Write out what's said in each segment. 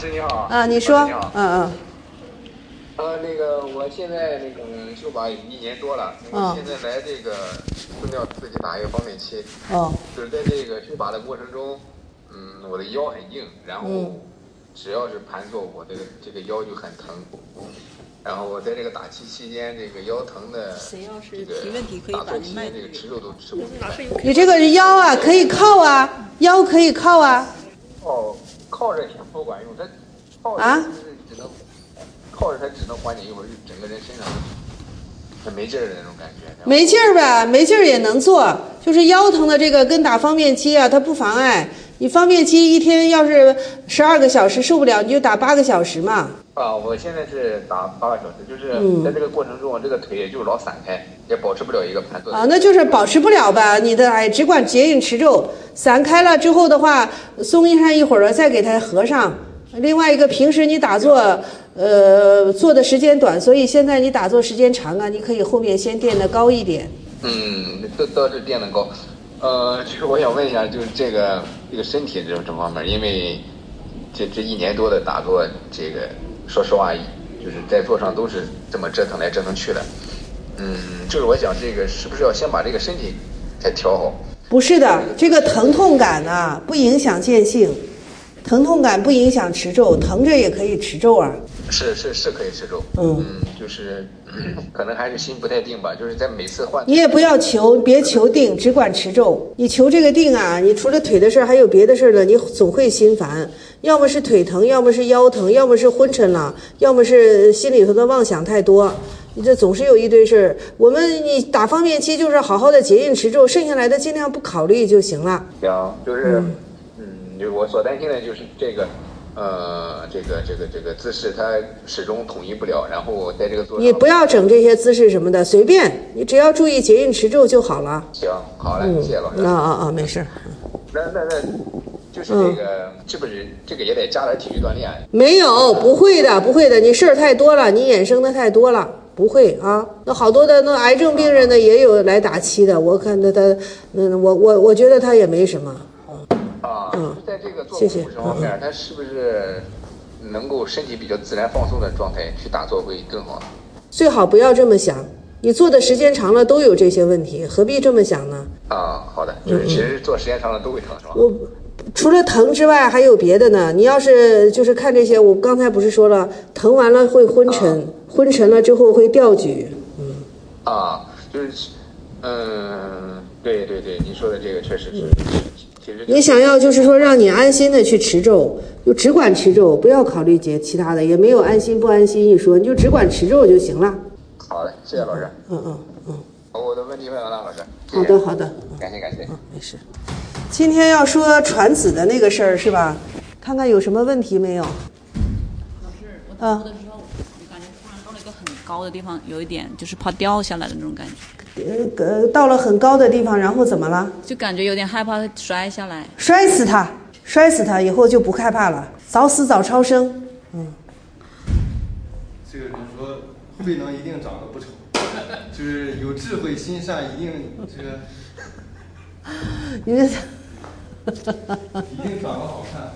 师你好啊，你说， 你好，那个我现在那个修拔1年多了，我现在来这个中药自己打一个方便期，就是在这个修拔的过程中，我的腰很硬，然后只要是盘坐，我的这个腰就很疼。然后我在这个打气期间，这个腰疼的， 谁要是提问题可以把您麦这个吃肉都吃不明白。 你这个腰啊可以靠啊，腰可以靠啊。 靠着也不管用，它靠着只能靠着它只能缓解一会儿，整个人身上很没劲儿的那种感觉。 没劲儿呗，没劲儿也能做，就是腰疼的这个跟打方便期啊，它不妨碍。你方便期一天要是12个小时受不了，你就打8个小时嘛。 我现在是打8个小时，就是在这个过程中，这个腿也就老散开，也保持不了一个盘坐。 那就是保持不了吧？你的只管结印持咒，散开了之后的话，松上一会儿了再给它合上。另外一个，平时你打坐，做的时间短，所以现在你打坐时间长啊，你可以后面先垫得高一点。 倒是垫得高。就是我想问一下，就是这个身体这方面，因为这1年多的打坐，这个说实话，就是在坐上都是这么折腾来折腾去的。就是我想这个是不是要先把这个身体才调好？ 不是的，这个疼痛感啊不影响见性，疼痛感不影响持咒，疼着也可以持咒啊。 是可以持咒。就是可能还是心不太定吧，就是在每次换。 你也不要别求定，只管持咒。你求这个定啊，你除了腿的事还有别的事的，你总会心烦。要么是腿疼，要么是腰疼，要么是昏沉了，要么是心里头的妄想太多。你这总是有一堆事儿。你打方便期就是好好的结印持咒，剩下来的尽量不考虑就行了。 行，就是就是我所担心的就是这个。这个姿势它始终统一不了，然后在这个你不要整这些姿势什么的，随便，你只要注意结印持咒就好了。 行，好嘞，谢谢老师。 没事。 那就是这个，是不是这个也得加点体育锻炼？ 没有，不会的，你事儿太多了，你衍生的太多了，不会啊。那好多的那癌症病人呢，也有来打七的，我看他，我觉得他也没什么。 在这个做功夫方面，他是不是能够身体比较自然放松的状态去打坐会更好？ 最好不要这么想，你做的时间长了都有这些问题，何必这么想呢？ 好的，就是其实做时间长了都会疼，是吧？ 我除了疼之外还有别的呢。你要是就是看这些，我刚才不是说了，疼完了会昏沉，昏沉了之后会掉举。对，您说的这个确实是。你想要就是说让你安心的去持咒，就只管持咒，不要考虑其他的，也没有安心不安心一说，你就只管持咒就行了。 好的，谢谢老师。我的问题问完了，老师。 好的， 感谢。 没事。今天要说传子的那个事儿是吧？看看有什么问题没有。 老师，我打坐的时候，我感觉突然到了一个很高的地方，有一点就是怕掉下来的那种感觉。 到了很高的地方，然后怎么了？ 就感觉有点害怕摔下来， 摔死他以后就不害怕了，早死早超生。 这个人说慧能一定长得不丑，就是有智慧心善一定这个， 你这一定长得好看。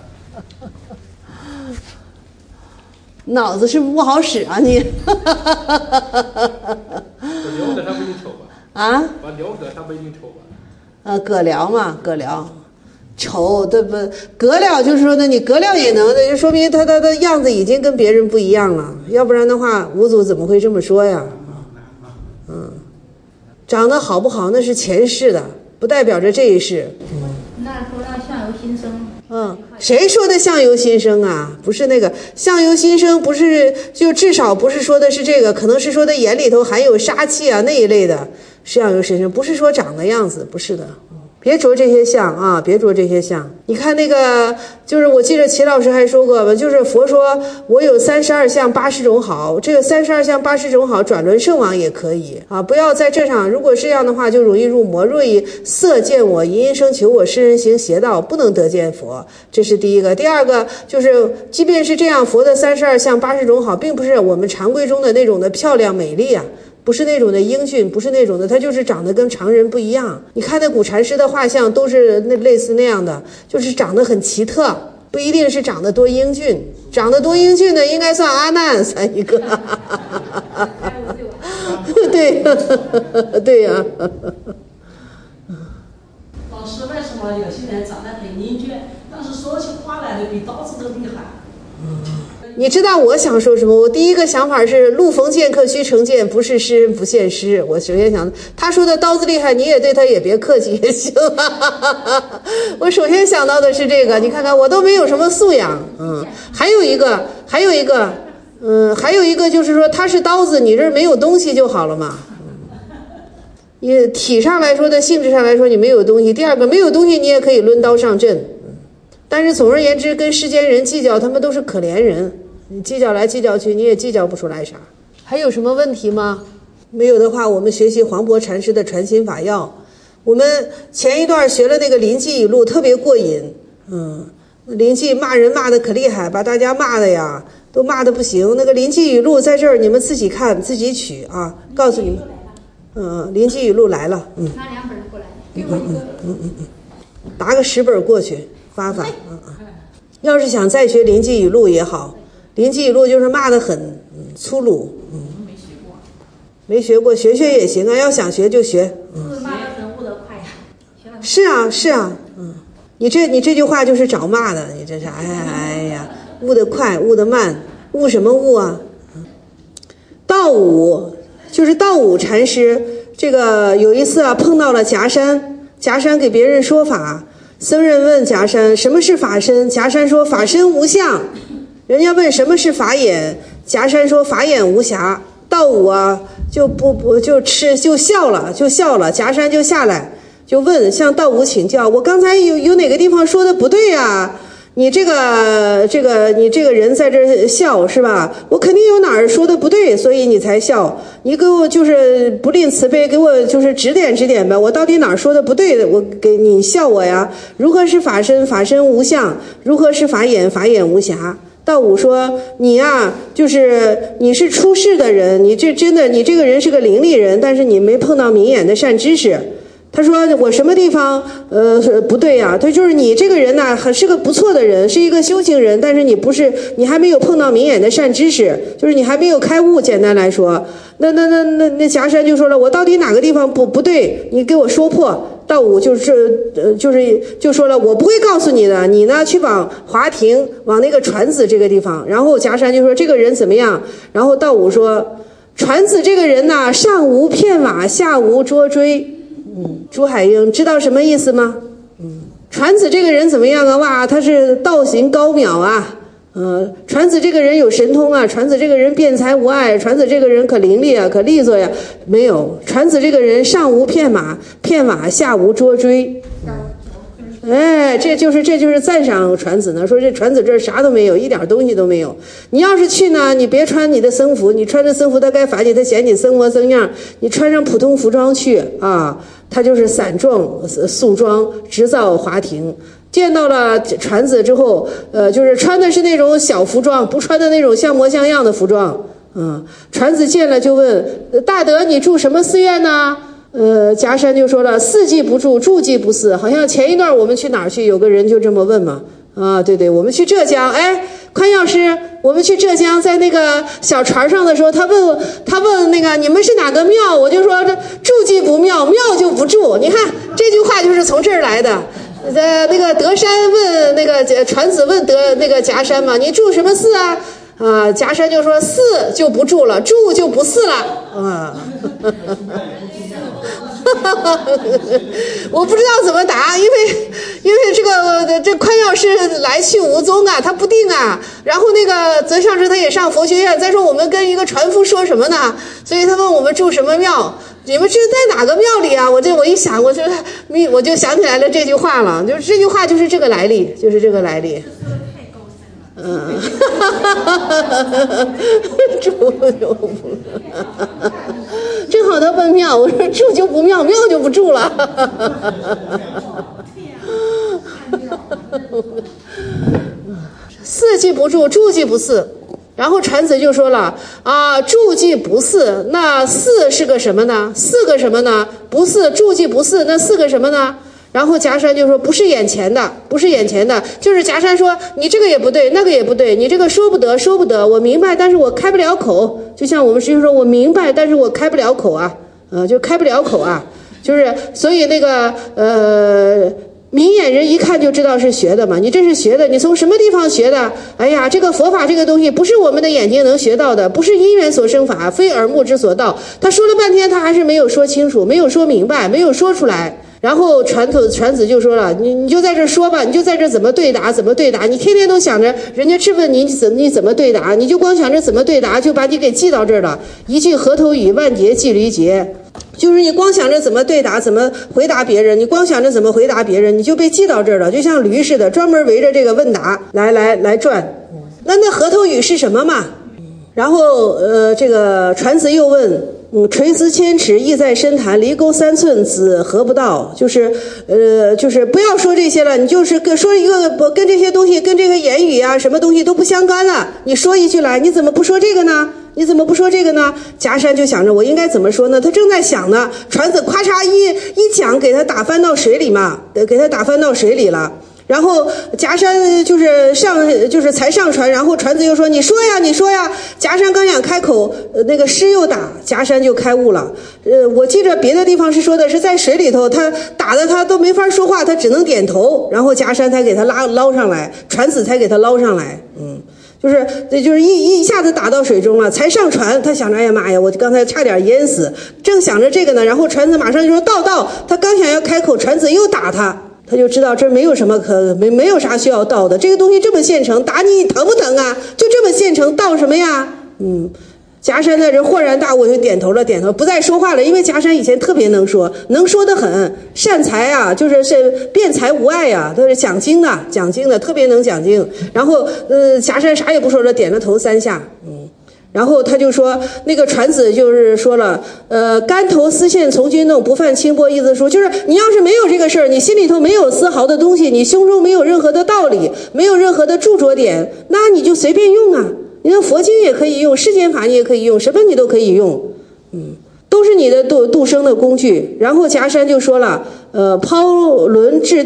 脑子是不是不好使啊你？ 我聊的他不一定丑吧？我聊的他不一定丑吧？ 葛聊嘛，葛聊，丑对不？葛了就是说呢，你葛了也能，就说明他的样子已经跟别人不一样了，要不然的话，五祖怎么会这么说呀？长得好不好那是前世的，不代表着这一世。 那说要相由心生。 谁说的相由心生啊？不是那个相由心生，不是就至少不是说的是这个，可能是说的眼里头含有杀气啊那一类的相由心生，不是说长的样子，不是的。别着这些相啊，别着这些相。你看那个，就是我记得齐老师还说过吧，就是佛说我有32相80种好，这个32相80种好转轮圣王也可以啊，不要在这上，如果是这样的话就容易入魔。若以色见我，淫声求我，世人行邪道，不能得见佛，这是第一个。第二个就是即便是这样，佛的32相80种好并不是我们常规中的那种的漂亮美丽啊，不是那种的英俊，不是那种的，他就是长得跟常人不一样。你看那古禅师的画像都是类似那样的，就是长得很奇特不一定是长得多英俊，长得多英俊的应该算阿难算一个。对，对呀。 老师，为什么有些人长得很英俊，但是说起话来的比刀子都厉害？ 你知道我想说什么？我第一个想法是路逢剑客须成剑，不是诗人不见诗。我首先想，他说的刀子厉害，你也对他也别客气也行。我首先想到的是这个，你看看我都没有什么素养。还有一个就是说他是刀子，你这儿没有东西就好了嘛。你体上来说的性质上来说你没有东西，第二个没有东西你也可以抡刀上阵。但是总而言之，跟世间人计较，他们都是可怜人。你计较来计较去，你也计较不出来啥。还有什么问题吗？没有的话，我们学习黄渤禅师的传心法要。我们前一段学了那个临济语录，特别过瘾。临济骂人骂的可厉害，把大家骂的呀都骂的不行。那个临济语录在这儿，你们自己看自己取啊，告诉你们。临济语录来了。 拿2本过来，给我一个。 拿个10本过去发发。要是想再学临济语录也好。临济语录就是骂得很粗鲁，没学过，学学也行啊，要想学就学。 骂得很悟得快呀。 是啊，你这句话就是找骂的，你这是哎呀，悟得快，悟得慢，悟什么悟啊？道武就是道武禅师，这个有一次啊碰到了夹山给别人说法，僧人问夹山什么是法身，夹山说法身无相。人家问什么是法眼，夹山说法眼无瑕。道武啊就笑了，夹山就下来就问向道武请教，我刚才有哪个地方说的不对啊？你这个你这个人在这笑是吧？我肯定有哪儿说的不对，所以你才笑。你给我就是不吝慈悲，给我就是指点吧，我到底哪儿说的不对的，我给你笑我呀？如何是法身？法身无相。如何是法眼？法眼无瑕。道武说你呀就是你是出世的人，你这个人是个伶俐人，但是你没碰到明眼的善知识。他说我什么地方不对呀？他就是你这个人呢是个不错的人，是一个修行人，但是你还没有碰到明眼的善知识，就是你还没有开悟。简单来说，那夹山就说了，我到底哪个地方不对？你给我说破。道武就说了，我不会告诉你的，你呢去往华亭，往那个传子这个地方。然后夹山就说这个人怎么样？然后道武说，传子这个人呢，上无片瓦，下无捉锥。朱海英知道什么意思吗？传子这个人怎么样啊？哇，他是道行高渺啊。传子这个人有神通啊，传子这个人辩才无碍，传子这个人可伶俐啊，可利索呀。没有，传子这个人上无片瓦，下无捉锥。这就是赞赏传子呢，说这传子这儿啥都没有，一点东西都没有。你要是去呢，你别穿你的僧服，你穿着僧服他该罚你，他嫌你僧模僧样，你穿上普通服装去啊，他就是散装素装直造华亭。见到了传子之后，就是穿的是那种小服装，不穿的那种像模像样的服装。传子见了就问大德，你住什么寺院呢？夹山就说了，四季不住，住季不祀。好像前一段我们去哪儿去，有个人就这么问嘛。对，我们去浙江。宽药师，我们去浙江，在那个小船上的时候，他问那个你们是哪个庙？我就说这住即不庙，庙就不住。你看这句话就是从这儿来的。那个德山问那个传子问那个夹山嘛，你住什么寺啊？夹山就说寺就不住了，住就不寺了。我不知道怎么答，因为这宽药师来去无踪啊，他不定啊。然后那个泽上师他也上佛学院，再说我们跟一个船夫说什么呢？所以他问我们住什么庙，你们是在哪个庙里啊？我一想，我就想起来了这句话了，就是这句话就是这个来历，就是这个来历。住就不，正好他问庙，我说住就不庙，庙就不住了。四季不住，住季不祀。然后传子就说了住季不祀，那祀是个什么呢？祀个什么呢？不祀，住季不祀，那祀个什么呢？ 然后夹山就说不是眼前的，不是眼前的，就是夹山说你这个也不对，那个也不对，你这个说不得，说不得，我明白，但是我开不了口。就像我们师兄说，我明白，但是我开不了口啊，就开不了口啊，就是所以那个明眼人一看就知道是学的嘛，你这是学的，你从什么地方学的？哎呀，这个佛法这个东西不是我们的眼睛能学到的，不是因缘所生法，非耳目之所到。他说了半天，他还是没有说清楚，没有说明白，没有说出来。然后传子就说了，你就在这说吧，你就在这怎么对答怎么对答，你天天都想着人家质问你怎么对答，你就光想着怎么对答，就把你给记到这儿了。一句河头语，万劫记驴劫。就是你光想着怎么对答，怎么回答别人，你光想着怎么回答别人，你就被记到这儿了，就像驴似的，专门围着这个问答来转。那河头语是什么嘛？然后这个传子又问，垂丝千尺，意在深潭，离沟3寸，子何不到？就是不要说这些了，你就是说一个跟这些东西，跟这个言语啊，什么东西都不相干了。你说一句来，你怎么不说这个呢？你怎么不说这个呢？夹山就想着我应该怎么说呢？他正在想呢，传子咔嚓一讲，给他打翻到水里嘛，给他打翻到水里了。然后夹山就是才上船，然后传子又说你说呀你说呀。夹山刚想开口，那个师又打，夹山就开悟了。我记着别的地方是说的是在水里头，他打的他都没法说话，他只能点头，然后夹山才给他捞上来，传子才给他捞上来。就是一下子打到水中了，才上船，他想着哎呀妈呀，我刚才差点淹死，正想着这个呢，然后传子马上就说到，他刚想要开口，传子又打他就知道这没有什么没有啥需要道的，这个东西这么现成，打你疼不疼啊？就这么现成，道什么呀？夹山在这豁然大悟，就点头，不再说话了，因为夹山以前特别能说得很，善财啊，就是辩才无碍啊，他是讲经的，特别能讲经。然后夹山啥也不说了，点了头3下。然后他就说，那个传子就是说了，竿头丝线从军弄，不犯清波一字书，就是你要是没有这个事儿，你心里头没有丝毫的东西，你胸中没有任何的道理，没有任何的著着点，那你就随便用啊。你的佛经也可以用，世间法你也可以用，什么你都可以用，都是你的度生的工具。然后夹山就说了，抛轮掷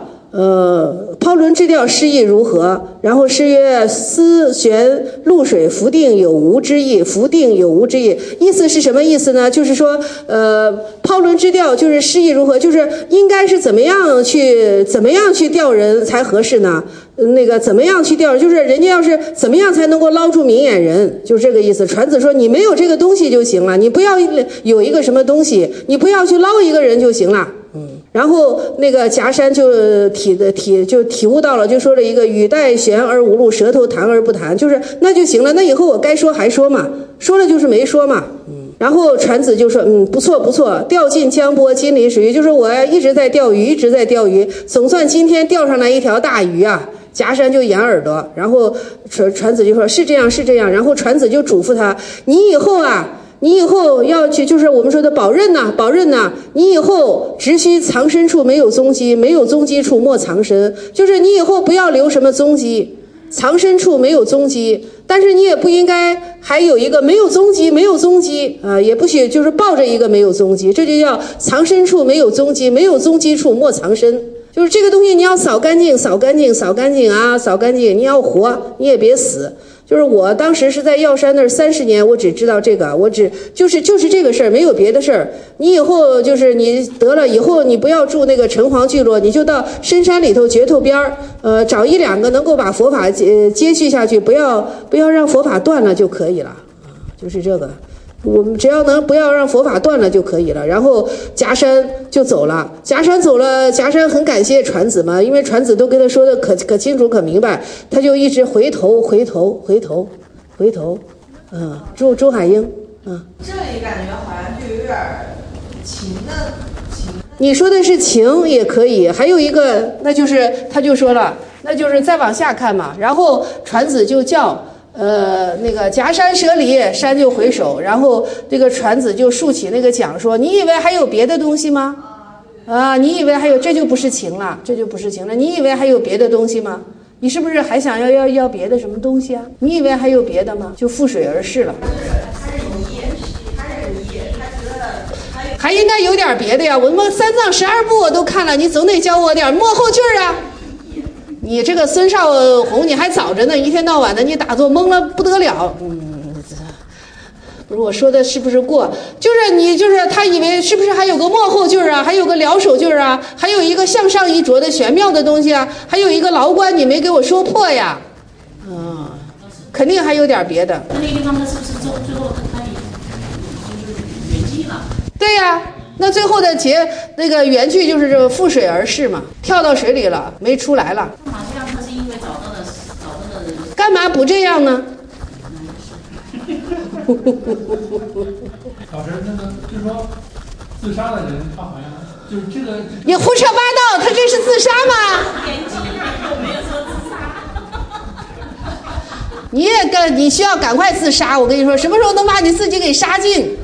钓诗意如何？然后诗曰：丝悬露水，浮定有无之意。意思是什么意思呢？就是说，抛轮掷钓就是诗意如何，就是应该是怎么样去钓人才合适呢？那个怎么样去钓，就是人家要是怎么样才能够捞住明眼人，就是这个意思。传子说你没有这个东西就行了，你不要有一个什么东西，你不要去捞一个人就行了。然后那个夹山就体悟到了，就说了一个语带悬而无路，舌头弹而不弹，就是那就行了，那以后我该说还说嘛，说了就是没说嘛。然后传子就说不错，钓尽江波金鳞水鱼，就是我一直在钓鱼，总算今天钓上来一条大鱼啊。夹山就掩耳朵，然后传子就说是这样，然后传子就嘱咐他，你以后要去，就是我们说的保任呐，你以后只需藏身处没有踪迹处莫藏身，就是你以后不要留什么踪迹，藏身处没有踪迹，但是你也不应该还有一个没有踪迹也不许就是抱着一个没有踪迹，这就叫藏身处没有踪迹处莫藏身。就是这个东西你要扫干净，你要活，你也别死。就是我当时是在药山那儿30年，我只知道这个，就是这个事儿，没有别的事儿。你以后就是你得了以后，你不要住那个城隍聚落，你就到深山里头决头边儿，找1、2个能够把佛法接续下去，不要让佛法断了就可以了，就是这个。我们只要能不要让佛法断了就可以了。然后夹山就走了，夹山很感谢传子嘛，因为传子都跟他说的可清楚可明白，他就一直回头。周海英， 这里感觉好像就有点情。 你说的是情也可以，还有一个那就是他就说了，那就是再往下看嘛。然后传子就叫。那个夹山舍里，山就回首，然后这个传子就竖起那个桨说：“你以为还有别的东西吗？你以为还有，这就不是情了。你以为还有别的东西吗？你是不是还想要别的什么东西啊？你以为还有别的吗？就覆水而逝了。 还应该有点别的呀。我们三藏12部我都看了，你总得教我点幕后句儿啊。你这个孙少红你还早着呢，一天到晚的你打坐懵了不得了。不是我说的是不是过？就是你就是他以为是不是还有个幕后句儿啊，还有个撩手句儿啊，还有一个向上一着的玄妙的东西啊，还有一个牢关你没给我说破呀。肯定还有点别的。 那个地方他是不是最后他就是圆寂了？对呀，那最后的那个圆句就是这个覆水而逝嘛，跳到水里了，没出来了。 干嘛这样？他是因为找到了。 干嘛不这样呢？ 老师，那个就是说，自杀的人他好像就是这个。 你胡扯八道，他这是自杀吗？ 我没有说自杀。 你需要赶快自杀，我跟你说，什么时候能把你自己给杀尽？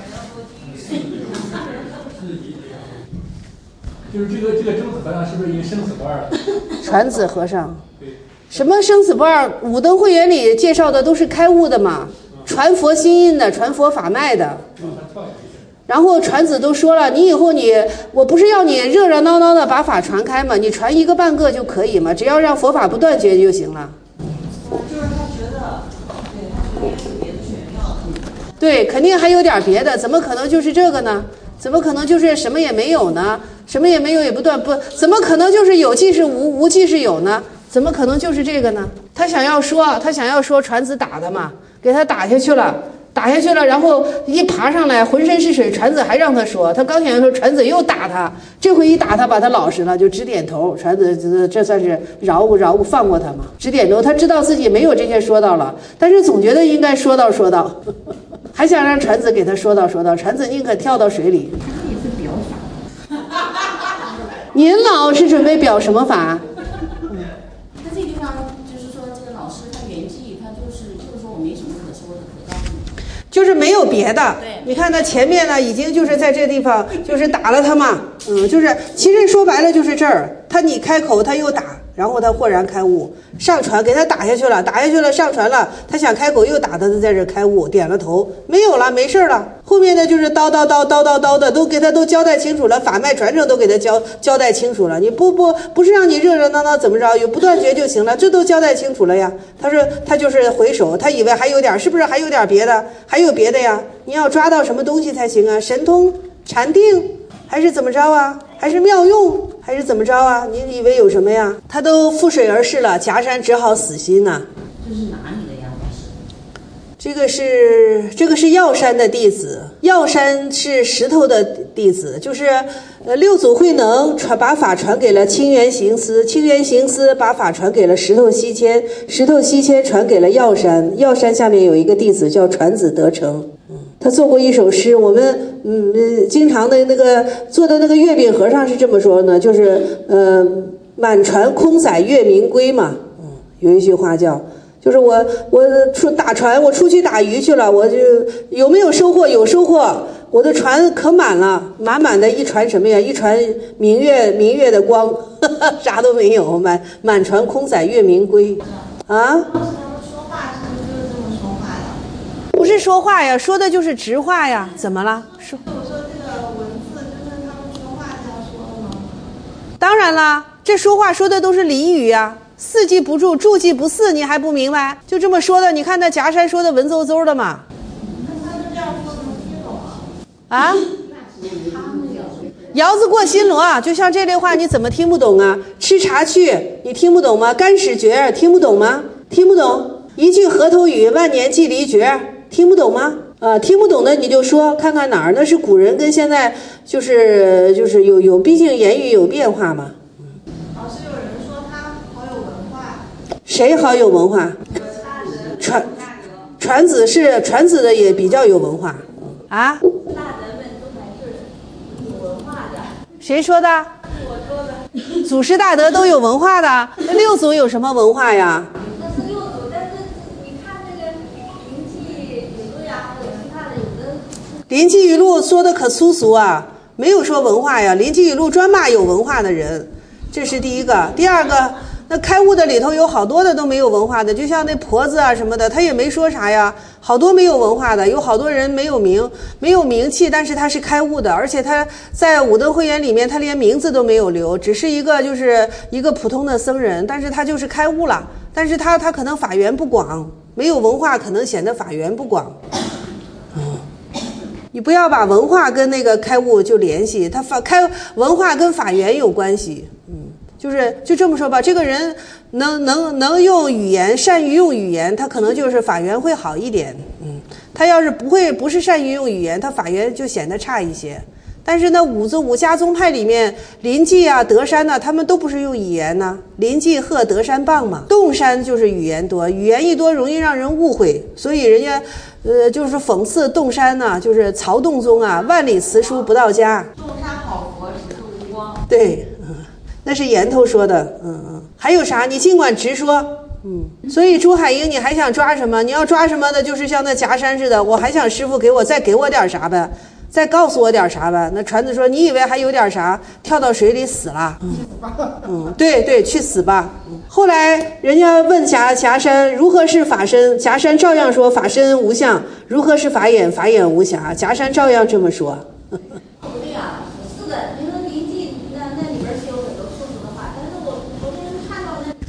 就是这个征子和尚是不是一个生死不二？ 传子和尚，什么生死不二？武登会员里介绍的都是开悟的嘛，传佛心印的，传佛法脉的。然后传子都说了，你以后我不是要你热热闹闹的把法传开嘛，你传一个半个就可以嘛，只要让佛法不断绝就行了。 就是他觉得，对，他觉得有别的玄妙。 对，肯定还有点别的，怎么可能就是这个呢？怎么可能就是什么也没有呢？什么也没有也不断不，怎么可能就是有即是无，无即是有呢？怎么可能就是这个呢？他想要说传子打的嘛，给他打下去了，然后一爬上来浑身是水，传子还让他说，他刚想要说，传子又打他，这回一打他把他老实了，就直点头，传子这算是饶过放过他嘛？直点头，他知道自己没有这些说道了，但是总觉得应该说道，还想让传子给他说道，传子宁可跳到水里。 他也是表法。 您老是准备表什么法？ 他这个地方就是说，这个老师他圆寂，他就是说我没什么可说的，可告诉你。 就是没有别的。你看他前面呢，已经就是在这地方就是打了他嘛，就是其实说白了就是这儿，你开口他又打。然后他豁然开悟，上船给他打下去了，上船了，他想开口又打他，在这开悟，点了头，没有了，没事了。后面的就是叨的，都给他都交代清楚了，法脉传承都给他交代清楚了。你不是让你热热闹闹怎么着，有不断绝就行了，这都交代清楚了呀。他说他就是回首，他以为还有点，是不是还有点别的？还有别的呀？你要抓到什么东西才行啊？神通、禅定，还是怎么着啊？还是妙用，还是怎么着啊？你以为有什么呀？他都覆水而逝了，夹山只好死心呐。 这是哪里的呀？ 这个是药山的弟子，药山是石头的弟子，就是六祖慧能把法传给了清源行思，清源行思把法传给了石头西迁，石头西迁传给了药山，药山下面有一个弟子叫传子德成。他做过一首诗，我们经常的那个做的那个月饼和尚是这么说呢，就是满船空载月明归嘛，有一句话叫，就是我打船，我出去打鱼去了，我就有没有收获？有收获，我的船可满了，满的一船什么呀？一船明月的光，啥都没有，满船空载月明归啊。不是说话呀，说的就是直话呀，怎么了？ 我说这个文字就是他们说话这样说的吗？ 当然啦，这说话说的都是俚语呀，四季不住，住季不四，你还不明白？就这么说的，你看那夹山说的文绉绉的嘛。 那他们这样说能听懂啊？ 啊？窑子过新罗，就像这类话，你怎么听不懂啊？吃茶去，你听不懂吗？干屎绝，听不懂吗？听不懂。一句河头语，万年既离绝。听不懂吗？听不懂的你就说，看看哪儿？那是古人跟现在就是有，毕竟言语有变化嘛。 老师，有人说他好有文化。 谁好有文化？传子的也比较有文化啊。 大人们都还是有文化的。 谁说的？ 是我说的。 祖师大德都有文化的，那六祖有什么文化呀？临济语录说的可粗俗啊，没有说文化呀。临济语录专骂有文化的人，这是第一个。第二个， 那开悟的里头有好多的都没有文化的，就像那婆子啊什么的，他也没说啥呀，好多没有文化的，有好多人没有名气，但是他是开悟的，而且他在武德会员里面他连名字都没有留，只是一个普通的僧人，但是他就是开悟了，但是他可能法缘不广，没有文化可能显得法缘不广。你不要把文化跟那个开悟就联系，文化跟法缘有关系。就这么说吧，这个人能用语言，善于用语言，他可能就是法缘会好一点。他要是不是善于用语言，他法缘就显得差一些。但是呢，五家宗派里面，临济啊、德山啊，他们都不是用语言呢。临济鹤德山棒嘛，洞山就是语言多，语言一多容易让人误会，所以人家就是讽刺洞山呢，就是曹洞宗啊，万里辞书不到家。 洞山好佛，只是无光。 对，那是岩头说的。还有啥？你尽管直说。所以朱海英，你还想抓什么？你要抓什么的，就是像那夹山似的，我还想师父再给我点啥呗，再告诉我点啥呗。那传子说，你以为还有点啥？跳到水里死了。对，去死吧。后来人家问夹山如何是法身，夹山照样说法身无相。如何是法眼，法眼无暇。夹山照样这么说。 对呀，是的，你说临济那里边是有很多说辞的话，但是我们看到那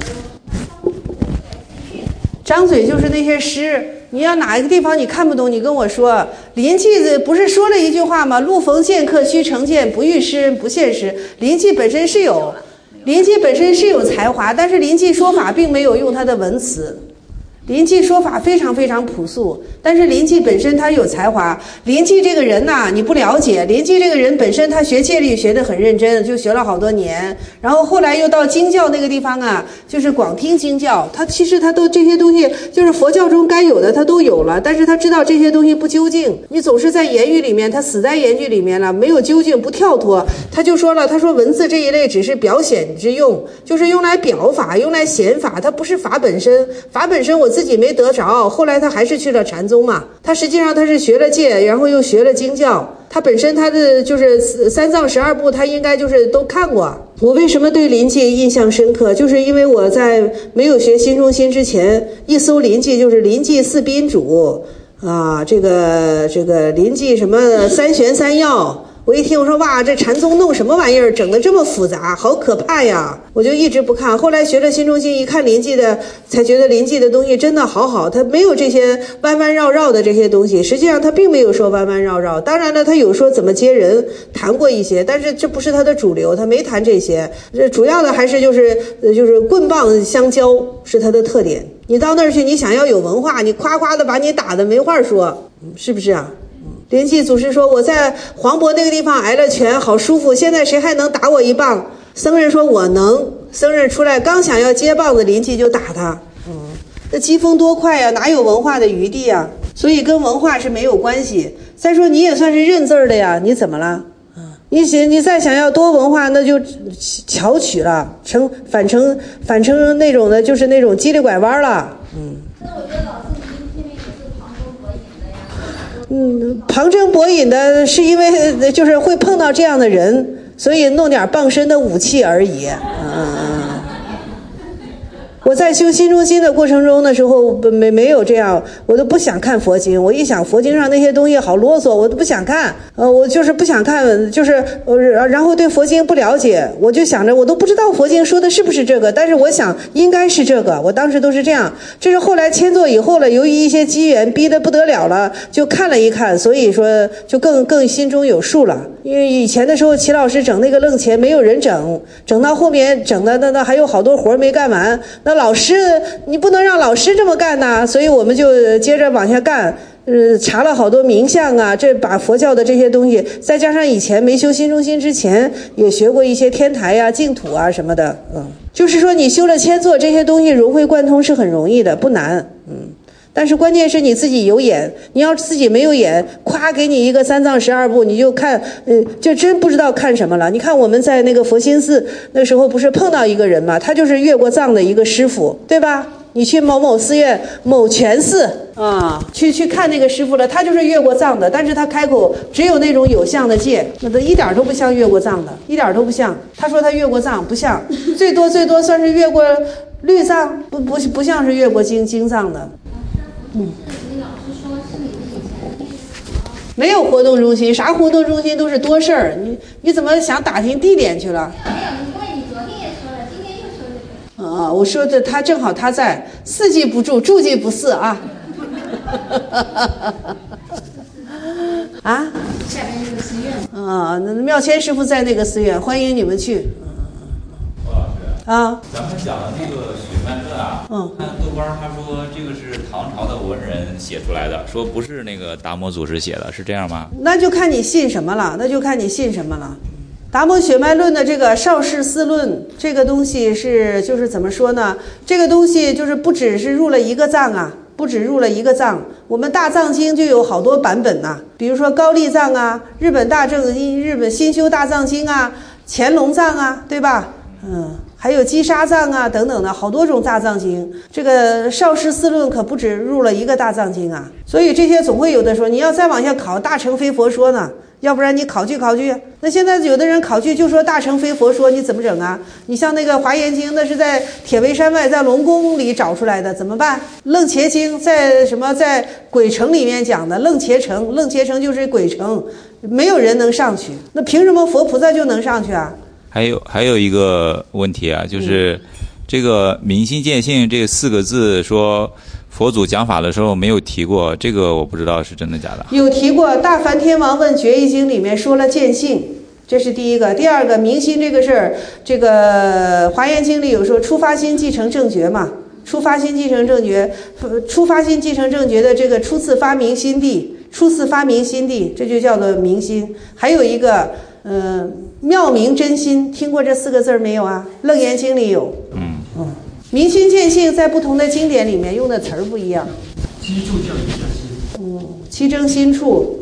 张嘴就是那些诗，你要哪一个地方你看不懂，你跟我说。临济不是说了一句话吗？路逢剑客须成剑，不遇诗人不羡诗。临济本身是有才华，但是临济说法并没有用他的文词。临济说法非常非常朴素，但是临济本身他有才华。临济这个人呐，你不了解，临济这个人本身他学戒律学得很认真，就学了好多年，然后后来又到经教那个地方啊，就是广听经教，他其实他都这些东西就是佛教中该有的他都有了，但是他知道这些东西不究竟，你总是在言语里面，他死在言语里面了，没有究竟，不跳脱。他就说了，他说文字这一类只是表显之用，就是用来表法，用来显法，它不是法本身。法本身我自己没得着，后来他还是去了禅宗嘛。他实际上他是学了戒，然后又学了经教。他本身他的就是三藏12部，他应该就是都看过。我为什么对临济印象深刻？就是因为我在没有学心中心之前，一搜临济就是临济四宾主啊，这个临济什么三玄三要。我一听我说哇，这禅宗弄什么玩意儿，整得这么复杂，好可怕呀！我就一直不看。后来学了心中心，一看临济的，才觉得临济的东西真的好，他没有这些弯弯绕绕的这些东西。实际上他并没有说弯弯绕绕，当然了，他有说怎么接人，谈过一些，但是这不是他的主流，他没谈这些。这主要的还是就是棍棒相交是他的特点。你到那儿去，你想要有文化，你夸夸的把你打的没话说，是不是啊？临济祖师说，我在黄渤那个地方挨了拳，好舒服，现在谁还能打我一棒？僧人说我能。僧人出来刚想要接棒子，临济就打他。那疾风多快呀，哪有文化的余地呀？所以跟文化是没有关系。再说你也算是认字的呀，你怎么了？你再想要多文化，那就巧取了，反成那种的，就是那种叽里拐弯了。 那我觉得老师您因为也是旁征博引的呀。 旁征博引的是因为就是会碰到这样的人，所以弄点傍身的武器而已。我在修心中心的过程中的时候没有这样，我都不想看佛经。我一想佛经上那些东西好啰嗦，我都不想看。我就是不想看，就是然后对佛经不了解，我就想着我都不知道佛经说的是不是这个，但是我想应该是这个，我当时都是这样。这是后来迁座以后了，由于一些机缘逼得不得了了，就看了一看，所以说就更心中有数了。因为以前的时候齐老师整那个楞钱没有人整到后面整的那还有好多活没干完，那老师你不能让老师这么干呐，所以我们就接着往下干。查了好多名相啊，这把佛教的这些东西，再加上以前没修心中心之前也学过一些天台啊净土啊什么的。就是说你修了迁座，这些东西融会贯通是很容易的，不难。但是关键是你自己有眼，你要自己没有眼，夸给你一个三藏12部，你就看，就真不知道看什么了。你看我们在那个佛心寺那时候不是碰到一个人嘛，他就是越过藏的一个师傅，对吧？ 你去某某寺院某全寺啊，去看那个师傅了，他就是越过藏的，但是他开口只有那种有相的戒，那都一点都不像越过藏的，一点都不像。他说他越过藏不像，最多算是越过律藏，不像是越过经藏的。没有活动中心，啥活动中心都是多事儿，你怎么想打听地点去了？ 没有，因为你昨天也说了，今天又说这个。 我说的他正好他在，四季不住，住季不祀啊。啊？ 下边那个寺院。 那妙谦师傅在那个寺院，欢迎你们去。 郭老师。 啊。 咱们讲的那个《雪曼论》啊，看豆瓣他说这个是唐朝的文人写出来的，说不是那个达摩祖师写的，是这样吗？ 那就看你信什么了，达摩雪脉论的这个少室四论，这个东西就是怎么说呢？这个东西就是不只是入了一个藏啊，不止入了一个藏。我们大藏经就有好多版本呐，比如说高丽藏啊、日本新修大藏经啊、乾隆藏啊，对吧？还有积沙藏啊等等的好多种大藏经。这个少室四论可不止入了一个大藏经啊，所以这些总会有的说，你要再往下考，大乘非佛说呢。要不然你考据，那现在有的人考据就说大乘非佛说，你怎么整啊？你像那个华严经，那是在铁围山外在龙宫里找出来的，怎么办？楞伽经在鬼城里面讲的，楞伽城就是鬼城，没有人能上去，那凭什么佛菩萨就能上去啊？ 还有一个问题啊，就是这个明心见性这4个字说佛祖讲法的时候没有提过，这个我不知道是真的假的。 有提过，《大梵天王问决议经》里面说了见性，这是第一个。第二个，明心这个事儿，这个《华严经》里有说出发心继承正觉嘛，出发心继承正觉的这个初次发明心地，这就叫做明心。还有一个妙明真心，听过这4个字没有啊？《楞严经》里有。明心见性在不同的经典里面用的词儿不一样。 机处叫一下心。 七争心处。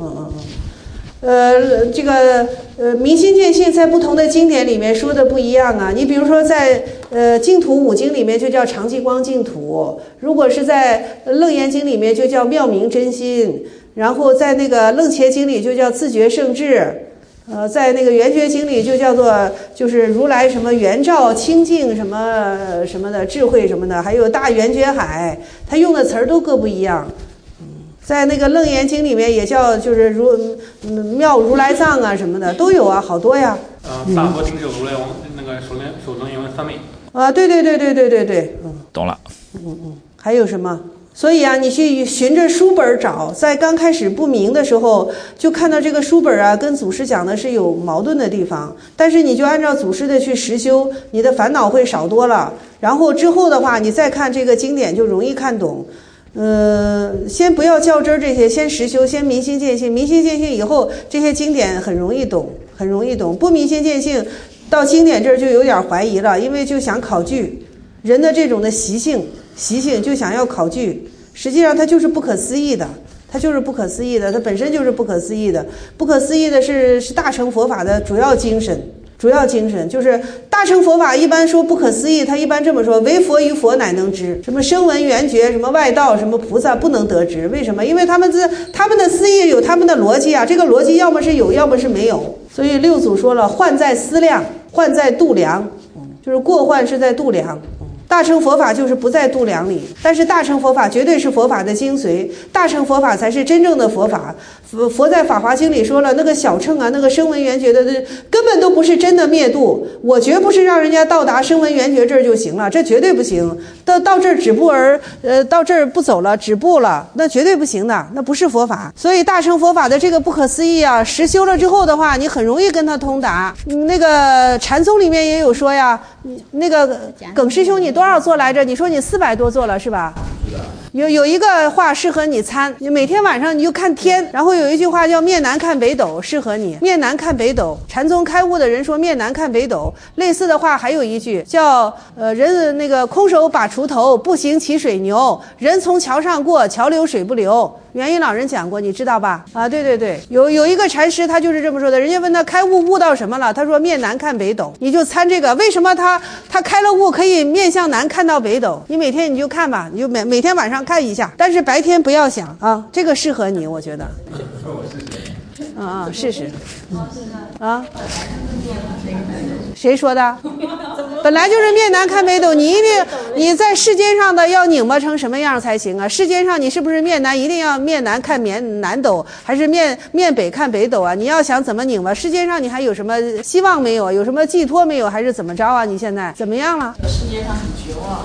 这个明心见性在不同的经典里面说的不一样啊。你比如说在净土5经里面就叫常寂光净土，如果是在楞严经里面就叫妙明真心，然后在那个楞伽经里就叫自觉圣智。在那个圆觉经里就叫做就是如来什么圆照清净什么什么的智慧什么的，还有大圆觉海，他用的词儿都各不一样。在那个楞严经里面也叫就是妙如来藏啊什么的都有啊，好多呀。 大佛顶有如来王那个首楞严三昧。 对。 懂了。 还有什么？所以啊，你去循着书本找，在刚开始不明的时候，就看到这个书本啊，跟祖师讲的是有矛盾的地方。但是你就按照祖师的去实修，你的烦恼会少多了。然后之后的话，你再看这个经典就容易看懂。先不要较真这些，先实修，先明心见性。明心见性以后，这些经典很容易懂。不明心见性，到经典这儿就有点怀疑了，因为就想考据。人的这种的习性就想要考据，实际上它就是不可思议的，它本身就是不可思议的。不可思议的是大乘佛法的主要精神就是大乘佛法一般说不可思议，他一般这么说：唯佛于佛乃能知，什么声闻缘觉，什么外道，什么菩萨不能得知。为什么？因为他们的思议有他们的逻辑啊，这个逻辑要么是有，要么是没有。所以六祖说了，患在思量，患在度量，就是过患是在度量。大乘佛法就是不在度量里，但是大乘佛法绝对是佛法的精髓，大乘佛法才是真正的佛法。佛在《法华经》里说了，那个小乘啊，那个声闻缘觉的根本都不是真的灭度。我绝不是让人家到达声闻缘觉这儿就行了，这绝对不行。到这儿止步到这儿不走了，止步了，那绝对不行的，那不是佛法。所以大乘佛法的这个不可思议啊，实修了之后的话，你很容易跟他通达。那个禅宗里面也有说呀，那个耿师兄你多少座来着？你说你400多座了是吧？有一个话适合你参，你每天晚上你就看天，然后有一句话叫面南看北斗，适合你。面南看北斗，禅宗开悟的人说面南看北斗。类似的话还有一句叫人那个空手把锄头，步行骑水牛，人从桥上过，桥流水不流。 元音老人讲过，你知道吧？啊，对对对，有一个禅师他就是这么说的，人家问他开悟悟到什么了，他说面南看北斗，你就参这个，为什么他开了悟可以面向南看到北斗？你每天你就看吧，你就每天晚上看一下，但是白天不要想啊，这个适合你，我觉得。试试。啊？谁说的？本来就是面南看北斗，你在世间上的要拧巴成什么样才行啊？世间上你是不是面南一定要面南看南斗，还是面北看北斗啊？你要想怎么拧巴，世间上你还有什么希望没有？有什么寄托没有？还是怎么着啊？你现在怎么样了？ 世界上很绝望，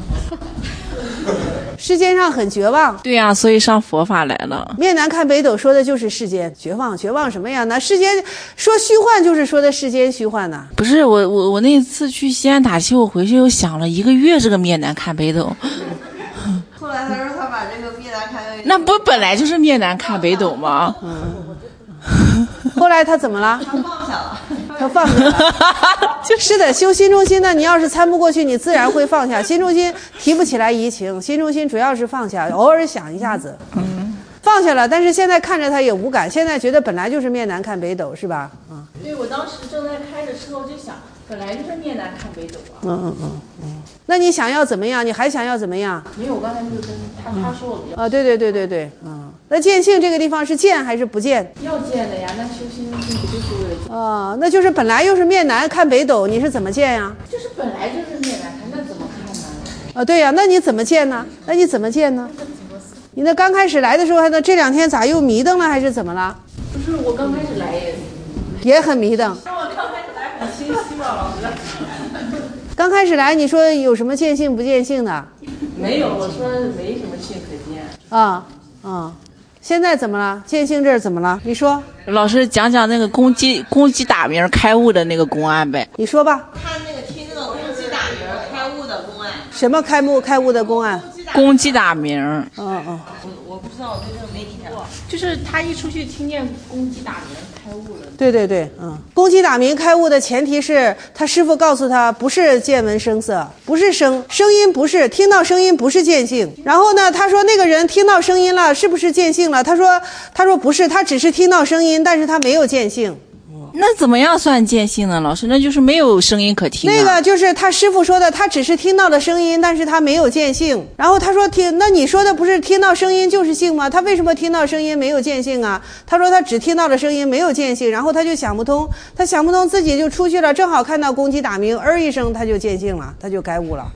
世间上很绝望， 对呀，所以上佛法来了。 面南看北斗说的就是世间绝望什么呀？那世间说虚幻就是说的世间虚幻呢？ 不是我那次去西安打气，我回去又想了1个月这个面南看北斗。 后来他说他把这个面南看北斗， 那不本来就是面南看北斗吗？ 后来他怎么了？ 他放下了。 他放下了，是的，修心中心呢，你要是参不过去，你自然会放下。心中心提不起来疑情，心中心主要是放下，偶尔想一下子，放下了。但是现在看着他也无感，现在觉得本来就是面南看北斗，是吧？ 对，我当时正在开的时候就想，本来就是面南看北斗啊。 那你想要怎么样？你还想要怎么样？ 因为我刚才就是跟他说我比较对，那见性这个地方是见还是不见？ 要见的呀，那修心中心不就是为了见？ 那就是本来又是面南看北斗，你是怎么见呀？ 就是本来就是面南看，那怎么看呢？ 对呀，那你怎么见呢？你那刚开始来的时候还能，这2天咋又迷瞪了还是怎么了？ 不是，我刚开始来也很迷瞪。 我刚开始来很清晰嘛，老师。 刚开始来你说有什么见性不见性的？ 没有，我说没什么性可见。 现在怎么了？见性这儿怎么了？你说。 老师讲那个公鸡打鸣开悟的那个公案呗。 你说吧。 他那个听那个公鸡打鸣开悟的公案。 什么开悟的公案？ 公鸡打鸣。 我不知道，我对这个没听过。 就是他一出去听见公鸡打鸣开悟了。 对，公鸡打鸣开悟的前提是他师父告诉他不是见闻声色，不是声音，不是听到声音不是见性。然后呢，他说那个人听到声音了，是不是见性了？他说不是，他只是听到声音，但是他没有见性。 那怎么样算见性呢？老师，那就是没有声音可听。 那个就是他师父说的，他只是听到了声音，但是他没有见性。然后他说那你说的不是听到声音就是性吗？他为什么听到声音没有见性啊？他说他只听到了声音没有见性，然后他就想不通，自己就出去了，正好看到公鸡打鸣，一声他就见性了，他就开悟了。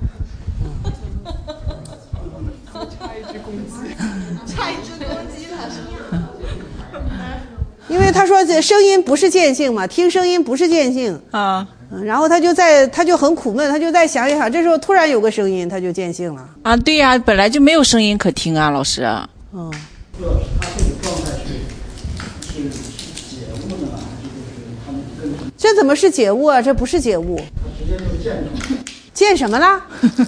差一只公鸡他说。 因为他说这声音不是见性嘛，听声音不是见性啊， 然后他就很苦闷，他就再想一想，这时候突然有个声音，他就见性了啊。对呀，本来就没有声音可听啊，老师。 他这个状态是解悟呢，还是就是他们更？ 这怎么是解悟啊？这不是解悟。 直接就见什么了？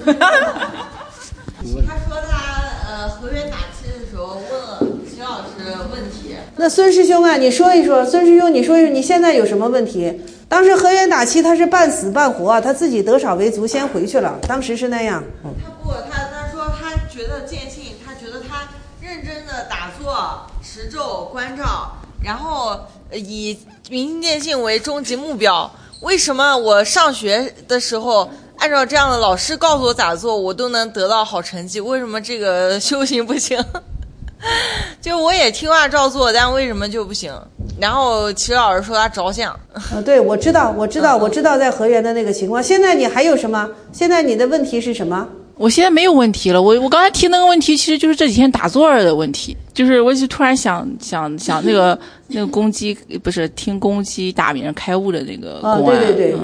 他说他河源打气的时候问了徐老师问题。 那孙师兄啊，你说一说，孙师兄，你说一说你现在有什么问题？当时河源打气他是半死半活，他自己得少为足，先回去了。当时是那样。 他说他觉得见性，他觉得他认真的打坐、持咒、关照，然后以明心见性为终极目标。为什么我上学的时候按照这样的老师告诉我咋做，我都能得到好成绩？为什么这个修行不行？就我也听话照做，但为什么就不行？然后齐老师说他着相。 对，我知道在河源的那个情况。现在你还有什么？现在你的问题是什么？ 我现在没有问题了。我刚才提那个问题，其实就是这几天打坐的问题。就是我就突然想那个公鸡，不是听公鸡打鸣开悟的那个公案。 对，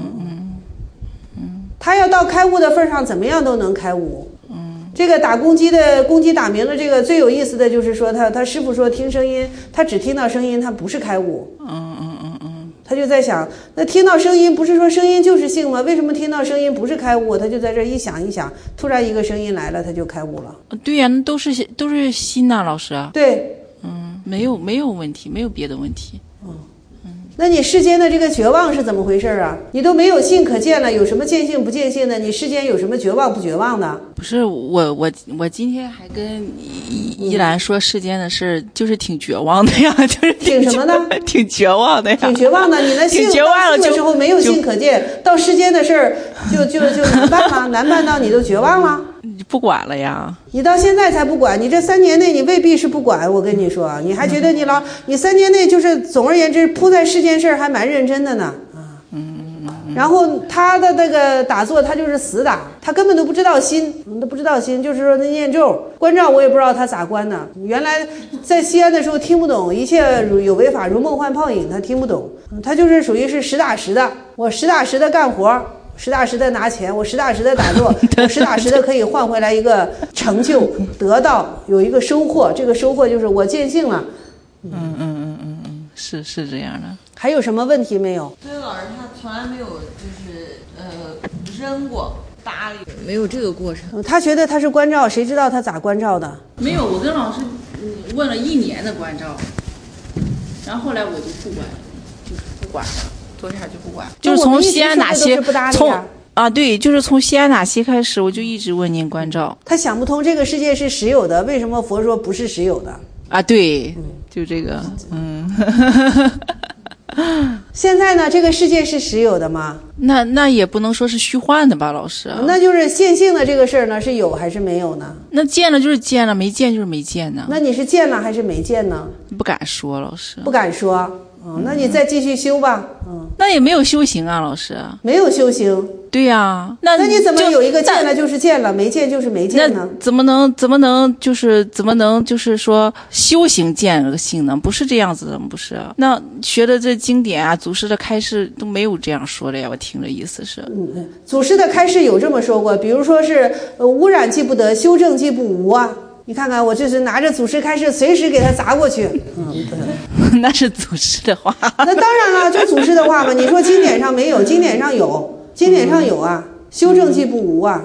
他要到开悟的份上，怎么样都能开悟。这个打公鸡打鸣的这个最有意思的就是说他师父说听声音，他只听到声音，他不是开悟。他就在想，那听到声音不是说声音就是性吗？为什么听到声音不是开悟？他就在这一想，突然一个声音来了，他就开悟了。 对呀，那都是心呐，老师。 对， 没有问题，没有别的问题。 那你世间的这个绝望是怎么回事啊？你都没有性可见了，有什么见性不见性的？你世间有什么绝望不绝望的？ 不是我今天还跟依兰说世间的事，就是挺绝望的呀，就是挺什么的？ 挺绝望的呀， 挺绝望的。你的性到这个时候没有性可见，到世间的事儿就难办了，难办到你都绝望了。 你不管了呀？ 你到现在才不管，你这3年内你未必是不管。我跟你说，你还觉得你3年内就是总而言之扑在世间事儿还蛮认真的呢。然后他的那个打坐，他就是死打，他根本都不知道心，都不知道心，就是说那念咒关照，我也不知道他咋关的。原来在西安的时候听不懂，一切有为法如梦幻泡影，他听不懂，他就是属于是实打实的，我实打实的干活。实打实的拿钱，我实打实的打坐，我实打实的可以换回来一个成就，得到有一个收获，这个收获就是我见性了。 是这样的。 还有什么问题没有？ 所以老师他从来没有就是扔过搭理，没有这个过程。 他觉得他是关照，谁知道他咋关照的？ 没有，我跟老师问了1年的关照，然后后来我就不管，就是不管了。坐下就不管，就是从西安哪些对，就是从西安哪些开始，我就一直问您关照。 他想不通这个世界是实有的，为什么佛说不是实有的啊？对，就这个， 现在呢，这个世界是实有的吗？ 那也不能说是虚幻的吧，老师。 那就是现性的这个事儿呢，是有还是没有呢？ 那见了就是见了，没见就是没见呢。 那你是见了还是没见呢？ 不敢说，老师。 不敢说。那你再继续修吧。 那也没有修行啊，老师。 没有修行。 对呀，那你怎么有一个见了就是见了，没见就是没见呢？ 那怎么能就是说修行见了个性呢？不是这样子的，不是。那学的这经典啊，祖师的开示都没有这样说的呀。我听着意思是， 祖师的开示有这么说过，比如说是污染即不得，修正即不无啊。你看看，我就是拿着祖师开示，随时给他砸过去。 那是祖师的话。 那当然了，就祖师的话嘛。你说经典上没有，经典上有，经典上有啊。修正即不无啊。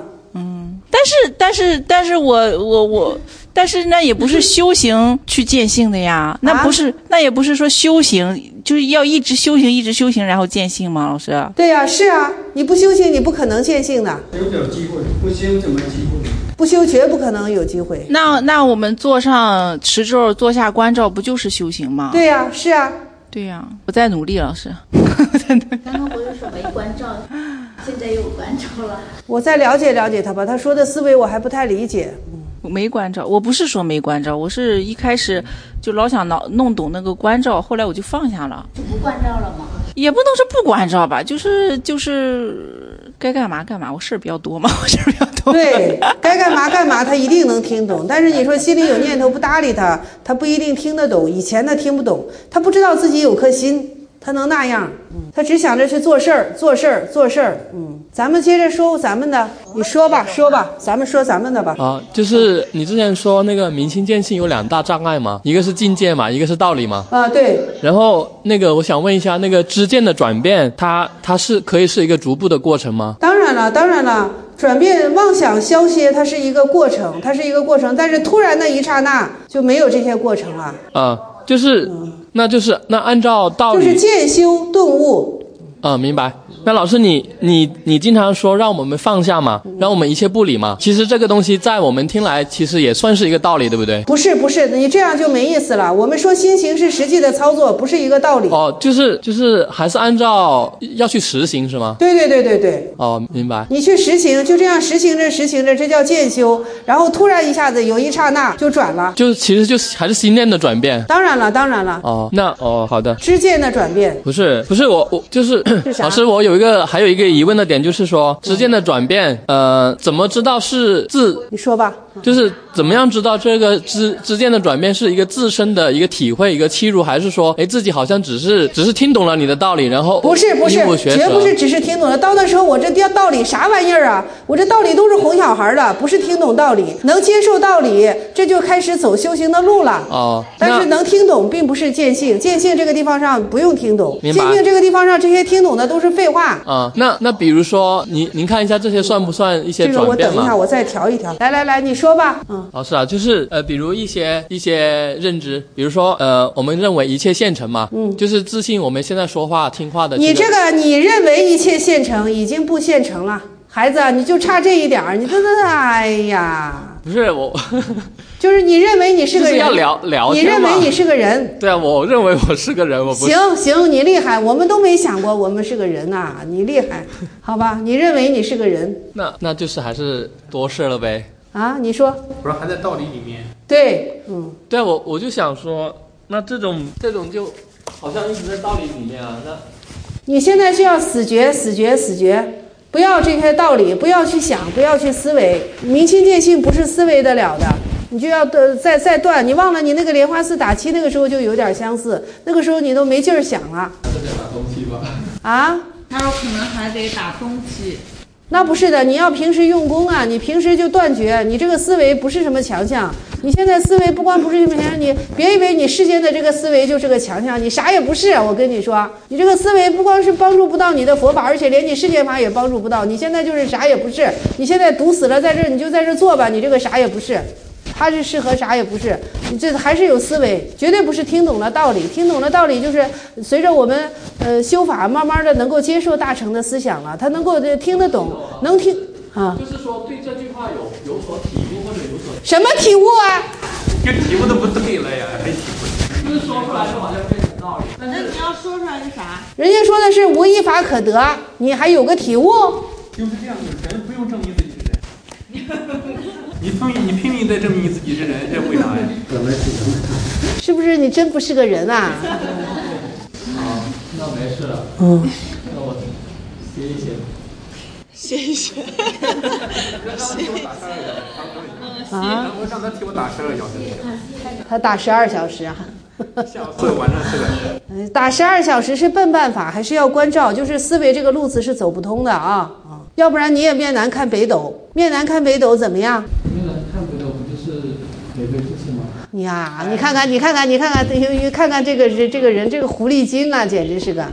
但是我。但是那也不是修行去见性的呀，那也不是说修行就是要一直修行然后见性吗？老师？ 对呀，是啊，你不修行你不可能见性的。 有机会，不修怎么机会？ 不修绝不可能有机会。 那我们坐上持咒，坐下关照，不就是修行吗？ 对呀，是啊。 对呀，我在努力，老师。 刚刚不是说没关照，现在又关照了。 我再了解了解他吧，他说的思维我还不太理解。 没关照，我不是说没关照，我是一开始就老想弄懂那个关照，后来我就放下了。 就不关照了吗？ 也不能是不关照吧，就是该干嘛干嘛，我事儿比较多嘛，我事儿比较多。 对，该干嘛干嘛，他一定能听懂。但是你说心里有念头不搭理他，他不一定听得懂。以前他听不懂，他不知道自己有颗心。他能那样，他只想着去做事儿。咱们接着说咱们的，你说吧，咱们说咱们的吧。 就是你之前说那个明心见性有2大障碍嘛，一个是境界嘛，一个是道理嘛。 对。 然后那个我想问一下，那个知见的转变，它是可以是一个逐步的过程吗？ 当然了，转变妄想消歇，它是一个过程，但是突然的一刹那就没有这些过程了。 那按照道理就是渐修顿悟。 明白。那老师你经常说让我们放下嘛，让我们一切不理嘛，其实这个东西在我们听来其实也算是一个道理，对不对？ 不是，你这样就没意思了。我们说心行是实际的操作，不是一个道理。 就是还是按照要去实行是吗？ 对。 明白。 你去实行，就这样实行着，这叫渐修。然后突然一下子有一刹那就转了， 其实就是还是心念的转变。 当然了。 好的。 知见的转变。 不是我就是老师，我还有一个疑问的点，就是说知见的转变，怎么知道是你说吧。 就是怎么样知道这个知见的转变是一个自身的一个体会，一个契入，还是说自己好像只是听懂了你的道理，然后不是，绝不是只是听懂了。到那时候我这道理啥玩意儿啊？我这道理都是哄小孩的，不是听懂道理，能接受道理，这就开始走修行的路了。但是能听懂并不是见性，见性这个地方上不用听懂，见性这个地方上这些听懂的都是废话。 那比如说您看一下这些算不算一些转变吗？ 我等一下，我再调一调。来，你说。 说吧。 老师啊，就是比如一些认知，比如说我们认为一切现成嘛，就是自信我们现在说话听话的、 你认为一切现成，已经不现成了，孩子，你就差这一点儿，你真的哎呀， 不是我。 就是你认为你是个人， 就是要聊你认为你是个人， 对啊，我认为我是个人，我不是。 行，你厉害，我们都没想过我们是个人呐，你厉害，好吧？你认为你是个人， 那就是还是多事了呗。 啊，你说？ 不是还在道理里面？ 对， 对啊，我就想说，那这种就好像一直在道理里面啊。那你现在就要死绝。不要这些道理，不要去想，不要去思维。明心见性不是思维得了的，你就要再断。你忘了你那个莲花寺打七那个时候就有点相似，那个时候你都没劲儿想了。 还得打东西吧？ 啊？ 他说可能还得打东西。 那不是的，你要平时用功啊，你平时就断绝，你这个思维不是什么强项。你现在思维不光不是什么强项，你别以为你世间的这个思维就是个强项，你啥也不是。我跟你说，你这个思维不光是帮助不到你的佛法，而且连你世间法也帮助不到。你现在就是啥也不是，你现在堵死了在这儿，你就在这做吧，你这个啥也不是。他是适合啥也不是，你这还是有思维，绝对不是听懂了道理。听懂了道理就是随着我们修法，慢慢的能够接受大乘的思想了，他能够听得懂，能听啊。 就是说对这句话有所体悟或者有所什么体悟啊？ 这体悟都不对了呀，还体悟？ 就是说出来就好像变成道理。 那你要说出来是啥？ 人家说的是无一法可得，你还有个体悟？ 就是这样的，人不用证明自己是人。你拼命在证明自己是人，这为啥呀？ 是不是你真不是个人啊？ 好，那没事了。那我歇一歇。 歇一歇。 啊？我让他替我打12小时。 他打12小时啊？ 下午4晚上4个。 打12小时是笨办法，还是要关照？就是思维这个路子是走不通的啊！要不然你也面南看北斗，面南看北斗怎么样？ 面南看北斗不就是北北之气吗？ 呀，你看看这个人，这个狐狸精啊，简直是个。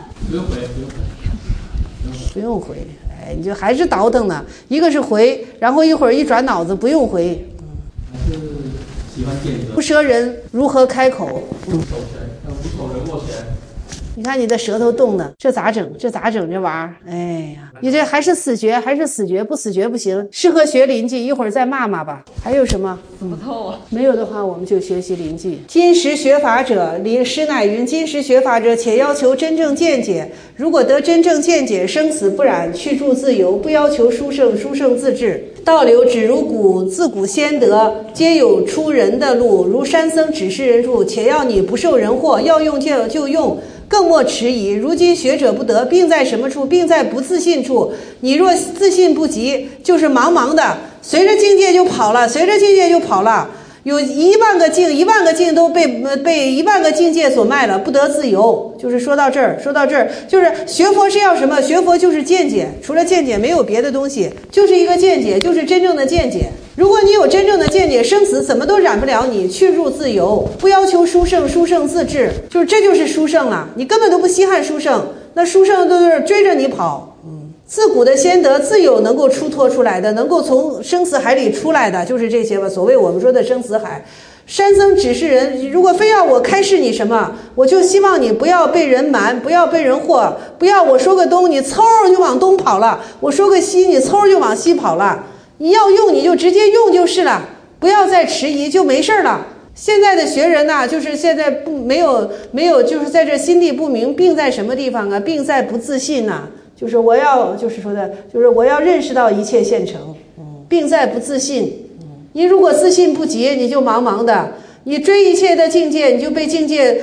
不用回，哎，你就还是倒腾呢。一个是回，然后一会儿一转脑子不用回。 还是喜欢点的。 不舍人如何开口？ 手拳，无手人握拳。 你看你的舌头动的，这咋整这玩意儿？哎呀，你这还是死绝，不死绝不行。适合学临济，一会儿再骂吧。还有什么？ 不透啊。 没有的话，我们就学习临济。今时学法者，师乃云：今时学法者，且要求真正见解。如果得真正见解，生死不染，去住自由，不要求殊胜，殊胜自至。道流只如古，自古先得，皆有出人的路。如山僧指示人处，且要你不受人惑，要用就用。更莫迟疑，如今学者不得，病在什么处？病在不自信处。你若自信不及，就是茫茫的，随着境界就跑了。有1万个境都被1万个境界所卖了，不得自由。就是说到这儿，就是学佛是要什么？学佛就是见解，除了见解没有别的东西，就是一个见解，就是真正的见解。如果你有真正的见解，生死怎么都染不了你，去入自由，不要求殊胜，殊胜自至，这就是殊胜了。你根本都不稀罕殊胜，那殊胜都是追着你跑。自古的先得自有能够出脱出来的，能够从生死海里出来的，就是这些吧。所谓我们说的生死海。山僧指示人，如果非要我开示你什么，我就希望你不要被人瞒，不要被人惑，不要我说个东你嗖就往东跑了，我说个西你嗖就往西跑了。你要用你就直接用就是了，不要再迟疑就没事了。现在的学人呐，就是现在没有就是在这心地不明，病在什么地方啊？病在不自信呐。就是我要认识到一切现成，病在不自信。你如果自信不及，你就茫茫的，你追一切的境界，你就被境界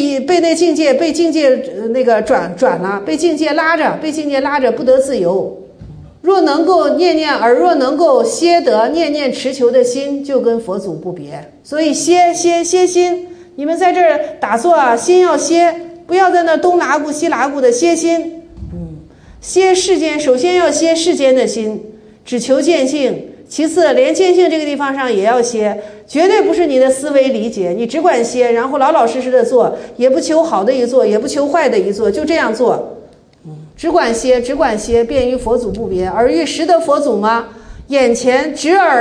那个转了，被境界拉着不得自由。若能够若能够歇得念念持求的心，就跟佛祖不别。所以歇心，你们在这儿打坐啊，心要歇，不要在那东拉咕西拉咕的歇心。歇世间，首先要歇世间的心，只求见性。其次，连见性这个地方上也要歇，绝对不是你的思维理解，你只管歇，然后老老实实的做，也不求好的一做，也不求坏的一做，就这样做。只管歇，便于佛祖不别。而欲识得佛祖吗？眼前直耳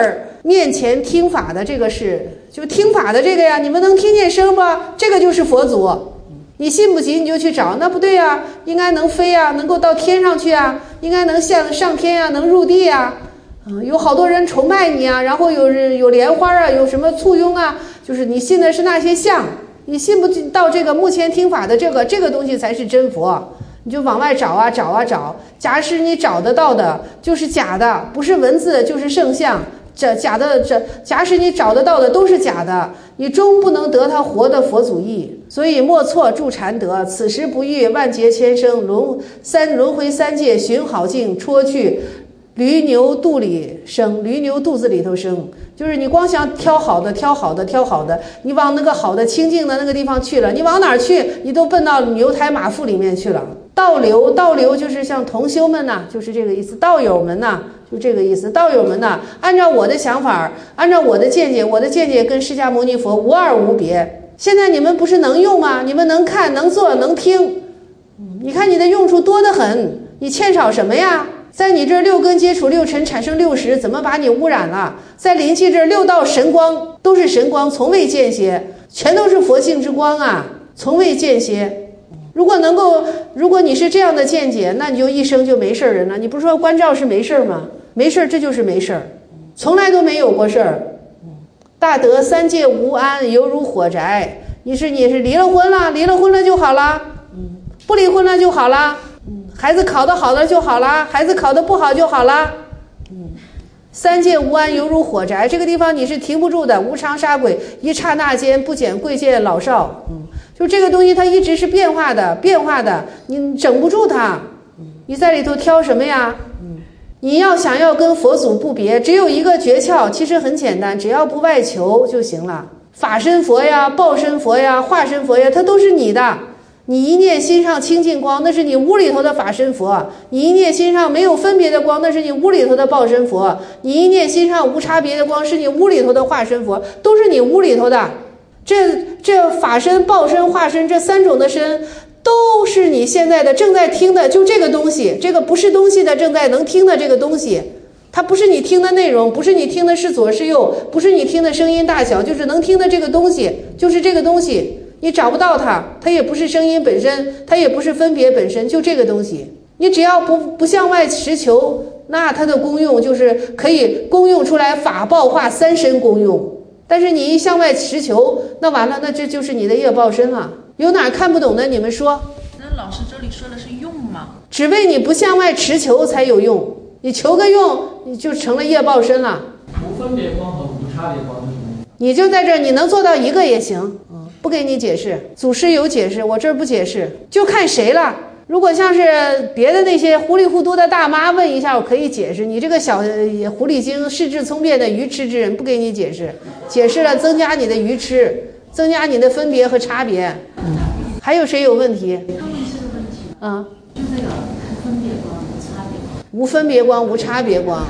面前听法的这个是，就听法的这个呀，你们能听见声不？这个就是佛祖。你信不信你就去找，那不对呀，应该能飞啊，能够到天上去啊，应该能上天啊，能入地啊。有好多人崇拜你啊，然后有莲花啊，有什么簇拥啊，就是你信的是那些像，你信不到这个目前听法的这个东西才是真佛。你就往外找啊找啊找，假使你找得到的就是假的，不是文字就是圣像，假使你找得到的都是假的，你终不能得他活的佛祖意。所以莫错住禅得，此时不遇万劫千生，轮回三界寻好境，戳去驴牛肚里生，驴牛肚子里头生。就是你光想挑好的，你往那个好的清净的那个地方去了，你往哪儿去，你都奔到牛胎马腹里面去了。道流就是像同修们呐，就是这个意思。道友们呐，就这个意思。道友们呐，按照我的想法，按照我的见解跟释迦牟尼佛无二无别。现在你们不是能用吗？你们能看能做能听，你看你的用处多得很，你欠少什么呀？在你这六根接触六尘产生60，怎么把你污染了？在灵气这6道神光都是神光，从未间歇，全都是佛性之光啊，从未间歇。如果你是这样的见解，那你就一生就没事人了。你不是说关照是没事吗？没事，这就是没事，从来都没有过事儿。大德三界无安，犹如火宅。你是离了婚了就好了，不离婚了就好了。孩子考得好了就好了，孩子考得不好就好了。三界无安犹如火宅，这个地方你是停不住的，无常杀鬼，一刹那间不减贵贱老少。就这个东西它一直是变化的，你整不住它。你在里头挑什么呀？你想要跟佛祖不别，只有一个诀窍，其实很简单，只要不外求就行了。法身佛呀，报身佛呀，化身佛呀，它都是你的。你一念心上清净光，那是你屋里头的法身佛；你一念心上没有分别的光，那是你屋里头的报身佛；你一念心上无差别的光，是你屋里头的化身佛，都是你屋里头的。这法身、报身、化身这3种的身，都是你现在的正在听的，就这个东西，这个不是东西的正在能听的这个东西，它不是你听的内容，不是你听的是左是右，不是你听的声音大小，就是能听的这个东西，就是这个东西。你找不到它也不是声音本身，它也不是分别本身，就这个东西。你只要不向外实求，那它的功用就是可以功用出来法报化3身功用。但是你一向外实求，那完了，那这就是你的业报身了。有哪看不懂的你们说。 那老师这里说的是用吗？ 只为你不向外持求才有用，你求个用，你就成了业报身了。 无分别光和无差别光是什么？ 你就在这儿，你能做到一个也行。不给你解释，祖师有解释，我这儿不解释，就看谁了。如果像是别的那些糊里糊涂的大妈问一下，我可以解释。你这个小狐狸精、世智聪辩的愚痴之人，不给你解释，解释了增加你的愚痴，增加你的分别和差别。还有谁有问题？啊， 就这个无分别光、无差别光。 无分别光、无差别光。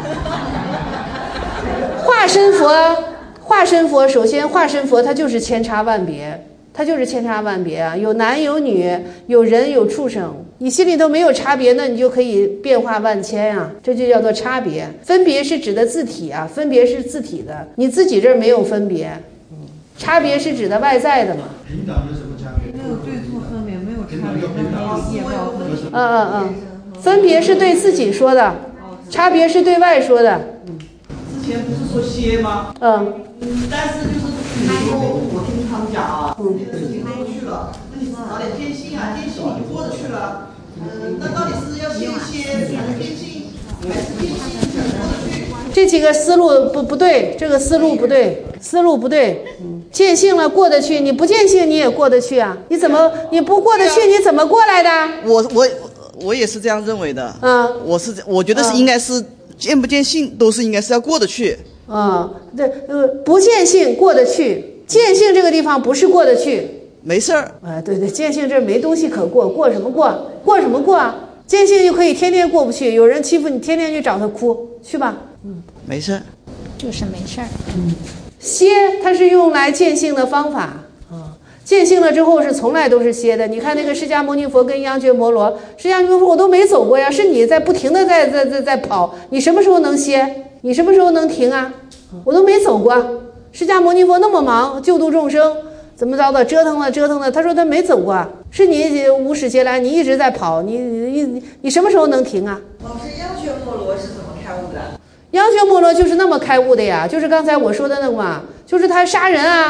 化身佛，首先化身佛它就是千差万别，啊，有男有女，有人有畜生，你心里头没有差别，那你就可以变化万千啊，这就叫做差别。分别是指的自体啊，分别是自体的，你自己这儿没有分别，差别是指的外在的嘛。 平等是什么差别？ 没有对错分别，没有差别，那业报分别。 分别是对自己说的，差别是对外说的。 之前不是说歇吗？但是就是比如说我听他们讲啊，那个事情过去了，那你找点坚信啊，坚信你就过得去了。那到底是要先歇才能坚信，还是坚信才能过得去？ 这几个思路不对，这个思路不对，见性了过得去，你不见性你也过得去啊？你不过得去，你怎么过来的？ 我也是这样认为的。我觉得是应该是见不见性都是应该是要过得去。 对，不见性过得去，见性这个地方不是过得去， 没事儿。 对，见性这没东西可过，过什么过？过什么过啊？见性就可以天天过不去，有人欺负你，天天去找他哭去吧。 没事儿， 就是没事儿。 歇，它是用来见性的方法见性了之后是从来都是歇的。你看那个释迦牟尼佛跟央觉摩罗，释迦牟尼佛说我都没走过呀，是你在不停的在跑，你什么时候能歇？你什么时候能停啊？ 我都没走过。释迦牟尼佛那么忙救度众生，怎么着的折腾了，他说他没走过，是你无始劫来你一直在跑，你什么时候能停啊？ 老师，央学摩罗是怎么开悟的？ 央学摩罗就是那么开悟的呀，就是刚才我说的那个嘛，就是他杀人啊，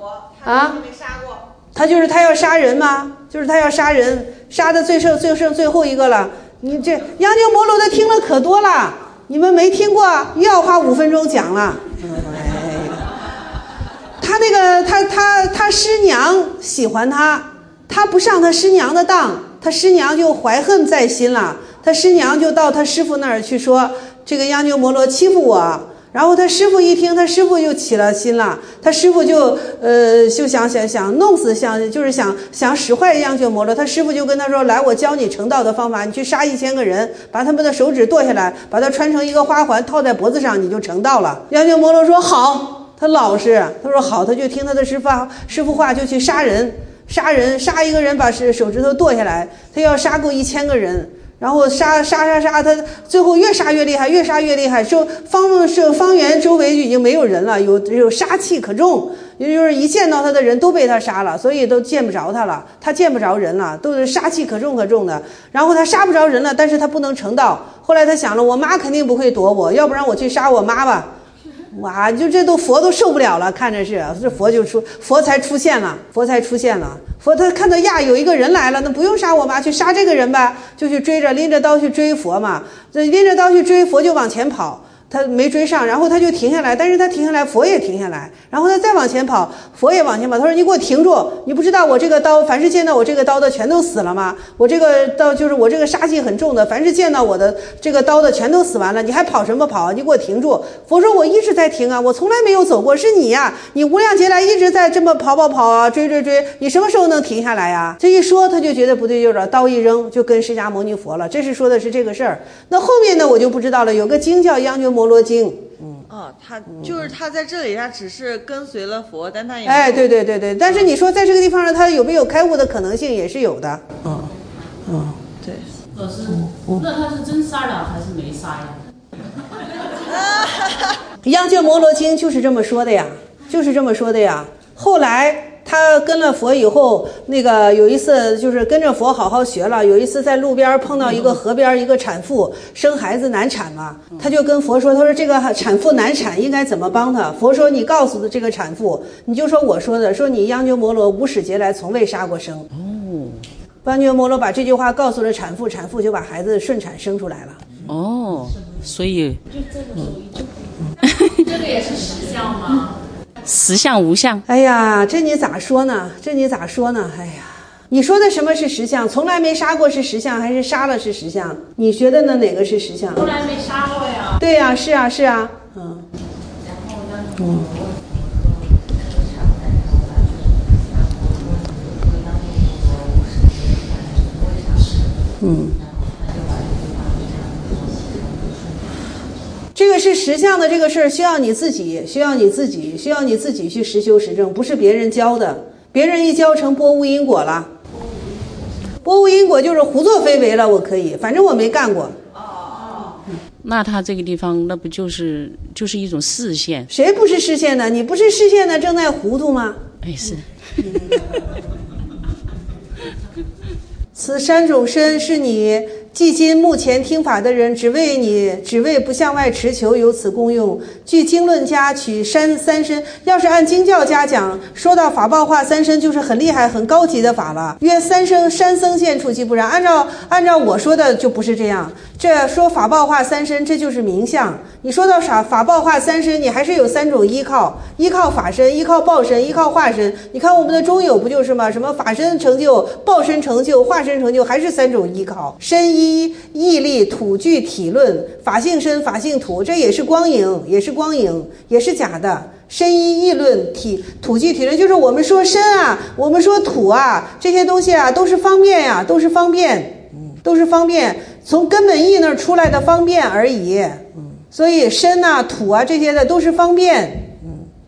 他就是他要杀人嘛，就是他要杀人，杀的最后一个了。你这央觉摩罗的听了可多了，你们没听过，又要花5分钟讲了。他那个他师娘喜欢他不上他师娘的当，他师娘就怀恨在心了，他师娘就到他师父那儿去说这个央觉摩罗欺负我。然后他师父一听，他师父就起了心了，他师父就想弄死，就是想使坏央觉摩罗。他师父就跟他说，来，我教你成道的方法，你去杀1000个人，把他们的手指剁下来，把它穿成一个花环套在脖子上，你就成道了。央觉摩罗说好，他老实，他说好，他就听他的师父话，就去杀一个人，把手指头剁下来，他要杀够1000个人。然后杀，他最后越杀越厉害，方圆周围已经没有人了，有杀气可重，也就是一见到他的人都被他杀了，所以都见不着他了，他见不着人了，都是杀气可重的。然后他杀不着人了，但是他不能成道。后来他想了，我妈肯定不会躲我，要不然我去杀我妈吧。哇，就这佛都受不了了，看着是这佛才出现了，佛他看到呀有一个人来了，那不用杀我妈，去杀这个人吧，就去追着拎着刀去追佛嘛，拎着刀去追佛就往前跑，他没追上，然后他就停下来，但是他停下来佛也停下来，然后他再往前跑，佛也往前跑，他说你给我停住，你不知道我这个刀凡是见到我这个刀的全都死了吗？我这个刀就是我这个杀气很重的，凡是见到我的这个刀的全都死完了，你还跑什么跑啊？你给我停住。佛说我一直在停啊，我从来没有走过，是你呀，你无量劫来一直在这么跑啊，追，你什么时候能停下来呀？这一说他就觉得不对劲了，刀一扔就跟释迦牟尼佛了，这是说的是这个事儿。那后面呢我就不知道了，有个经叫央觉摩罗经。 他就是他在这里，他只是跟随了佛，但他也对，但是你说在这个地方呢，他有没有开悟的可能性也是有的。 对。老师，那他是真杀了还是没杀呀？ 央觉摩罗经就是这么说的呀，后来他跟了佛以后，那个有一次就是跟着佛好好学了，有一次在路边碰到一个河边一个产妇生孩子难产嘛，他就跟佛说，他说这个产妇难产应该怎么帮他？佛说你告诉这个产妇，你就说我说的，说你央觉摩罗无始劫来从未杀过生。央觉摩罗把这句话告诉了产妇，产妇就把孩子顺产生出来了。 所以就这个属于这个也是实相吗？ 实相无相。 哎呀，这你咋说呢？哎呀，你说的什么是实相？从来没杀过是实相，还是杀了是实相？你觉得呢？哪个是实相？ 从来没杀过呀。 对呀，是啊。这个是实相的这个事儿，需要你自己去实修实证，不是别人教的。别人一教成波无因果了，波无因果就是胡作非为了。我可以，反正我没干过。 那他这个地方，那不就是一种视线？ 谁不是视线的？你不是视线的，正在糊涂吗？ 哎，是。 此3种身是你迄今目前听法的人，只为不向外持求，由此共用。据经论家取三身，要是按经教家讲，说到法报化3身就是很厉害很高级的法了。约山僧现处即不然，按照我说的就不是这样。这说法报化3身，这就是名相。你说到法报化3身，你还是有3种依靠法身，依靠报身，依靠化身。你看我们的中有不就是吗？什么法身成就、报身成就、化身成就，还是3种依靠。身依义力，土具体论，法性身，法性土，这也是光影，也是假的。身依义论，土具体论，就是我们说身啊，我们说土啊，这些东西啊，都是方便呀，都是方便，从根本义那儿出来的方便而已。所以身啊、土啊这些的都是方便。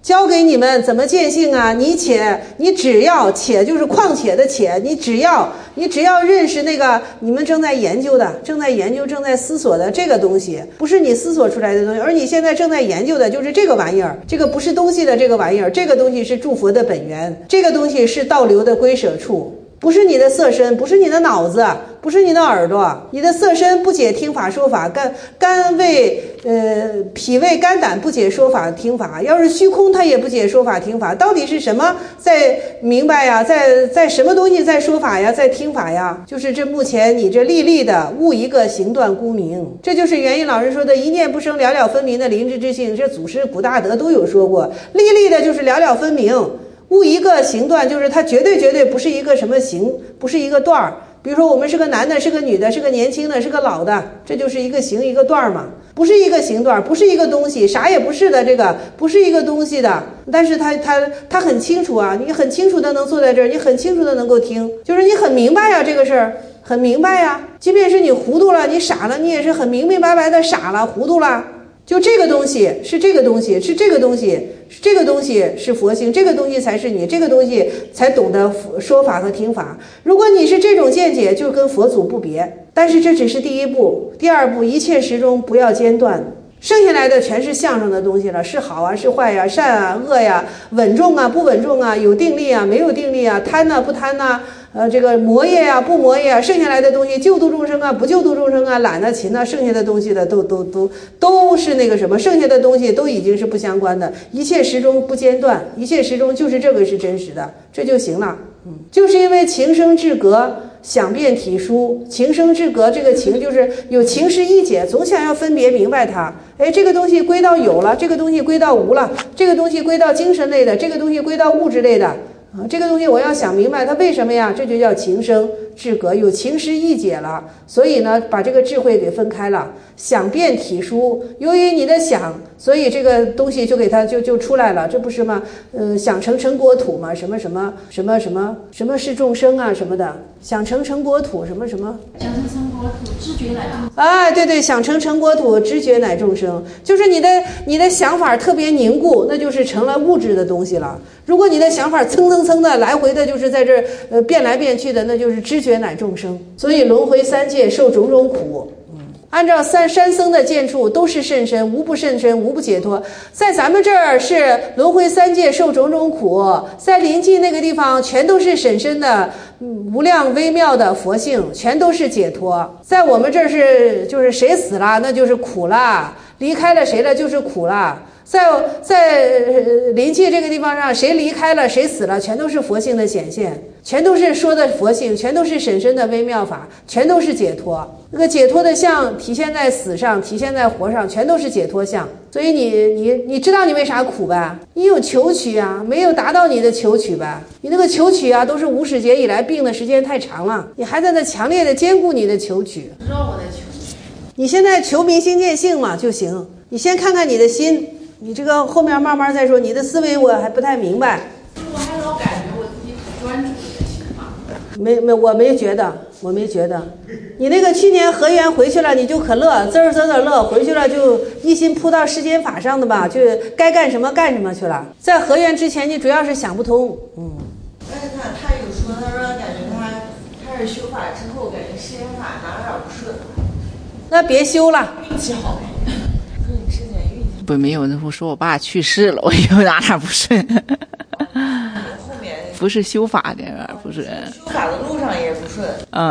教给你们怎么见性啊？你只要且就是况且的且，你只要认识那个你们正在研究、正在思索的这个东西，不是你思索出来的东西，而你现在正在研究的就是这个玩意儿，这个不是东西的这个玩意儿，这个东西是诸佛的本源，这个东西是道流的归舍处。不是你的色身，不是你的脑子，不是你的耳朵，你的色身不解听法说法，肝胃脾胃肝胆不解说法听法，要是虚空它也不解说法听法，到底是什么在明白呀？在什么东西在说法呀？在听法呀？就是这目前你这历历的悟一个行断孤明，这就是元音老师说的一念不生了了分明的灵智之性，这祖师古大德都有说过，历历的就是了了分明。悟一个行段，就是它绝对不是一个什么行，不是一个段儿。比如说我们是个男的，是个女的，是个年轻的，是个老的，这就是一个行一个段嘛，不是一个行段，不是一个东西，啥也不是的，这个不是一个东西的。但是他很清楚啊，你很清楚的能坐在这儿，你很清楚的能够听，就是你很明白呀，这个事儿很明白呀。即便是你糊涂了，你傻了，你也是很明明白白的傻了，糊涂了。就这个东西是这个东西，是这个东西，是这个东西是佛性，这个东西才是你，这个东西才懂得说法和听法。如果你是这种见解，就跟佛祖不别。但是这只是第一步，第二步，一切时中不要间断。剩下来的全是相上的东西了，是好啊，是坏呀，善啊，恶呀，稳重啊，不稳重啊，有定力啊，没有定力啊，贪啊，不贪啊，这个磨业啊，不磨业啊，剩下来的东西，救度众生啊，不救度众生啊，懒啊，勤啊，剩下的东西的都是那个什么，剩下的东西都已经是不相关的，一切时中不间断，一切时中就是这个是真实的，这就行了。就是因为情生至格，想辨体殊，情生至格，这个情就是有情识一解，总想要分别明白它。哎，这个东西归到有了，这个东西归到无了，这个东西归到精神类的，这个东西归到物质类的啊，这个东西我要想明白它为什么呀？这就叫情生至格，有情识一解了，所以呢，把这个智慧给分开了。想辨体殊，由于你的想，所以这个东西就给它就出来了，这不是吗？想成成国土嘛，什么是众生啊什么的，想成成国土什么想成成国土，知觉乃众生。 哎，对，想成成国土，知觉乃众生，就是你的想法特别凝固，那就是成了物质的东西了。如果你的想法蹭的来回的，就是在这变来变去的，那就是知觉乃众生。所以轮回三界受种种苦。按照山僧的见处，都是甚深，无不甚深，无不解脱。在咱们这儿是轮回三界受种种苦，在临济那个地方全都是甚深的无量微妙的佛性，全都是解脱。在我们这儿就是谁死了那就是苦了，离开了谁了就是苦了。在临济这个地方上，谁离开了谁死了，全都是佛性的显现，全都是说的佛性，全都是甚深的微妙法，全都是解脱。那个解脱的相体现在死上，体现在活上，全都是解脱相。所以你知道你为啥苦吧？你有求取啊，没有达到你的求取吧？你那个求取啊，都是无始劫以来病的时间太长了，你还在那强烈的兼顾你的求取。 知道我在求取。 你现在求明心见性嘛就行。你先看看你的心，你这个后面慢慢再说。你的思维我还不太明白。 我还老感觉我自己很专注在心法。 我没觉得。你那个去年合缘回去了，你就可乐，滋乐，回去了就一心扑到世间法上的吧，就该干什么干什么去了。在合缘之前，你主要是想不通。 但是他有说，他说感觉他开始修法之后，感觉世间法哪有点不顺。 那别修了， 运气好。说你之前运气不没有，我说我爸去世了，我以为哪不顺。 后面不是修法的，不是修法的路上也不顺。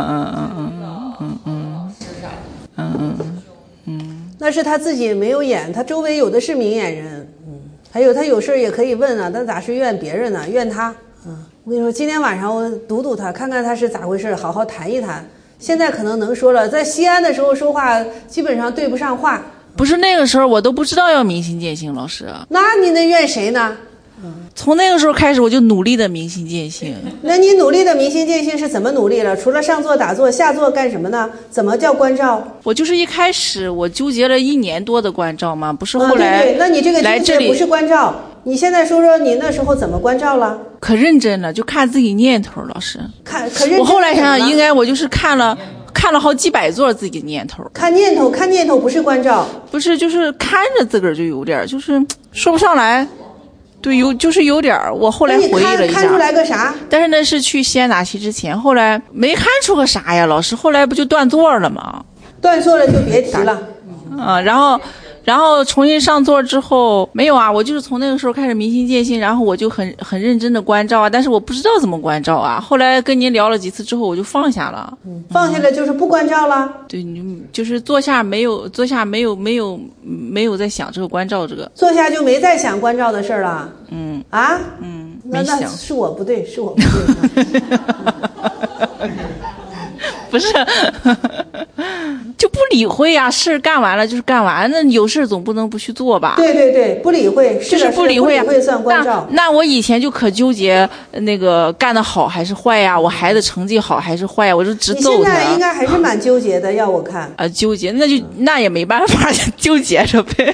那是他自己没有演，他周围有的是明眼人。还有他有事也可以问啊，他咋是怨别人呢？怨他。我跟你说，今天晚上我堵他，看看他是咋回事，好好谈一谈。现在可能能说了，在西安的时候说话基本上对不上话。 不是那个时候我都不知道要明心见性，老师。 那你能怨谁呢？ 从那个时候开始我就努力的明心见性。 那你努力的明心见性是怎么努力了？除了上座打坐，下座干什么呢？怎么叫关照？ 我就是一开始我纠结了1年多的关照嘛，不是后来对，那你这个纠结不是关照。你现在说说你那时候怎么关照了？ 可认真了，就看自己念头，老师。 可认真。 我后来想想，应该我就是看了好几百座自己的念头。 看念头不是关照。 不是，就是看着自个儿就有点，就是说不上来。 对，就是有点儿。我后来回忆了一下， 看出来个啥？ 但是那是去西安打棋之前，后来没看出个啥呀。老师后来不就断座了吗？ 断座了就别提了。 然后重新上座之后没有啊，我就是从那个时候开始明心见性，然后我就很认真的关照啊，但是我不知道怎么关照啊。后来跟您聊了几次之后，我就放下了。 放下了就是不关照了。 对，就是坐下没有在想这个关照这个。 坐下就没再想关照的事儿了。那是我不对，是我不对。 不是，就不理会呀，事干完了就是干完，那有事总不能不去做吧？ 对，不理会， 就是不理会呀， 不理会算关照。 那我以前就可纠结那个干得好还是坏呀，我孩子成绩好还是坏呀，我就直揍他。 你现在应该还是蛮纠结的，要我看。 纠结，那也没办法，纠结着呗。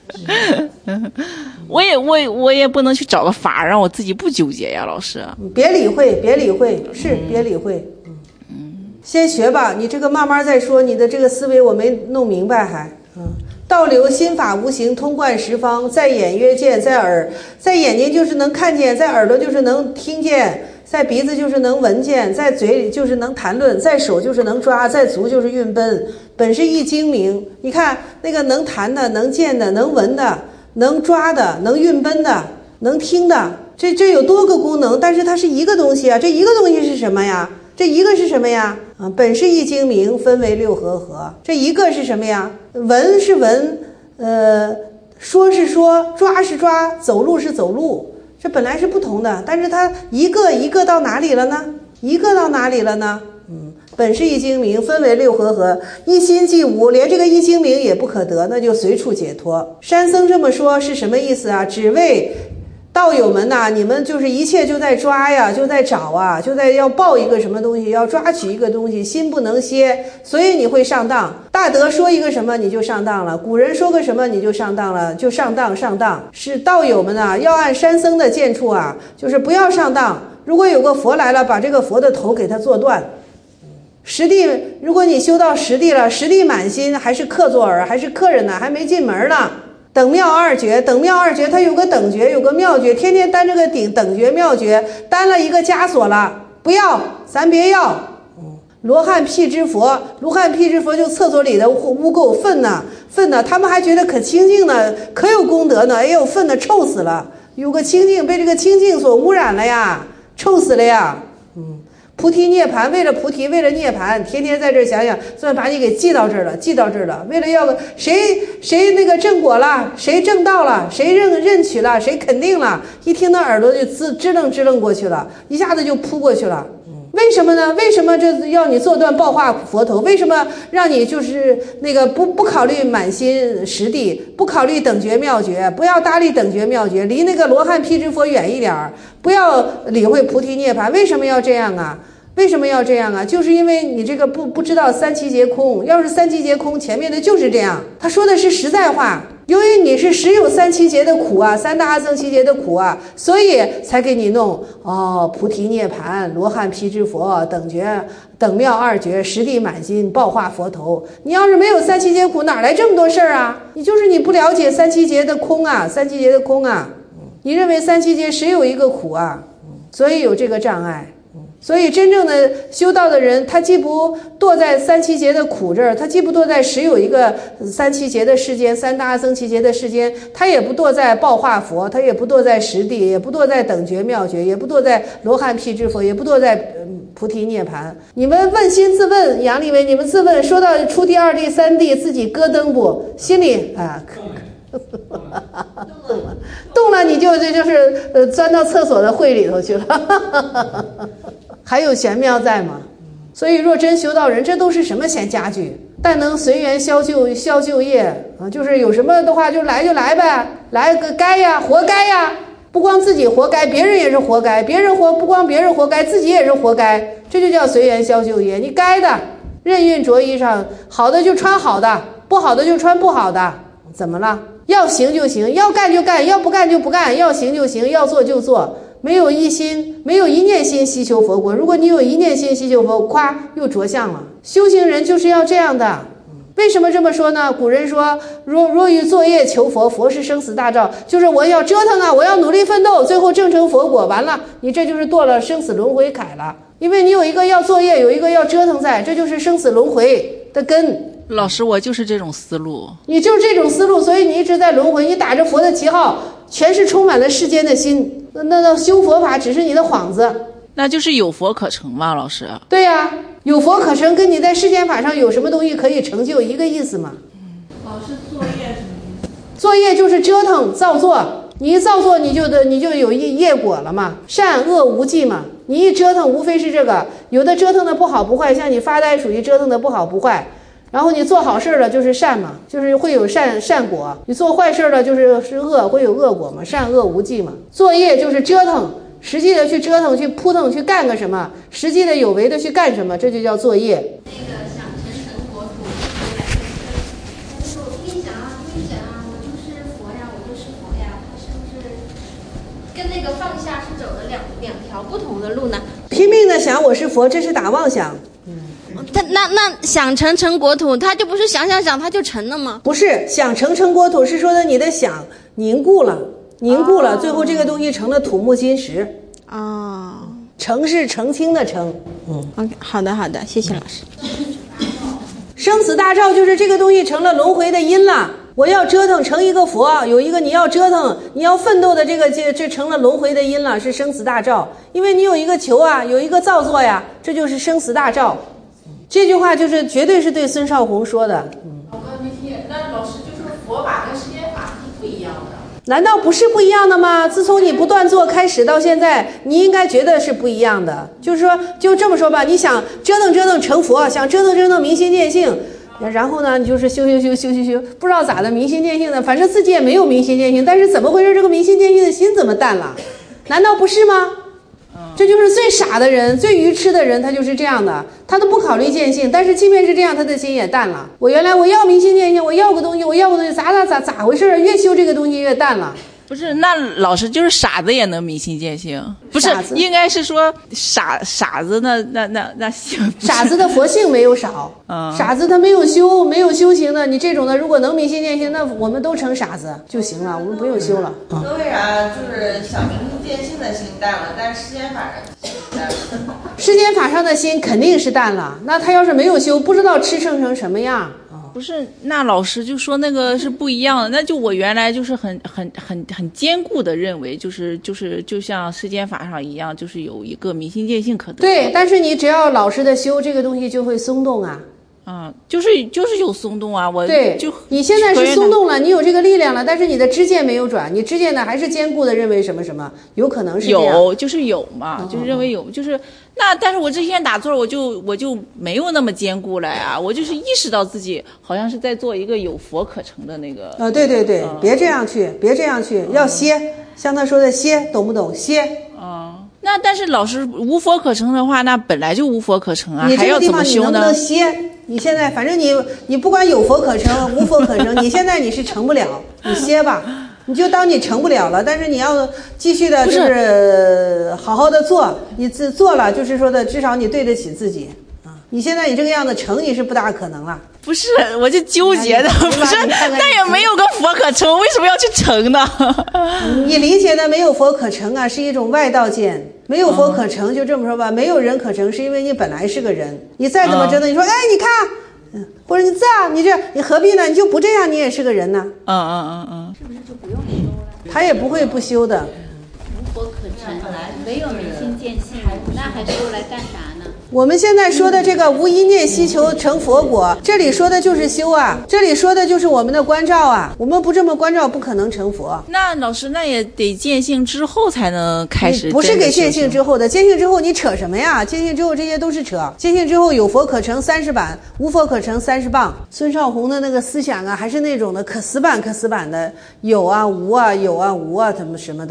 我也不能去找个法让我自己不纠结呀，老师。 别理会，别理会，别理会。先学吧，你这个慢慢再说，你的这个思维我没弄明白还。道流心法无形，通贯十方，在眼曰见，在耳，在眼睛就是能看见，在耳朵就是能听见，在鼻子就是能闻见，在嘴里就是能谈论，在手就是能抓，在足就是运奔，本是一精明。你看那个能谈的、能见的、能闻的、能抓的、能运奔的、能听的，这有多个功能，但是它是一个东西啊。这一个东西是什么呀？这一个是什么呀？本是一精明，分为六合合。这一个是什么呀？闻是闻，说是说，抓是抓，走路是走路。这本来是不同的，但是它一个一个到哪里了呢？本是一精明，分为六合合，一心即无，连这个一精明也不可得，那就随处解脱。山僧这么说是什么意思啊？只为道友们呐，你们就是一切就在抓呀，就在找啊，就在要抱一个什么东西，要抓取一个东西，心不能歇，所以你会上当。大德说一个什么你就上当了，古人说个什么你就上当了，就上当。是道友们啊，要按山僧的见处啊，就是不要上当。如果有个佛来了，把这个佛的头给他做断。实地，如果你修到实地了，实地满心，还是客座儿，还是客人呢，还没进门呢。等妙二绝，它有个等觉，有个妙觉，天天担这个等觉妙觉，担了一个枷锁了，不要，咱别要。罗汉辟支佛就厕所里的污垢粪呢，他们还觉得可清净呢，可有功德呢，哎呦，粪呢臭死了，有个清净被这个清净所污染了呀，臭死了呀。菩提涅槃，为了菩提，为了涅槃，天天在这想想，算把你给记到这儿了。为了要个谁那个正果了，谁正道了，谁认取了，谁肯定了，一听到耳朵就支棱过去了，一下子就扑过去了。为什么呢？为什么这要你做断报化佛头？为什么让你就是那个不考虑满心实地，不考虑等觉妙觉，不要搭理等觉妙觉，离那个罗汉辟支佛远一点，不要理会菩提涅槃？为什么要这样啊？就是因为你这个不知道三七皆空。要是三七皆空，前面的就是这样。他说的是实在话。由于你是实有三七劫的苦啊，三大阿僧祇劫的苦啊，所以才给你弄菩提涅槃、罗汉辟支佛、等觉、等妙二觉、实地满心、报化佛头。你要是没有三七劫苦，哪来这么多事儿啊？你不了解三七劫的空啊，你认为三七劫实有一个苦啊，所以有这个障碍。所以真正的修道的人，他既不堕在三七劫的苦这儿，他既不堕在实有一个三七劫的世间，三大阿僧祇劫的世间，他也不堕在报化佛，他也不堕在实地，也不堕在等觉妙觉，也不堕在罗汉辟支佛，也不堕在菩提涅槃。你们问心自问，杨利伟，你们自问，说到出地、二地、三地，自己咯噔不？心里动了，你就是钻到厕所的会里头去了。还有玄妙在吗？所以若真修道人，这都是什么闲家具？但能随缘消旧业啊，就是有什么的话就来呗，来个该呀，活该呀。不光自己活该，别人也是活该，不光别人活该，自己也是活该。这就叫随缘消旧业。你该的，任运着衣裳，好的就穿好的，不好的就穿不好的，怎么了？要行就行，要干就干，要不干就不干，要行就行，要做就做。没有一念心希求佛国。如果你有一念心希求佛，夸又着相了。修行人就是要这样的， 为什么这么说呢？古人说若欲作业求佛，佛是生死大兆，就是我要折腾啊，我要努力奋斗，最后证成佛果，完了你这就是堕了生死轮回坎了。因为你有一个要作业，有一个要折腾在，这就是生死轮回的根。 老师，我就是这种思路。 你就是这种思路，所以你一直在轮回，你打着佛的旗号，全是充满了世间的心，那修佛法只是你的幌子。 那就是有佛可成嘛，老师。 对呀，有佛可成跟你在世间法上有什么东西可以成就一个意思嘛。 老师，作业什么意思？ 作业就是折腾造作，你一造作你就有业果了嘛，善恶无记嘛。你一折腾无非是这个，有的折腾的不好不坏，像你发呆属于折腾的不好不坏，然后你做好事了就是善嘛，就是会有善果，你做坏事了就是恶，会有恶果嘛，善恶无记嘛。作业就是折腾，实际的去折腾，去扑腾，去干个什么，实际的有为的去干什么，这就叫作业。 那个想成神国土，但是我推想啊，我就是佛呀，我就是佛呀，他是不是跟那个放下是走了两条不同的路呢？ 拼命的想我是佛，这是打妄想。 他那想成国土，他就不是想，他就成了吗？ 不是，想成国土是说的你的想凝固了，最后这个东西成了土木金石。成是澄清的成。 OK， 好的，谢谢老师。 生死大兆就是这个东西成了轮回的因了。我要折腾成一个佛，有一个你要折腾，你要奋斗的这成了轮回的因了，是生死大兆。因为你有一个求啊，有一个造作呀，这就是生死大兆。这句话就是绝对是对孙少红说的。 我刚才没听见，那老师就说佛法跟世间法是不一样的。 难道不是不一样的吗？自从你不断做开始到现在，你应该觉得是不一样的。就是说，就这么说吧，你想折腾成佛，想折腾明心见性，然后呢，你就是修，不知道咋的明心见性的，反正自己也没有明心见性，但是怎么回事？这个明心见性的心怎么淡了？难道不是吗？这就是最傻的人，最愚痴的人，他就是这样的，他都不考虑见性，但是即便是这样，他的心也淡了。我原来我要明心见性，我要个东西，咋回事？越修这个东西越淡了。 不是，那老师就是傻子也能明心见性，不是应该是说傻子那性， 傻子的佛性没有少，傻子他没有修行的，你这种的如果能明心见性，那我们都成傻子就行了，我们不用修了。 那为啥就是想明心见性的心淡了，但是世间法上心淡了？ 世间法上的心肯定是淡了，那他要是没有修，不知道吃剩成什么样。 不是，那老师就说那个是不一样的，那就我原来就是很坚固的认为，就像世间法上一样，就是有一个明心见性可得。 对，但是你只要老实的修，这个东西就会松动啊。 就是有松动啊， 对，你现在是松动了，你有这个力量了，但是你的知见没有转，你知见呢还是坚固的认为什么，有可能是这样。 有嘛，就是认为有，就是那，但是我之前打坐我就没有那么坚固了呀，我就是意识到自己好像是在做一个有佛可成的那个。 对，别这样去，要歇，像他说的歇，懂不懂？歇。 那但是老师无佛可成的话，那本来就无佛可成啊，还要怎么修呢？ 你能不能歇？你现在反正你不管有佛可成无佛可成，你现在你是成不了，你歇吧，你就当你成不了了。但是你要继续的，就是好好的做，你做了，就是说的至少你对得起自己啊。你现在你这个样子成你是不大可能了。 不是，我就纠结的，不是，那也没有个佛可成，为什么要去成呢？ 你理解的没有佛可成啊，是一种外道见。没有佛可成，就这么说吧，没有人可成，是因为你本来是个人，你再怎么折腾，你说，哎，你看，或者你何必呢？你就不这样，你也是个人呢。 是不是就不用修了？ 他也不会不修的。 无佛可成，没有明心见性，那还修来干啥呢？ 我们现在说的这个无一念希求成佛果，这里说的就是修啊，这里说的就是我们的关照啊，我们不这么关照，不可能成佛。 那老师，那也得见性之后才能开始。 不是给见性之后的，见性之后你扯什么呀？见性之后这些都是扯。见性之后有佛可成30板，无佛可成30棒。孙少红的那个思想啊，还是那种的可死板的，有啊无啊，有啊无啊，什么的。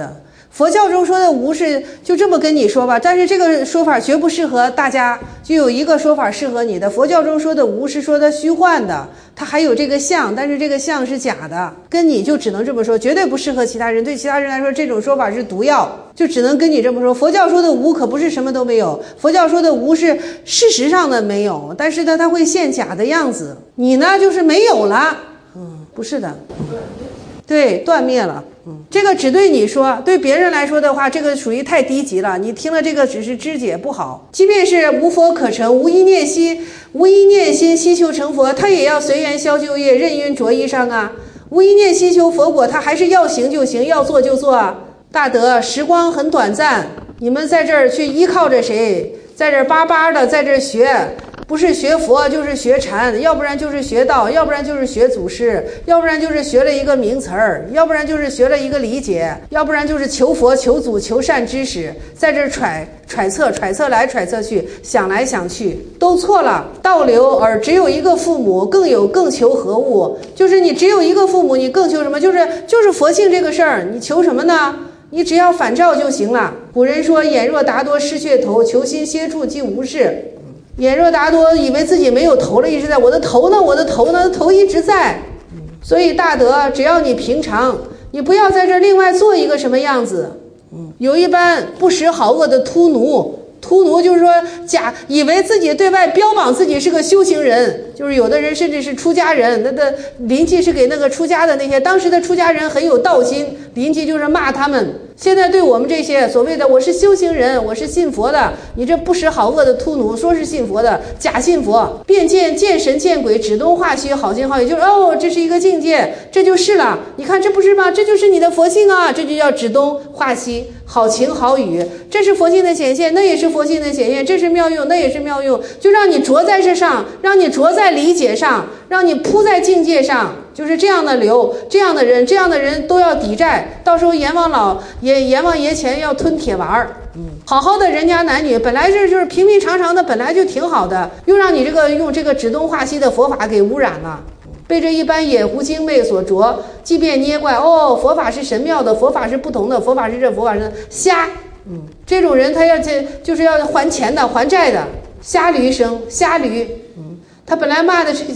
佛教中说的无是就这么跟你说吧，但是这个说法绝不适合大家，就有一个说法适合你的。佛教中说的无是说的虚幻的，它还有这个相，但是这个相是假的，跟你就只能这么说，绝对不适合其他人。对其他人来说，这种说法是毒药，就只能跟你这么说。佛教说的无可不是什么都没有，佛教说的无是事实上的没有，但是呢，它会现假的样子，你呢就是没有了。不是的，对，断灭了。这个只对你说，对别人来说的话，这个属于太低级了。你听了这个只是知解不好。即便是无佛可成，无一念心希求成佛，他也要随缘消旧业，任运着衣裳啊。无一念希求佛果，他还是要行就行，要做就做啊。大德，时光很短暂，你们在这儿去依靠着谁？在这儿巴巴的在这儿学。不是学佛就是学禅，要不然就是学道，要不然就是学祖师，要不然就是学了一个名词儿，要不然就是学了一个理解，要不然就是求佛求祖求善知识，在这揣测来揣测去，想来想去都错了。倒流而只有一个父母，更求何物？就是你只有一个父母，你更求什么？就是佛性这个事儿，你求什么呢？你只要反照就行了。古人说眼若达多失却头，求心歇处即无事。眼若达多以为自己没有头了，一直在我的头呢，头一直在。所以大德，只要你平常，你不要在这另外做一个什么样子。有一般不识好恶的秃奴就是说以为自己对外标榜自己是个修行人，就是有的人甚至是出家人，他的邻居是给那个出家的那些当时的出家人很有道心，邻居就是骂他们。现在对我们这些所谓的我是修行人，我是信佛的，你这不识好恶的秃奴，说是信佛的，假信佛，便见神见鬼，指东画西，好心好意，就是这是一个境界，这就是了。你看这不是吗？这就是你的佛性啊，这就叫指东画西，好情好语，这是佛性的显现，那也是佛性的显现，这是妙用，那也是妙用，就让你着在这上，让你着在理解上，让你扑在境界上。就是这样的流，这样的人都要抵债，到时候阎王爷前要吞铁丸儿。好好的人家男女本来就是平平常常的，本来就挺好的，又让你用这个指东画西的佛法给污染了，被这一般野狐精魅所着，即便捏怪佛法是神妙的，佛法是不同的，佛法是这，佛法是瞎。这种人他就是要还钱的，还债的，瞎驴生，瞎驴。他本来骂的是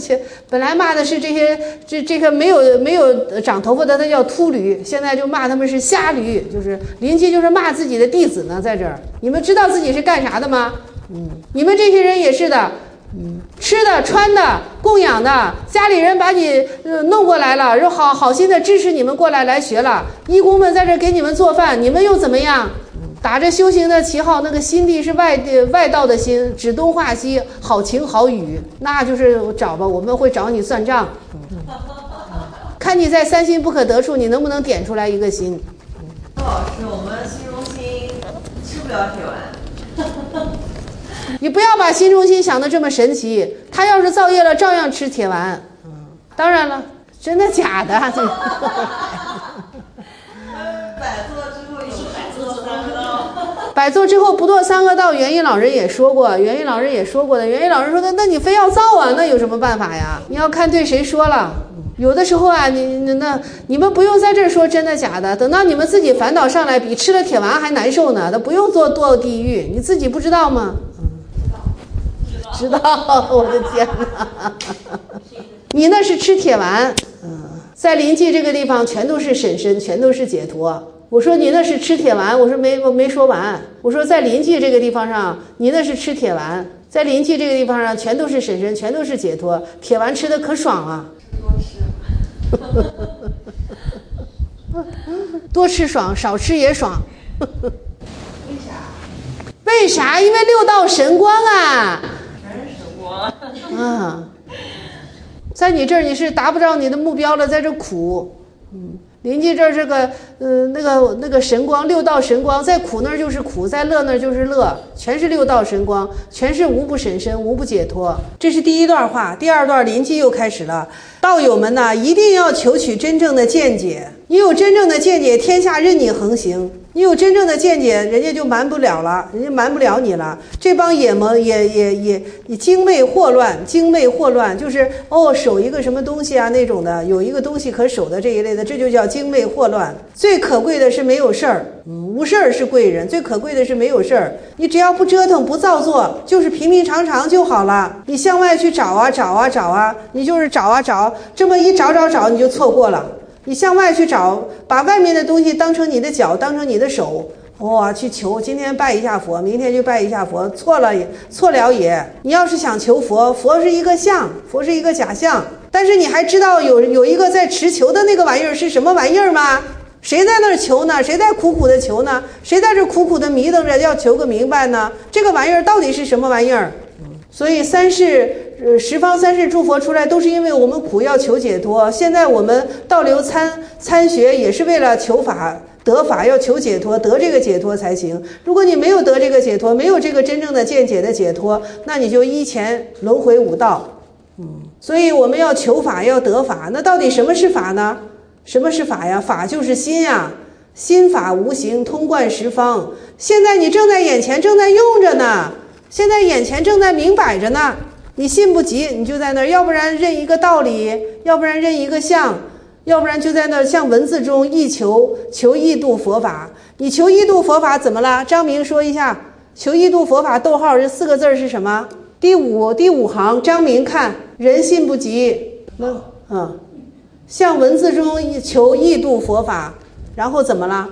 这个没有长头发的，他叫秃驴，现在就骂他们是瞎驴，就是邻居就是骂自己的弟子呢，在这儿，你们知道自己是干啥的吗？你们这些人也是的，吃的穿的供养的，家里人把你弄过来了，好心的支持你们过来学了，义工们在这给你们做饭，你们又怎么样？打着修行的旗号，那个心地是外道的心，指东画西，好情好语，那就是找吧，我们会找你算账。看你在三心不可得处，你能不能点出来一个心？ 周老师，我们心中心吃不了铁丸。 你不要把心中心想得这么神奇，他要是造业了，照样吃铁丸。当然了，真的假的？百做之后不堕三恶道，元音老人也说过的。元音老人说的，那你非要造啊，那有什么办法呀？你要看对谁说了。有的时候啊，你们不用在这儿说真的假的，等到你们自己烦恼上来，比吃了铁丸还难受呢。那不用堕地狱，你自己不知道吗？知道，我的天哪！你那是吃铁丸，在临济这个地方全都是审身，全都是解脱。我说你那是吃铁丸，我说没说完。我说在临济这个地方上，你那是吃铁丸，在临济这个地方上全都是审身，全都是解脱。铁丸吃的可爽了，多吃爽，少吃也爽。为啥？因为六道神光啊！全是神光。在你这儿你是达不到你的目标了，在这苦。临济这儿这个那个神光，六道神光，在苦那儿就是苦，在乐那儿就是乐，全是六道神光，全是无不审身，无不解脱。这是第一段话。第二段临济又开始了，道友们呐，一定要求取真正的见解。你有真正的见解，天下任你横行。你有真正的见解，人家就瞒不了了，人家瞒不了你了。这帮也精魅惑乱，就是守一个什么东西啊那种的，有一个东西可守的这一类的，这就叫精魅惑乱。最最可贵的是没有事儿，无事儿是贵人，最可贵的是没有事儿。你只要不折腾不造作，就是平平常常就好了。你向外去找啊找啊找啊，你就是找啊找，这么一找找找你就错过了。你向外去找，把外面的东西当成你的脚，当成你的手，去求，今天拜一下佛，明天就拜一下佛，错了也。你要是想求佛，佛是一个相，佛是一个假象，但是你还知道有一个在持求的那个玩意儿是什么玩意儿吗？谁在那儿求呢？谁在苦苦的求呢？谁在这苦苦的迷瞪着要求个明白呢？这个玩意儿到底是什么玩意儿？所以十方三世诸佛出来都是因为我们苦要求解脱。现在我们倒流参学也是为了求法得法，要求解脱，得这个解脱才行。如果你没有得这个解脱，没有这个真正的见解的解脱，那你就依前轮回五道。所以我们要求法，要得法。那到底什么是法呢？什么是法呀？法就是心呀，心法无形，通贯十方。现在你正在眼前，正在用着呢，现在眼前正在明摆着呢。你信不及，你就在那儿，要不然认一个道理，要不然认一个相，要不然就在那儿像文字中意求意度佛法。你求意度佛法怎么了？张明说一下，求意度佛法逗号这4个字是什么？第五行，张明看，人信不及，像文字中求意度佛法，然后怎么了？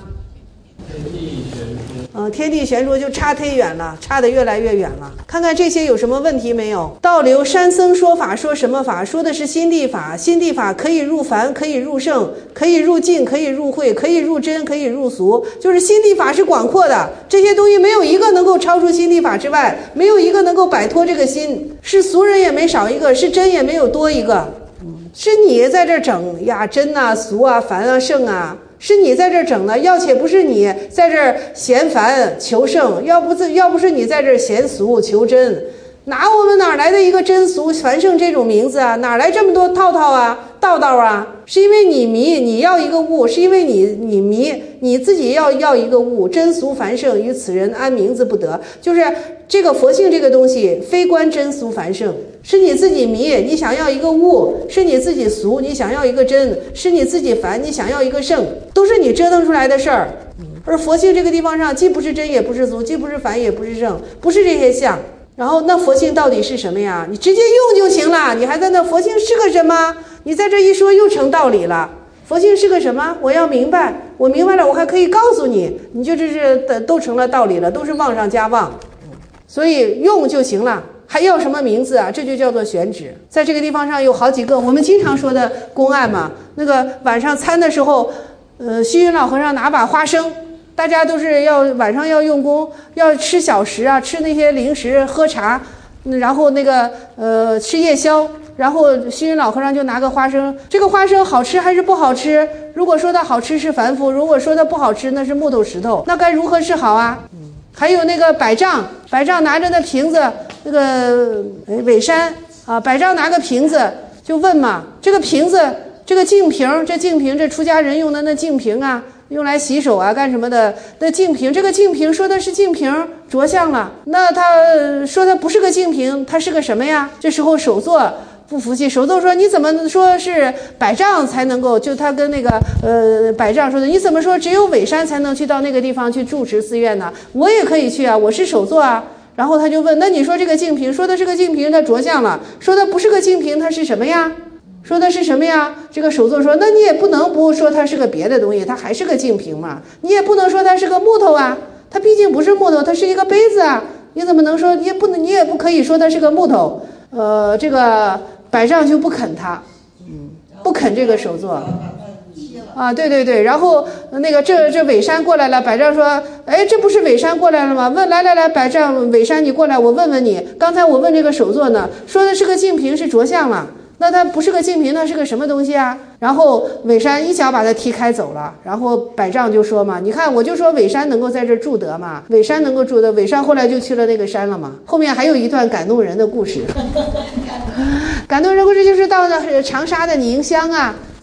天地悬殊就差忒远了，差得越来越远了。看看这些有什么问题没有？倒流山僧说法，说什么法？说的是心地法。心地法可以入凡，可以入圣，可以入境，可以入会，可以入真，可以入俗。就是心地法是广阔的，这些东西没有一个能够超出心地法之外，没有一个能够摆脱这个心。是俗人也没少一个，是真也没有多一个。是你在这整呀，真啊，俗啊，凡啊，圣啊，是你在这整的。要且不是你在这嫌凡求圣，要不是你在这嫌俗求真，我们哪来的一个真俗凡圣这种名字啊？哪来这么多套啊道啊？是因为你迷，你要一个物，是因为你迷，你自己要一个物，真俗凡圣与此人安名字不得。就是这个佛性这个东西非关真俗凡圣，是你自己迷，你想要一个物，是你自己俗，你想要一个真，是你自己凡，你想要一个圣，都是你折腾出来的事儿。而佛性这个地方上既不是真也不是俗，既不是凡也不是圣，不是这些相。然后那佛性到底是什么呀？你直接用就行了，你还在那佛性是个什么？你在这一说又成道理了。佛性是个什么？我要明白，我明白了，我还可以告诉你，你就这是都成了道理了，都是妄上加妄。所以用就行了，还要什么名字啊？这就叫做选址。在这个地方上有好几个我们经常说的公案嘛。那个晚上参的时候，虚云老和尚拿把花生，大家都是晚上要用功，要吃小食啊，吃那些零食，喝茶，然后那个吃夜宵。然后虚云老和尚就拿个花生，这个花生好吃还是不好吃？如果说它好吃是凡夫，如果说它不好吃那是木头石头，那该如何是好啊？还有那个百丈拿着那瓶子，那个尾山啊，百丈拿个瓶子就问嘛，这个瓶子这个净瓶，这出家人用的那净瓶啊，用来洗手啊干什么的？那净瓶，这个净瓶说的是净瓶着相了，那他说它不是个净瓶，它是个什么呀？这时候首座不服气，首座说你怎么说是百丈才能够？就他跟那个百丈说的，你怎么说只有尾山才能去到那个地方去住持寺院呢？我也可以去啊，我是首座啊。然后他就问，那你说这个净瓶，说的是个净瓶，它着相了；说的不是个净瓶，它是什么呀？说的是什么呀？这个首座说，那你也不能不说它是个别的东西，它还是个净瓶嘛。你也不能说它是个木头啊，它毕竟不是木头，它是一个杯子啊。你怎么能说？你也不可以说它是个木头。这个百丈就不肯他，不肯这个首座。啊，对，然后那个这尾山过来了，百丈说，哎，这不是尾山过来了吗？问来，百丈尾山你过来，我问问你，刚才我问这个首座呢，说的是个净瓶是着相了，那它不是个净瓶，那是个什么东西啊？然后尾山一脚把他踢开走了，然后百丈就说嘛，你看我就说尾山能够在这住得嘛，尾山能够住得，尾山后来就去了那个山了嘛。后面还有一段感动人的故事，感动人故事就是到了长沙的宁乡啊。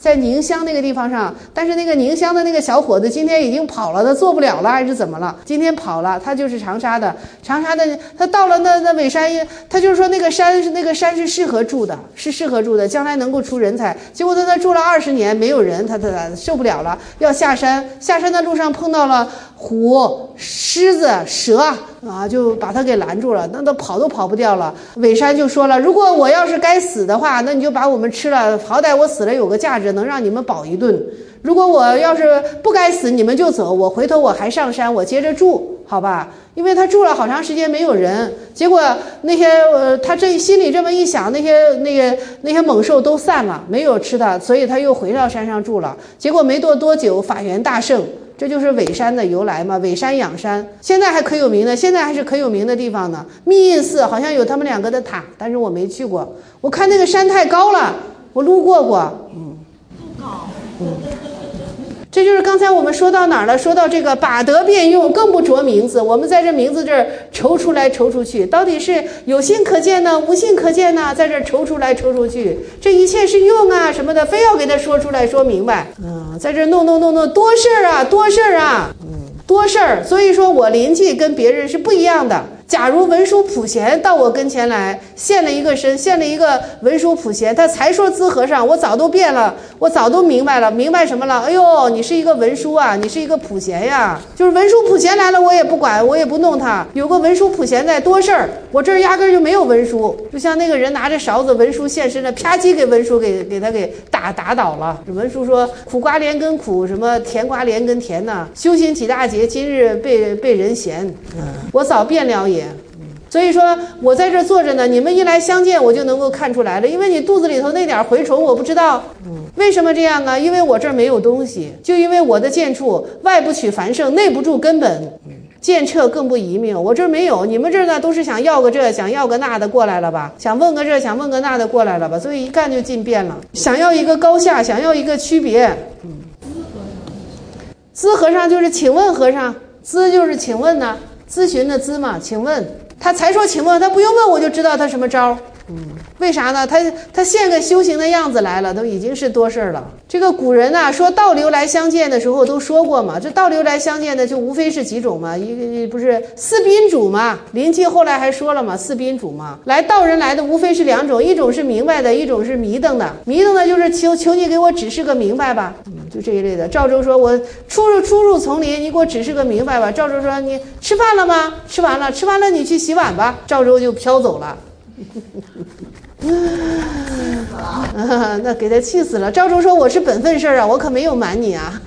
在宁乡那个地方上，但是那个宁乡的那个小伙子今天已经跑了，他做不了了还是怎么了？今天跑了，他就是长沙的，他到了那尾山，他就是说那个山是适合住的，将来能够出人才。结果他那住了20年没有人，他受不了了，要下山的路上碰到了虎、狮子、蛇啊，就把他给拦住了，那都跑不掉了。尾山就说了，如果我要是该死的话，那你就把我们吃了，好歹我死了有个价值，能让你们饱一顿。如果我要是不该死，你们就走，我回头我还上山，我接着住，好吧？因为他住了好长时间没有人，结果那些他这心里这么一想，那些猛兽都散了，没有吃的，所以他又回到山上住了。结果没多久，法源大盛。这就是尾山的由来嘛，尾山养山，现在还可有名的，现在还是可有名的地方呢。密印寺好像有他们2个的塔，但是我没去过。我看那个山太高了，我路过，这就是刚才我们说到哪儿了？说到这个把得变用，更不着名字。我们在这名字这儿踌出来踌出去，到底是有心可见呢，无心可见呢？在这儿踌出来踌出去，这一切是用啊什么的，非要给他说出来说明白。在这儿弄，多事儿。所以说我临济跟别人是不一样的。假如文殊普贤到我跟前来现了一个身，现了一个文殊普贤，他才说资和尚，我早都变了，我早都明白了，明白什么了？哎呦，你是一个文殊啊，你是一个普贤呀，就是文殊普贤来了我也不管，我也不弄他，有个文殊普贤在，多事儿。我这儿压根就没有文殊，就像那个人拿着勺子，文殊现身了，啪叽给文殊给他给打倒了。文殊说苦瓜连根苦，什么甜瓜连根甜呢？修行几大劫，今日被人嫌，我早变了也。所以说我在这坐着呢，你们一来相见我就能够看出来了，因为你肚子里头那点蛔虫我不知道。为什么这样啊？因为我这儿没有东西，就因为我的见处外不取繁盛，内不住根本，见彻更不移命。我这儿没有，你们这儿呢都是想要个这想要个那的过来了吧，想问个这想问个那的过来了吧，所以一干就尽变了，想要一个高下，想要一个区别。咨和尚就是请问和尚，咨就是请问呢，咨询的咨嘛，请问。他才说请问，他不用问我就知道他什么招。为啥呢？他现个修行的样子来了，都已经是多事了。这个古人啊说道流来相见的时候都说过嘛，这道流来相见的就无非是几种嘛，一个不是四宾主嘛，临济后来还说了嘛，四宾主嘛，来道人来的无非是2种，一种是明白的，一种是迷瞪的。迷瞪的就是求你给我指示个明白吧，就这一类的。赵州说我初入丛林，你给我指示个明白吧。赵州说你吃饭了吗？吃完了你去洗碗吧。赵州就飘走了。那给他气死了。赵州说我是本分事儿啊，我可没有瞒你啊。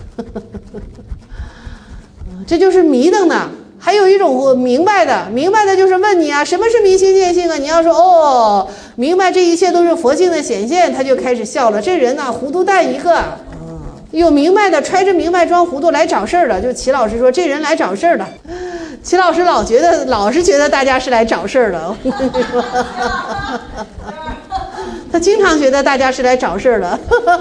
这就是迷瞪的。还有一种明白的就是问你啊，什么是明心见性啊？你要说哦，明白这一切都是佛性的显现，他就开始笑了。这人呢，糊涂蛋一个。有明白的揣着明白装糊涂来找事儿的，就齐老师说这人来找事儿的。齐老师老是觉得大家是来找事儿的，他经常觉得大家是来找事儿的。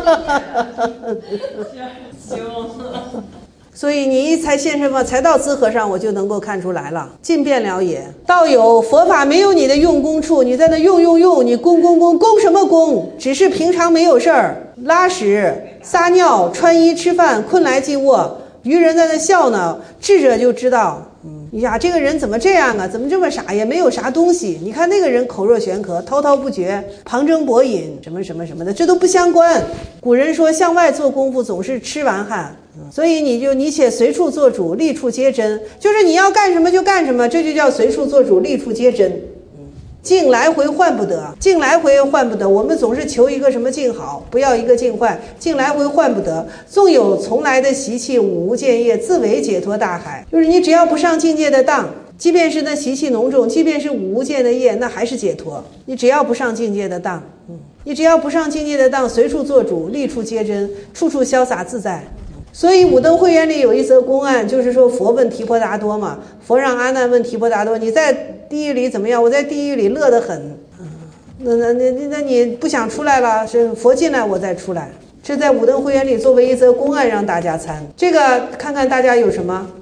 所以你一才现身嘛，才到资和尚，我就能够看出来了，尽变了也。道有佛法没有你的用功处，你在那用，你功什么功？只是平常没有事儿，拉屎、撒尿、穿衣、吃饭，困来即卧。愚人在那笑呢，智者就知道，呀，这个人怎么这样啊？怎么这么傻？也没有啥东西。你看那个人口若悬河，滔滔不绝，旁征博引，什么的，这都不相关。古人说向外做功夫总是吃完汗。所以你且随处做主，立处皆真，就是你要干什么就干什么，这就叫随处做主，立处皆真。境来回换不得，我们总是求一个什么境好，不要一个境坏，境来回换不得。纵有从来的习气，五无间业，自为解脱大海。就是你只要不上境界的当，即便是那习气浓重，即便是五无间的业，那还是解脱。你只要不上境界的当，随处做主，立处皆真，处处潇洒自在。所以武登会员里有一则公案，就是说佛问提婆达多嘛，佛让阿难问提婆达多，你在地狱里怎么样？我在地狱里乐得很。那你不想出来了？是佛进来我再出来。这在武登会员里作为一则公案让大家参。这个看看大家有什么？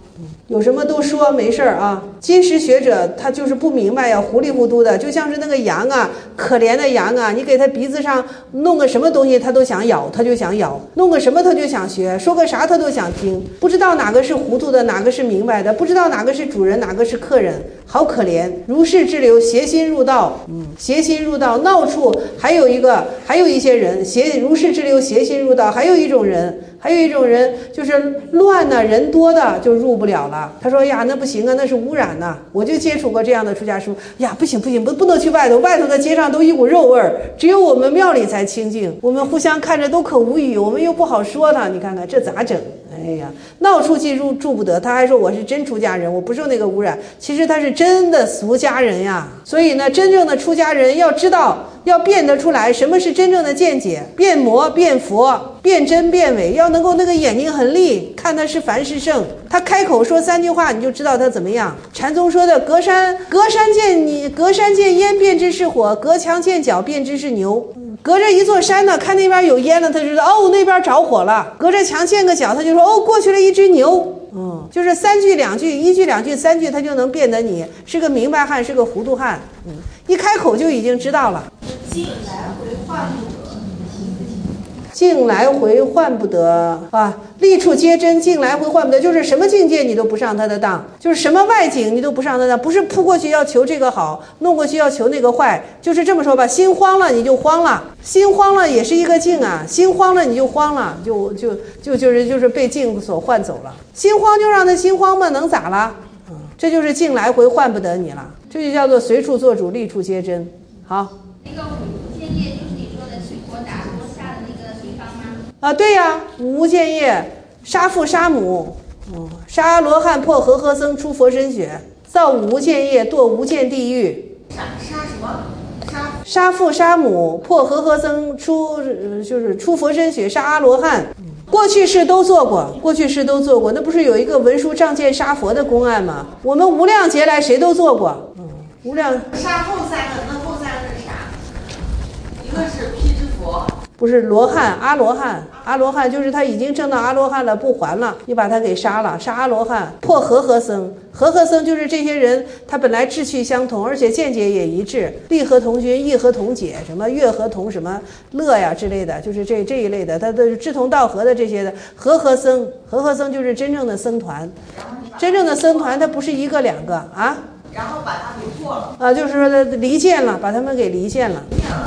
有什么都说没事啊。今时学者他就是不明白呀，糊里糊涂的，就像是那个羊啊，可怜的羊啊，你给他鼻子上弄个什么东西他都想咬，他就想咬，弄个什么他就想学，说个啥他都想听，不知道哪个是糊涂的，哪个是明白的，不知道哪个是主人，哪个是客人，好可怜。如是之流，邪心入道，邪心入道，闹处还有一些人如是之流，邪心入道，还有一种人就是乱呢，人多的就入不了了。他说呀，那不行啊，那是污染呐。我就接触过这样的出家师父，呀，不行，不能去外头的街上都一股肉味儿，只有我们庙里才清净。我们互相看着都可无语，我们又不好说他，你看看这咋整？哎呀，闹出去住不得。他还说我是真出家人，我不受那个污染。其实他是真的俗家人呀。所以呢，真正的出家人要知道，要辨得出来什么是真正的见解，辨魔辨佛，辨真辨伪，要能够那个眼睛很利，看他是凡是圣。他开口说3句话，你就知道他怎么样。禅宗说的隔山见烟，便知是火；隔墙见角，便知是牛。隔着一座山呢，看那边有烟了，他就知道哦，那边着火了。隔着墙见个角，他就说哦，过去了一只牛。就是3句2句，1句2句3句，他就能辨得你是个明白汉，是个糊涂汉。一开口就已经知道了。 境来回换不得， 境来回换不得啊！立处皆真，境来回换不得，就是什么境界你都不上他的当，就是什么外境你都不上他的当，不是扑过去要求这个好，弄过去要求那个坏，就是这么说吧，心慌了你就慌了，心慌了也是一个境啊，心慌了你就慌了，就是被境所换走了，心慌就让他心慌吧，能咋了？这就是境来回换不得你了，这就叫做随处做主，立处皆真。好。 那个无间业就是你说的去佛打佛下的那个地方吗？ 啊，对呀，无间业，杀父杀母，杀阿罗汉，破和合僧，出佛身血，造无间业，堕无间地狱。 杀什么？ 杀父杀母，破和合僧，就是出佛身血，杀阿罗汉。过去世都做过，那不是有一个文殊仗剑杀佛的公案吗？我们无量劫来谁都做过。无量杀后3个，那后3个是啥？一个是辟支佛， 不是罗汉，阿罗汉就是他已经证到阿罗汉了，不还了，你把他给杀了，杀阿罗汉，破和合僧。和合僧就是这些人他本来志趣相同，而且见解也一致，利合同君，义合同解，什么乐合同什么乐呀之类的，就是这一类的，他的志同道合的这些的和合僧。和合僧就是真正的僧团，真正的僧团它不是1个2个啊。 然后把它给破了啊，就是说离间了，把他们给离间了。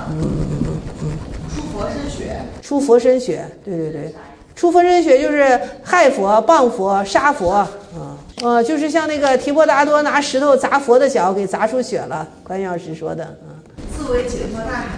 出佛身血， 出佛身血，对，出佛身血就是害佛、谤佛、杀佛，就是像那个提婆达多拿石头砸佛的脚，给砸出血了。关药师说的， 自为解脱大海。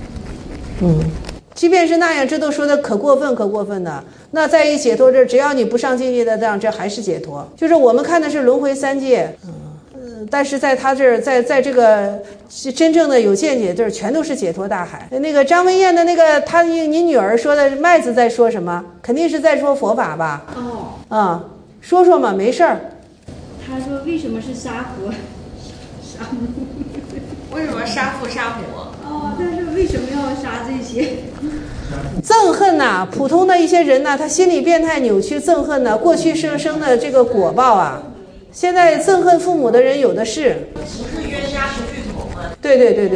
即便是那样，这都说的可过分的。那在于解脱这，只要你不上境界的当，这还是解脱。就是我们看的是轮回3界。但是在他这儿，在这个真正的有见解这儿，全都是解脱大海。那个张文燕的那个，你女儿说的麦子在说什么？肯定是在说佛法吧？说嘛，没事儿。 他说为什么是杀佛杀母？ 为什么杀父杀母？ 但是为什么要杀这些？ 憎恨呐，普通的一些人呐，他心理变态扭曲，憎恨呐，过去生的这个果报啊。现在憎恨父母的人有的是， 不是冤家不聚头吗？ 对，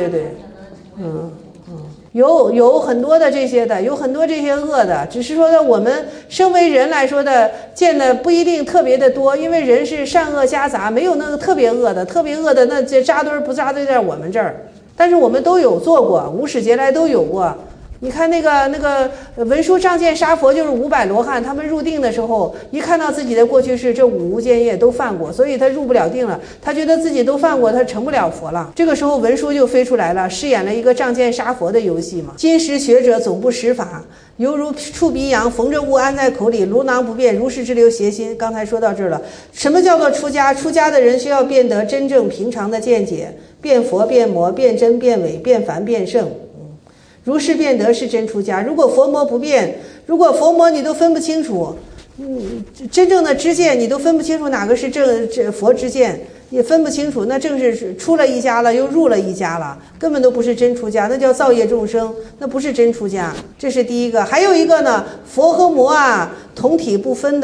有很多的这些的，有很多这些恶的，只是说的我们身为人来说的，见的不一定特别的多，因为人是善恶夹杂，没有那个特别恶的那这扎堆不扎堆在我们这儿，但是我们都有做过，无始劫来都有过。你看那个文殊仗剑杀佛，就是500罗汉，他们入定的时候，一看到自己的过去世，这5无间业都犯过，所以他入不了定了，他觉得自己都犯过，他成不了佛了。这个时候文殊就飞出来了，饰演了一个仗剑杀佛的游戏嘛。今时学者总不识法，犹如触鼻羊，缝着物安在口里，颅囊不变，如是之流邪心。刚才说到这儿了，什么叫做出家？出家的人需要辨得真正平常的见解，辨佛辨魔，辨真辨伪，辨凡辨圣。如是辨得是真出家。如果佛魔不变，如果佛魔你都分不清楚，真正的知见你都分不清楚哪个是这佛之见，也分不清楚，那正是出了一家了又入了一家了，根本都不是真出家，那叫造业众生，那不是真出家。这是第一个。还有一个呢，佛和魔啊同体不分的，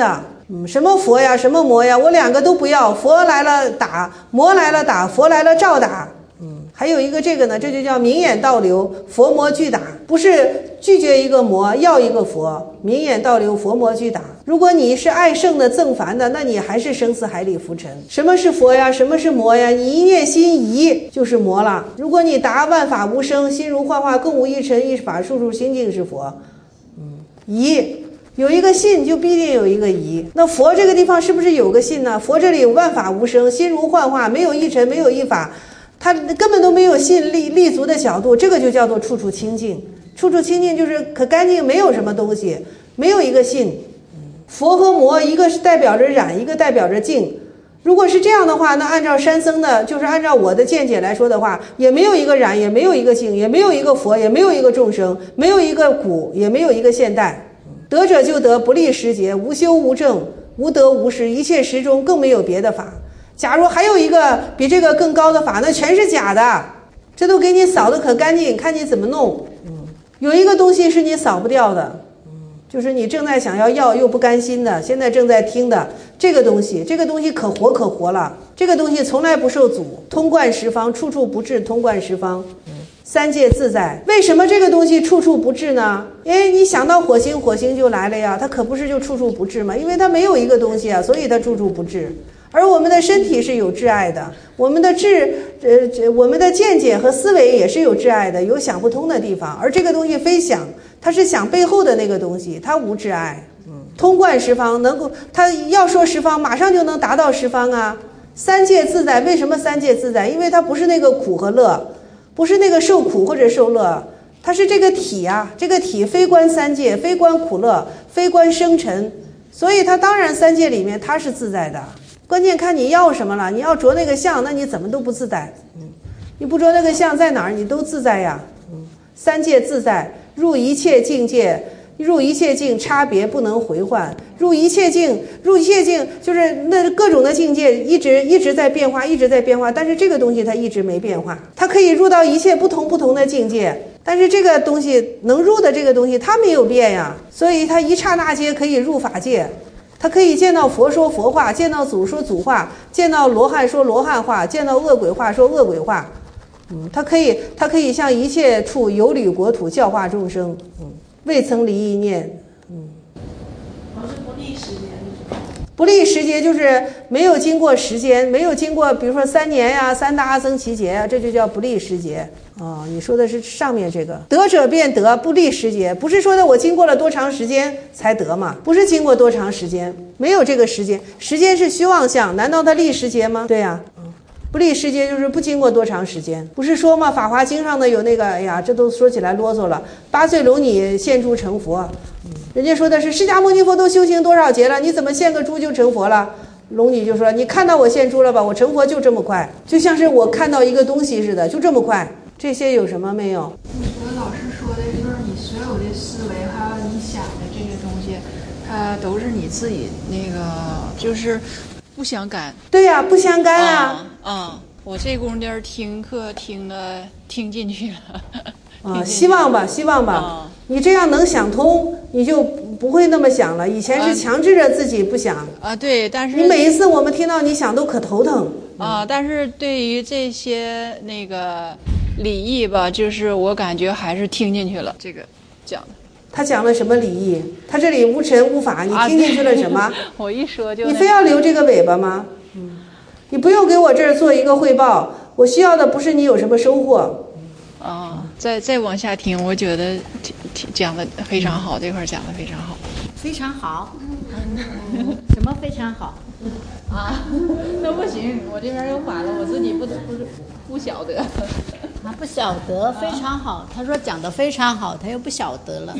什么佛呀，什么魔呀，我两个都不要，佛来了打，魔来了打，佛来了照打。还有一个这个呢，这就叫明眼倒流，佛魔俱打，不是拒绝一个魔，要一个佛，明眼倒流，佛魔俱打。如果你是爱圣的憎凡的，那你还是生死海里浮沉。什么是佛呀？什么是魔呀？你一念心疑就是魔了。如果你答万法无生，心如幻化，更无一尘，一法处处心净是佛。疑有一个信，就必定有一个疑。那佛这个地方是不是有个信呢？佛这里有万法无生，心如幻化，没有一尘，没有一法。他根本都没有信立足的角度，这个就叫做处处清净。处处清净就是可干净，没有什么东西，没有一个信。佛和魔，一个是代表着染，一个代表着净。如果是这样的话，那按照山僧的，就是按照我的见解来说的话，也没有一个染，也没有一个净，也没有一个佛，也没有一个众生，没有一个古，也没有一个现代。得者就得，不立时节，无修无证，无得无失，一切时中更没有别的法。假如还有一个比这个更高的法，那全是假的，这都给你扫得可干净，看你怎么弄。有一个东西是你扫不掉的，就是你正在想要又不甘心的，现在正在听的这个东西，这个东西可活了，这个东西从来不受阻，通贯十方，处处不至，通贯十方。三界自在。为什么这个东西处处不至呢？因为你想到火星，火星就来了呀，它可不是就处处不至吗？因为它没有一个东西啊，所以它处处不至。而我们的身体是有挚爱的，我们的见解和思维也是有挚爱的，有想不通的地方。而这个东西非想，它是想背后的那个东西，它无挚爱。通贯十方，能够它要说十方，马上就能达到十方啊。三界自在，为什么三界自在？因为它不是那个苦和乐，不是那个受苦或者受乐，它是这个体啊，这个体非观三界，非观苦乐，非观生尘，所以它当然三界里面它是自在的。关键看你要什么了，你要着那个相，那你怎么都不自在。你不着那个相在哪儿，你都自在呀。三界自在，入一切境界，入一切境，差别不能回换。入一切境就是那各种的境界一直在变化，一直在变化。但是这个东西它一直没变化，它可以入到一切不同的境界。但是这个东西能入的这个东西，它没有变呀，所以它一刹那间可以入法界。他可以见到佛说佛话，见到祖说祖话，见到罗汉说罗汉话，见到恶鬼话说恶鬼话。他可以向一切处游履国土教化众生。未曾离一念。 老师不立时间。 不立时节就是没有经过时间，没有经过比如说3年呀、3大阿僧祇劫呀，这就叫不立时节。你说的是上面这个得者便得，不立时节，不是说的我经过了多长时间才得嘛？不是经过多长时间，没有这个时间，时间是虚妄相，难道它立时节吗？对呀。不立时节就是不经过多长时间，不是说吗？《法华经》上的有那个，哎呀，这都说起来啰嗦了。8岁龙女献猪成佛，人家说的是释迦牟尼佛都修行多少劫了，你怎么献个猪就成佛了？龙女就说：“你看到我献猪了吧？我成佛就这么快，就像是我看到一个东西似的，就这么快。这些有什么没有？” 我的老师说的就是你所有的思维还有你想的这些东西，它都是你自己那个就是不相干。 对呀，不相干啊。 我这功夫听课听进去了。 希望吧。你这样能想通，你就不会那么想了。以前是强制着自己不想对，但是你每一次我们听到你想都可头疼但是对于这些那个礼仪吧，就是我感觉还是听进去了。这个讲的， 他讲了什么礼仪？他这里无尘无法，你听进去了什么？ 我一说就你非要留这个尾巴吗？你不用给我这儿做一个汇报，我需要的不是你有什么收获。 再往下听，我觉得讲的非常好，这块讲的非常好， 非常好。什么非常好？ 那不行，我这边又反了，我自己不晓得。 不晓得，非常好。他说讲的非常好，他又不晓得了。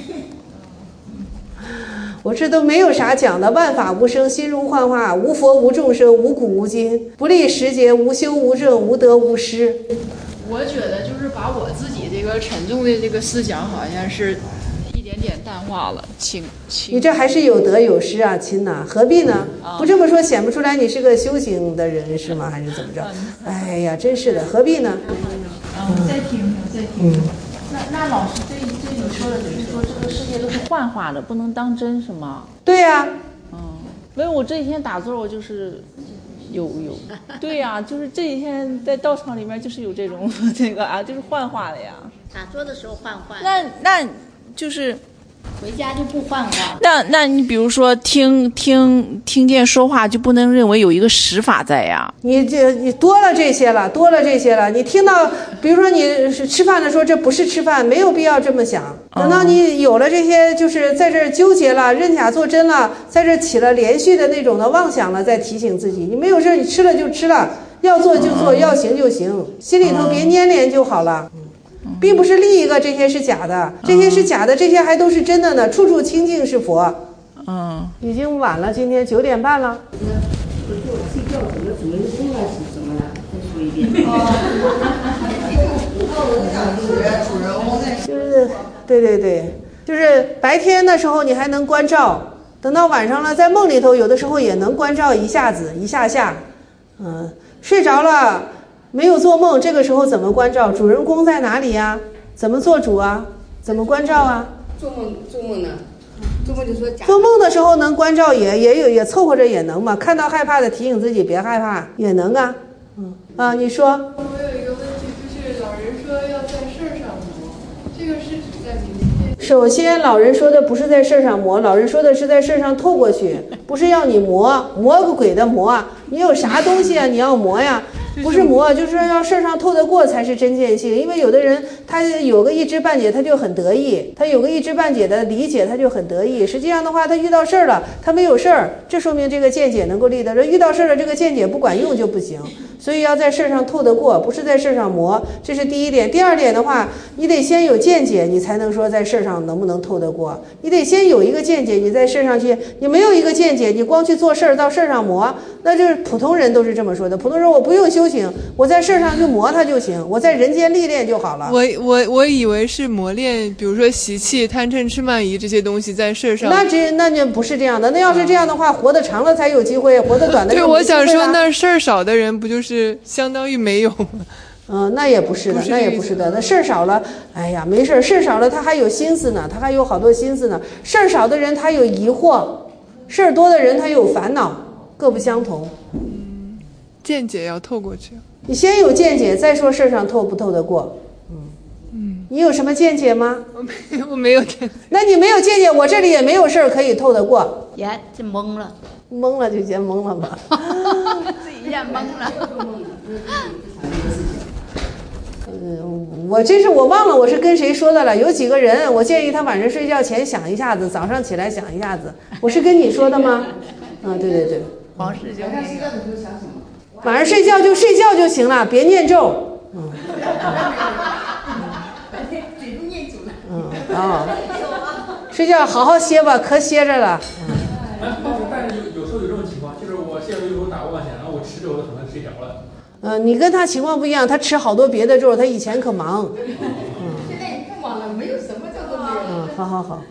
我这都没有啥讲的，万法无生，心如幻化，无佛无众生，无古无今，不立时节，无修无证，无得无失。 我觉得就是把我自己这个沉重的这个思想，好像是一点点淡化了，轻。 你这还是有得有失啊，亲呐，何必呢？不这么说显不出来你是个修行的人是吗？还是怎么着？哎呀，真是的，何必呢？ 再听。那老师这里说的就是说这个世界都是幻化的，不能当真是吗？ 对呀。 没有，我这几天打坐，我就是有，对呀，就是这几天在道场里面就是有这种这个啊，就是幻化的呀。 打坐的时候幻化。 那就是回家就不幻化。 那你比如说听见说话，就不能认为有一个实法在呀？ 你多了这些了，你听到，比如说你吃饭的时候，这不是吃饭，没有必要这么想。等到你有了这些，就是在这儿纠结了，认假作真了，在这起了连续的那种的妄想了，再提醒自己，你没有事，你吃了就吃了，要做就做，要行就行，心里头别粘连就好了。并不是另一个这些是假的，这些是假的，这些还都是真的呢。处处清净是佛。已经晚了，今天9点半了。 睡觉怎么出来是什么了？再说一遍。 就是对，就是白天的时候你还能关照，等到晚上了，在梦里头有的时候也能关照一下子一下下。睡着了。没有做梦，这个时候怎么关照？主人公在哪里呀？怎么做主啊？怎么关照啊？ 做梦呢？做梦就说假。 做梦的时候能关照也凑合着也能嘛。看到害怕的提醒自己别害怕也能啊。你说。 我有一个问题，就是老人说要在事儿上磨，这个是指在明天。 首先，老人说的不是在事儿上磨，老人说的是在事儿上透过去，不是要你磨个鬼的磨。你有啥东西啊？你要磨呀？不是磨，就是要事儿上透得过才是真见性。因为有的人他有个一知半解，他就很得意；他有个一知半解的理解，他就很得意。实际上的话，他遇到事儿了，他没有事儿，这说明这个见解能够立得着。遇到事儿了，这个见解不管用就不行。所以要在事儿上透得过，不是在事儿上磨，这是第一点。第二点的话，你得先有见解，你才能说在事儿上能不能透得过。你得先有一个见解，你在事儿上去，你没有一个见解，你光去做事儿，到事儿上磨，那就是普通人都是这么说的。普通人我不用修行，我在事儿上去磨它就行，我在人间历练就好了。 我以为是磨练，比如说习气、贪嗔痴慢疑这些东西在事儿上。 那就不是这样的。那要是这样的话，活得长了才有机会，活得短的。 对，我想说，那事儿少的人不就是相当于没有吗？ 那也不是的，那也不是的。那事儿少了，哎呀，没事，事儿少了他还有心思呢，他还有好多心思呢。事儿少的人他有疑惑，事儿多的人他有烦恼，各不相同。 见解要透过去。 你先有见解，再说事儿上透不透得过。你有什么见解吗？ 我没有见解。 那你没有见解，我这里也没有事儿可以透得过。 这懵了。 懵了就先懵了吧。 自己也懵了。 我忘了我是跟谁说的了。有几个人，我建议他晚上睡觉前想一下子，早上起来想一下子。我是跟你说的吗？对。 黄世就那个。 晚上睡觉就睡觉就行了，别念咒。 嘴都念久了。 睡觉好好歇吧，可歇着了。 但是有时候有这种情况，就是我现在有时候打过妄想，然后我吃咒，我可能睡着了。 你跟他情况不一样，他吃好多别的咒，他以前可忙。 现在你更忙了，没有什么叫做没有。 好。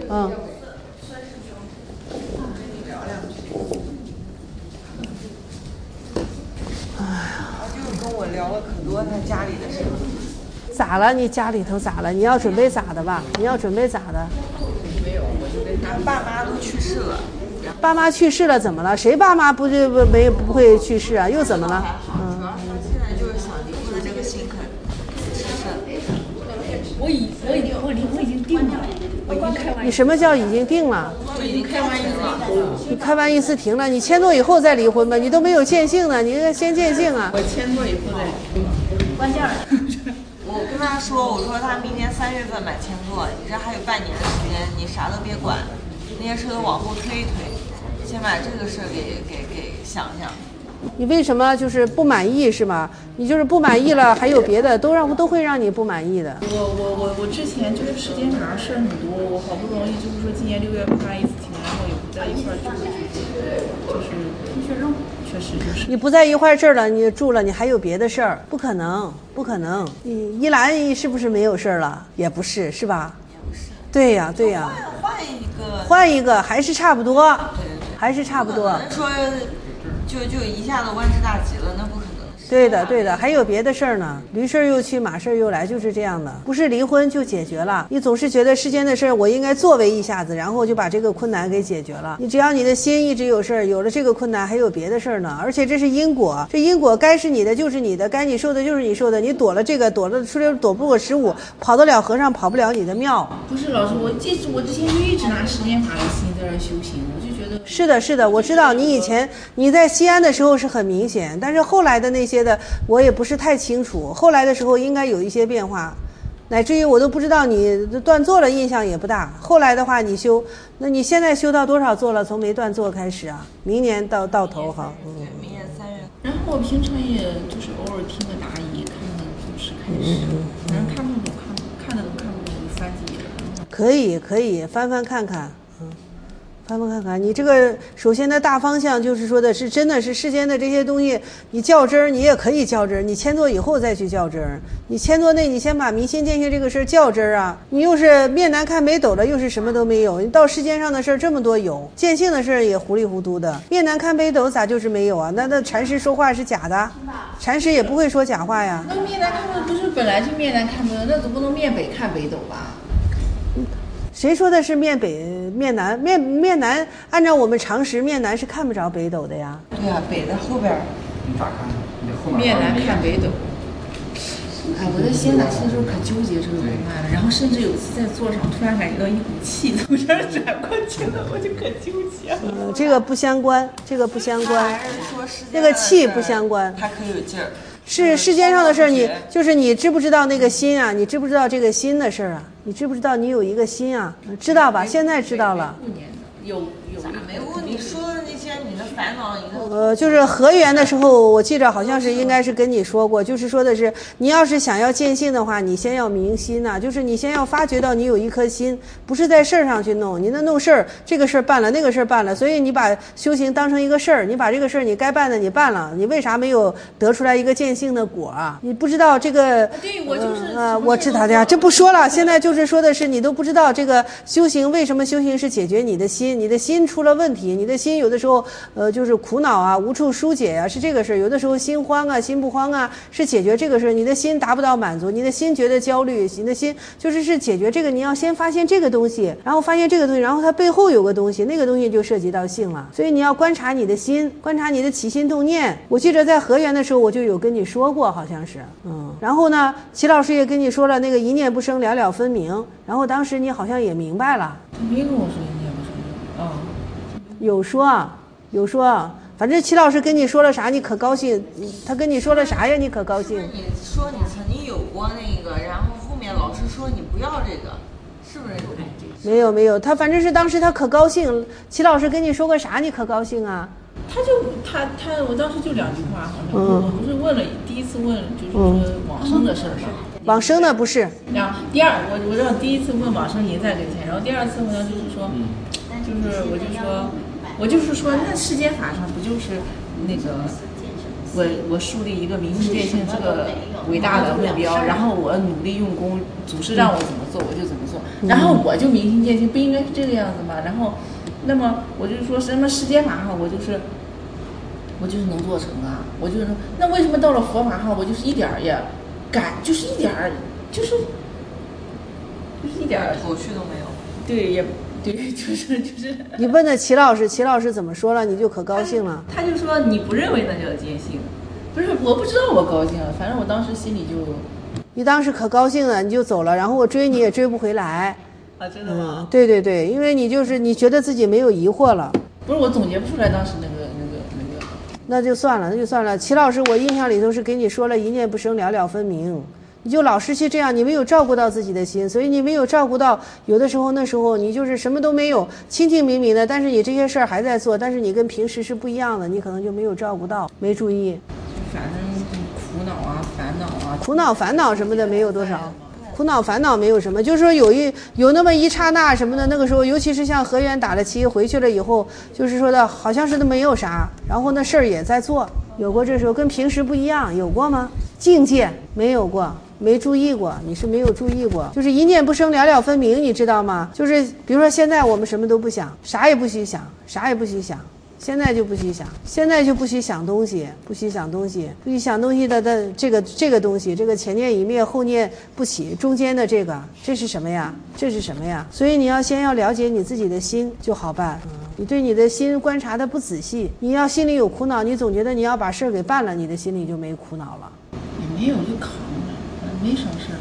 就跟我聊了可多他家里的事。 咋了？你家里头咋了？你要准备咋的吧？ 没有，我就跟他爸妈都去世了。 爸妈去世了怎么了？谁爸妈不会去世啊？又怎么了？ 主要是他现在就是想离婚的这个心很吃肾。 我已经定了，我已经开完。 你什么叫已经定了？ 我已经开完一次了。 你开完一次停了，你签座以后再离婚吧？你都没有见性呢，你先见性啊！ 我签座以后再离婚。 关键了。 我跟他说，我说他明年3月份买签座，你这还有半年的时间，你啥都别管，那些事都往后推一推，先把这个事给想想。 你为什么就是不满意是吗？你就是不满意了，还有别的都会让你不满意的。 我之前就是时间上事儿很多，我好不容易就是说今年6月发一次庭，然后也不在一块儿住，就是确实就是。 你不在一块儿这儿了，你住了，你还有别的事儿？不可能。你依兰是不是没有事儿了？也不是，是吧？ 也不是。 对呀。换一个还是差不多。 对。 还是差不多。 不可能说就一下子万事大吉了，那不可能。 对的对的，还有别的事儿呢，驴事儿又去马事儿又来，就是这样的，不是离婚就解决了。你总是觉得世间的事儿我应该作为一下子，然后就把这个困难给解决了。你只要你的心一直有事儿，有了这个困难还有别的事儿呢，而且这是因果，这因果该是你的就是你的，该你受的就是你受的，你躲了这个躲了出来躲不过15，跑得了和尚跑不了你的庙。 不是老师，我之前就一直拿时间法的心在这修行，我就觉得是的是的，我知道你以前你在西安的时候是很明显，但是后来的那些的我也不是太清楚，后来的时候应该有一些变化，乃至于我都不知道你断座了，印象也不大。后来的话你修，那你现在修到多少座了？从没断座开始啊，明年到头哈。 明年3月。然后我平常也就是偶尔听个答疑，看看故事开始，反正看不懂，看的都看不懂，就翻几页。 可以翻翻看看。翻翻看看，你这个首先的大方向就是说的是真的是世间的这些东西，你较真儿你也可以较真儿，你迁座以后再去较真儿。你迁座内你先把明心见性这个事儿较真儿啊，你又是面南看北斗了，又是什么都没有。你到世间上的事儿这么多有，见性的事儿也糊里糊涂的，面南看北斗咋就是没有啊？那禅师说话是假的，禅师也不会说假话呀。 那面南看北斗不是本来就面南看北斗，那总不能面北看北斗吧？ 谁说的是面北面南？面南按照我们常识，面南是看不着北斗的呀。 对呀，北的后边。 你咋看？你后面。 面南看北斗。哎，我在西安打气的时候可纠结这个文案了，然后甚至有次在座上突然感觉到一股气从这儿转过去了，我就可纠结了。 这个不相关，这个不相关，那个气不相关。 它可有劲儿。 是世间上的事儿，你就是你知不知道那个心啊？你知不知道这个心的事儿啊？你知不知道你有一个心啊？知道吧？现在知道了。 有咋没问你说的那些你的烦恼你的就是合缘的时候，我记着好像是应该是跟你说过，就是说的是你要是想要见性的话，你先要明心呐，就是你先要发觉到你有一颗心，不是在事儿上去弄，你那弄事儿，这个事儿办了，那个事儿办了，所以你把修行当成一个事儿，你把这个事儿你该办的你办了，你为啥没有得出来一个见性的果啊？你不知道这个？ 对，我就是我知道的呀，这不说了，现在就是说的是你都不知道这个修行为什么修行是解决你的心，你的心出了问题，你的心有的时候就是苦恼啊，无处疏解啊，是这个事儿；有的时候心慌啊，心不慌啊，是解决这个事儿。你的心达不到满足，你的心觉得焦虑，你的心是解决这个。你要先发现这个东西，然后发现这个东西，然后它背后有个东西，那个东西就涉及到性了。所以你要观察你的心，观察你的起心动念。我记着在合缘的时候我就有跟你说过，好像是然后呢齐老师也跟你说了那个一念不生了了分明，然后当时你好像也明白了。 他没跟我说一念不生啊。 有说，反正齐老师跟你说了啥你可高兴，他跟你说了啥呀你可高兴？ 你说你曾经有过那个，然后后面老师说你不要这个，是不是有这个？ 没有，他反正是当时他可高兴。齐老师跟你说过啥你可高兴啊？ 我当时就2句话，好像我不是问了第一次问就是说往生的事儿嘛。 往生的不是。 然后第二，我知道第一次问往生您在跟前，然后第二次好像就是说，我就是说，那世间法上不就是那个我树立一个明心见性这个伟大的目标，然后我努力用功，祖师让我怎么做我就怎么做，然后我就明心见性，不应该是这个样子吗？然后，那么我就说什么世间法上我就是能做成啊，我就是说，那为什么到了佛法上我就是一点儿也就是一点儿就是一点儿头绪都没有？ 对，也。对，就是你问的齐老师怎么说了，你就可高兴了。 他就说你不认为那叫见性，不是，我不知道我高兴了，反正我当时心里就。 你当时可高兴了，你就走了，然后我追你也追不回来。 啊，真的吗？ 对，因为你觉得自己没有疑惑了。 不是，我总结不出来当时那个。 那就算了。齐老师，我印象里头是给你说了一念不生了了分明。你就老是去这样，你没有照顾到自己的心，所以你没有照顾到，有的时候那时候你就是什么都没有，清清明明的，但是你这些事儿还在做，但是你跟平时是不一样的，你可能就没有照顾到，没注意。 反正苦恼啊、烦恼啊， 苦恼烦恼什么的没有多少，苦恼烦恼没有什么，就是说有那么一刹那什么的，那个时候尤其是像河源打了旗回去了以后，就是说的好像是都没有啥，然后那事儿也在做，有过这时候跟平时不一样，有过吗？境界没有过。没注意过，你是没有注意过，就是一念不生了了分明，你知道吗？就是比如说现在我们什么都不想，啥也不许想， 现在就不许想，现在就不许想东西，不许想东西，不许想东西的这个东西，这个前念已灭，后念不起，中间的这是什么呀？这是什么呀？所以你先要了解你自己的心就好办。你对你的心观察的不仔细，你要心里有苦恼，你总觉得你要把事儿给办了，你的心里就没苦恼了。 也没有就扛着，没什么事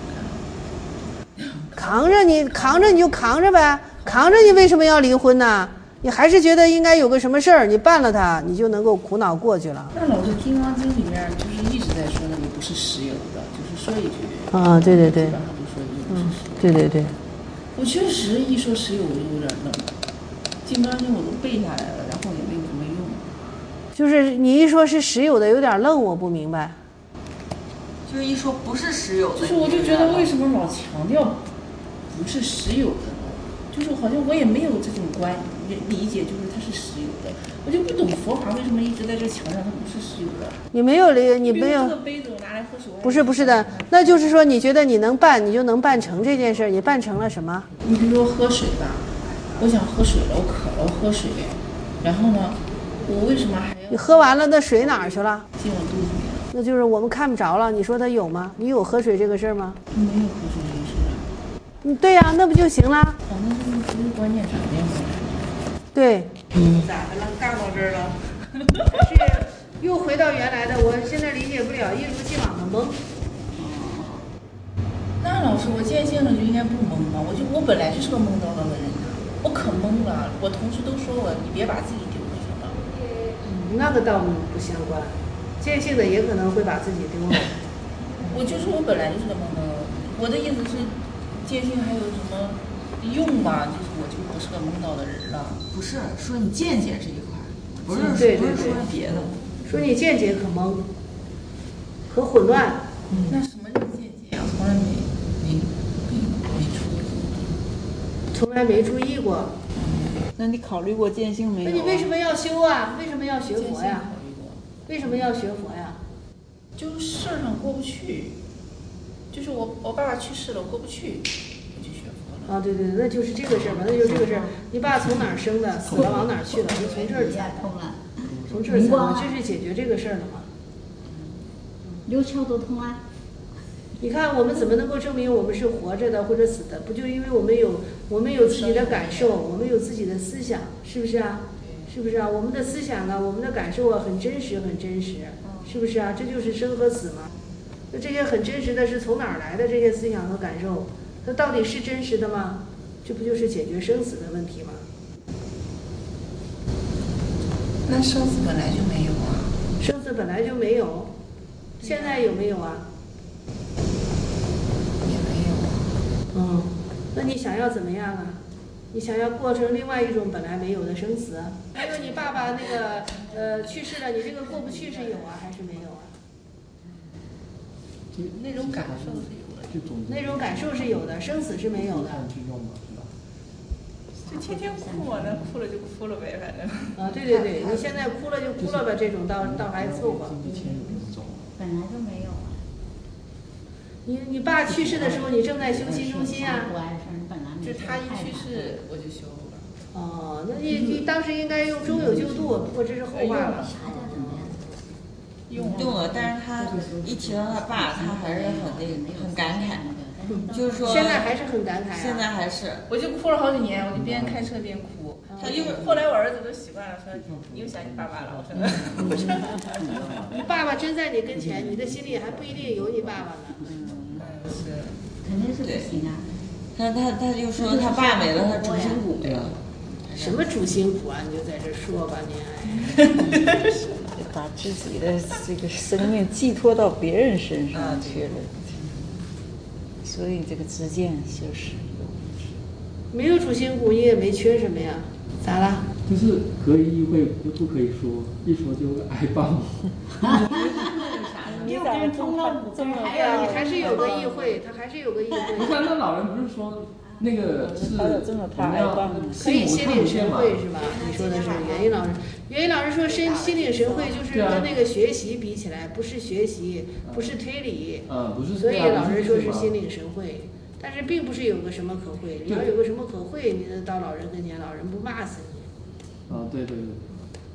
扛着你就扛着呗，扛着你为什么要离婚呢？你还是觉得应该有个什么事儿，你办了它，你就能够苦恼过去了。 那老师《金刚经》里面就是一直在说那个不是实有的，就是说一句。 啊，对对对。 基本上就说一句不是实有。 对对对。 我确实一说实有我就有点愣，《金刚经》我都背下来了，然后也没有什么用。 就是你一说是实有的，有点愣，我不明白。 就是一说不是实有的， 就是我就觉得为什么老强调不是实有的，就是好像我也没有这种理解，就是它是实有的，我就不懂佛法为什么一直在这强调它不是实有的。 你没有你没有。 这个杯子我拿来喝水。 不是的，那就是说你觉得你能办，你就能办成这件事，你办成了什么？ 你比如说喝水吧，我想喝水了，我渴了，我喝水，然后呢，我为什么还要？ 你喝完了，那水哪儿去了？ 进我肚子里了。 那就是我们看不着了。你说它有吗？你有喝水这个事儿吗？ 没有喝水这个事儿。 对呀，那不就行了？ 反正就是不是关键转变过来。 对。 咋的了？杠到这儿了？ 是又回到原来的，我现在理解不了，一如既往的懵。 那老师，我见性了就应该不懵吗？我本来就是个懵叨叨的人，我可懵了。我同事都说我，你别把自己丢回去了。 那个倒不相关，见性的也可能会把自己丢了。 我就说我本来就是个懵叨叨，我的意思是，见性还有什么用吗？就是我就不是个懵叨的人了。 不是说你见解这一块，不是说别的， 说你见解可懵，可混乱。 那什么叫见解啊？从来没注意过。 那你考虑过见性没有？ 那你为什么要修啊？为什么要学佛呀？为什么要学佛呀？ 就是事儿上过不去，就是我爸爸去世了，我过不去，我就学佛了。 啊，对，那就是这个事儿吧，那就是这个事儿。你爸从哪儿生的？死了往哪儿去了？就从这儿才通了，从这儿才通，就是解决这个事儿的嘛。 六窍都通啊。 你看我们怎么能够证明我们是活着的或者死的？不就因为我们有自己的感受，我们有自己的思想，是不是啊？是不是啊？我们的思想啊，我们的感受啊，很真实，很真实，是不是啊？这就是生和死嘛。那这些很真实的是从哪儿来的？这些思想和感受，它到底是真实的吗？这不就是解决生死的问题吗？ 那生死本来就没有啊。 生死本来就没有，现在有没有啊？那你想要怎么样啊？你想要过成另外一种本来没有的生死？还有你爸爸那个去世了，你这个过不去是有啊还是没有啊？ 那种感受是有的。 那种感受是有的，生死是没有的。 就天天哭啊，那哭了就哭了呗，反正。 啊，对，你现在哭了就哭了吧，这种倒还凑合。 本来就没有啊。 你爸去世的时候，你正在修心中心啊。 就他一去世，我就修了。 哦，那你当时应该用中有救度，不过这是后话了。 用了，但是他一提到他爸，他还是很感慨，就是说。 现在还是很感慨啊。 现在还是。 我就哭了好几年，我就边开车边哭。后来我儿子都习惯了，说你又想你爸爸了。我说。 你爸爸真在你跟前，你的心里还不一定有你爸爸呢。 是。 肯定是不行啊。 他就说他爸没了，他主心骨没了。 什么主心骨啊？你就在这说吧，你把自己的这个生命寄托到别人身上去了，所以这个知见就是有问题。 没有主心骨，你也没缺什么呀？咋了？ 就是可以意会，不可以说，一说就挨棒。 你咋通了这么？ 哎呀，你还是有个议会，他还是有个议会。 你看那老人不是说那个是可以心领神会是吧？你说的是袁一老师。袁一老师说心领神会就是跟那个学习比起来，不是学习，不是推理。 不是。 所以老人说是心领神会，但是并不是有个什么可会。你要有个什么可会，你到老人跟前，老人不骂死你。 对。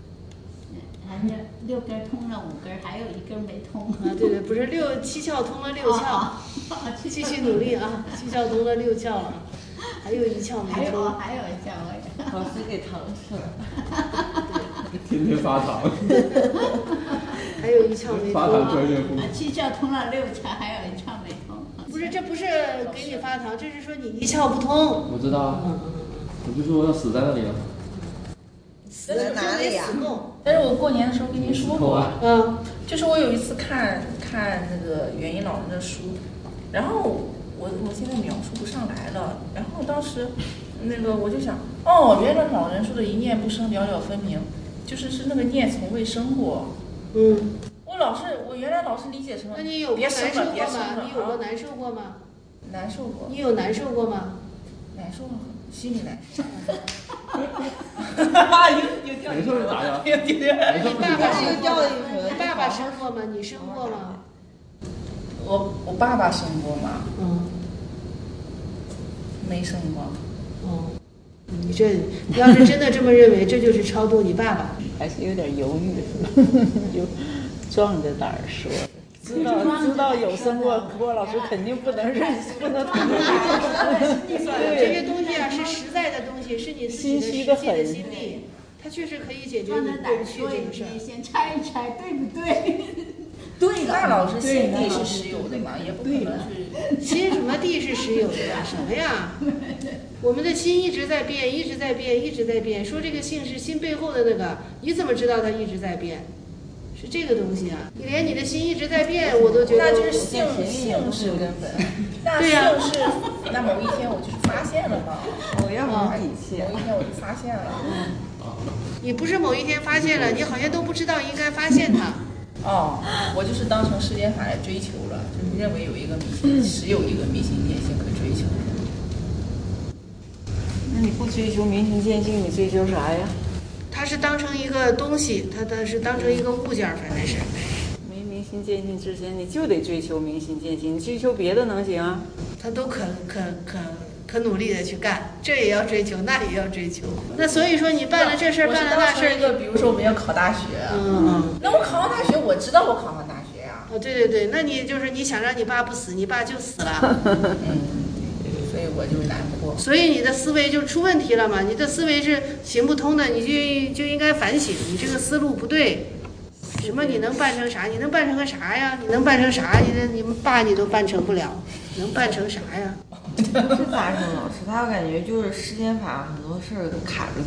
反正6根通了5根，还有1根没通。 啊，对对，不是7窍通了6窍，继续努力啊！7窍通了6窍了，还有1窍没通。 还有1窍没通。 老师给糖吃了。 天天发糖。 还有1窍没通。 发糖专业户。 7窍通了6窍，还有1窍没通。 不是，这不是给你发糖，这是说你1窍不通。 我知道啊，我就说要死在那里了。 死在哪里呀？ 但是我过年的时候跟您说过，就是我有一次看那个元音老人的书，然后我现在描述不上来了，然后当时那个我就想，原来老人说的一念不生，了了分明，就是那个念从未生过。我原来老是理解成， 那你有过难受过吗？你有过难受过吗？ 难受过。 你有难受过吗？ 难受了，心里难受。 难受是咋呀？ 你爸爸生过吗？你爸爸生过吗？你生过吗？ 我爸爸生过吗？没生过。 你这要是真的这么认为，这就是超度你爸爸。 还是有点犹豫，就壮着胆儿说。知道有生过，郭老师肯定不能同意。 这些东西啊是实在的东西，是你自己的实际的心力，它确实可以解决你过不去这个事儿。 先猜一猜，对不对？ 对了，大老师心地是实有的嘛，也不可能是。 心什么地是实有的呀？什么呀？我们的心一直在变，一直在变，一直在变。说这个性是心背后的那个，你怎么知道它一直在变？是这个东西啊！你连你的心一直在变，我都觉得那就是性是根本。 对呀， 那某一天我就是发现了嘛。 我要有底气。 某一天我就发现了。 你不是某一天发现了，你好像都不知道应该发现它。 我就是当成世间法来追求了，就是认为有一个实有一个明心见性可追求。 那你不追求明心见性，你追求啥呀？ 它是当成一个东西，它是当成一个物件，反正是。 没明心见性之前，你就得追求明心见性，你追求别的能行啊？ 他都可努力的去干，这也要追求，那也要追求。那所以说你办了这事儿，办了那事儿， 一个比如说我们要考大学，那我考上大学，我知道我考上大学呀。 对，那你就是你想让你爸不死，你爸就死了。 所以我就难过。 所以你的思维就出问题了嘛？你的思维是行不通的，你就应该反省，你这个思路不对。什么你能办成啥？你能办成个啥呀？你能办成啥？你们爸你都办成不了，能办成啥呀？ 是大圣老师，他感觉就是世间法很多事儿都卡着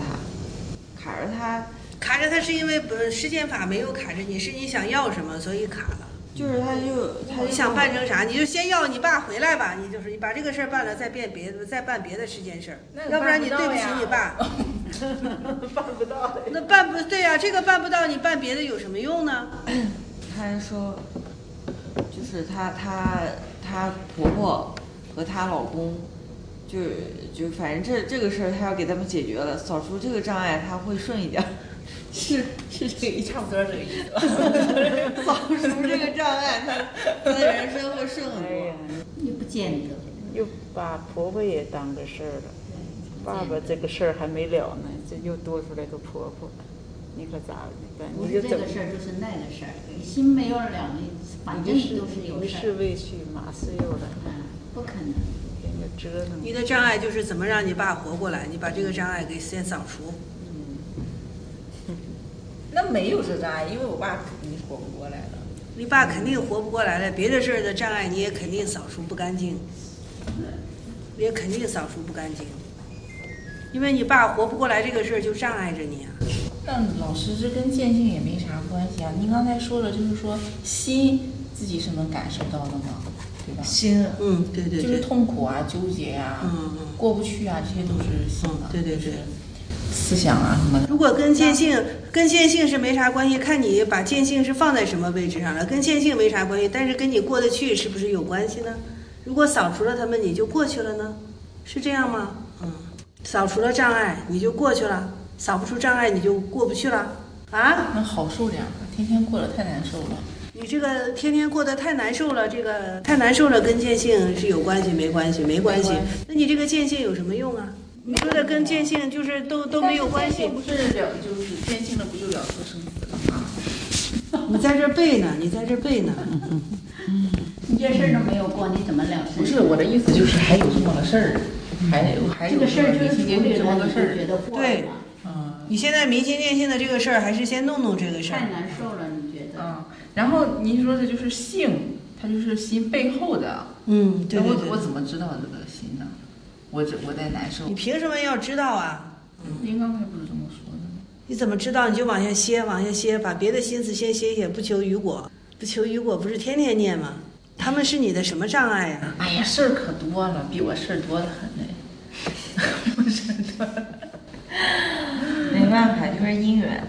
他是因为世间法没有卡着你，是你想要什么所以卡了。 就是你想办成啥，你就先要你爸回来吧，你把这个事儿办了，再办别的世间事儿，要不然你对不起你爸。 办不到。 那办不对呀，这个办不到，你办别的有什么用呢？ 他说，就是她婆婆和她老公，就反正这个事儿，他要给他们解决了，扫除这个障碍，他会顺一点。是这个差不多这个意思。扫除这个障碍，他的人生会顺很多。 也不见得， 又把婆婆也当个事儿了，爸爸这个事儿还没了呢，这又多出来个婆婆，你可咋办？ 不是这个事儿就是那个事儿，心没有了，反正都是有事儿。 是未去马是有了， 不可能。 折腾。 你的障碍就是怎么让你爸活过来，你把这个障碍给先扫除。 那没有这障碍，因为我爸肯定活不过来了。 你爸肯定活不过来了，别的事儿的障碍你也肯定扫除不干净，也肯定扫除不干净，因为你爸活不过来这个事儿就障碍着你啊。 那老师这跟见性也没啥关系啊。您刚才说了，就是说心自己是能感受到的吗？对吧？ 心，对， 就是痛苦啊、纠结啊、过不去啊，这些都是心嘛。 对。 思想啊什么的， 如果跟见性是没啥关系，看你把见性是放在什么位置上了。跟见性没啥关系，但是跟你过得去是不是有关系呢？如果扫除了他们，你就过去了呢？是这样吗？扫除了障碍，你就过去了；扫不出障碍，你就过不去了啊？ 那好受点，天天过得太难受了。 你这个天天过得太难受了，这个太难受了，跟见性是有关系没关系？没关系。那你这个见性有什么用啊？你说的跟见性就是都没有关系。 不是就是见性了，不就了脱生死了吗？ 你在这背呢，你在这背呢。 你这事儿都没有过，你怎么了事？ 不是我的意思，就是还有这么个事儿，还有这个事儿就是明心见性这么个事儿。 对，你现在明心见性的这个事儿，还是先弄弄这个事儿。 太难受了，你觉得？ 然后您说的就是性，它就是心背后的。 对。 我怎么知道这个心呢？我在难受。 你凭什么要知道啊？ 您刚才不是这么说的吗？ 你怎么知道？你就往下歇，往下歇，把别的心思先歇歇，不求于果。不求于果不是天天念吗？他们是你的什么障碍呀？ 哎呀，事儿可多了，比我事儿多得很嘞。不是的， 没办法，就是姻缘。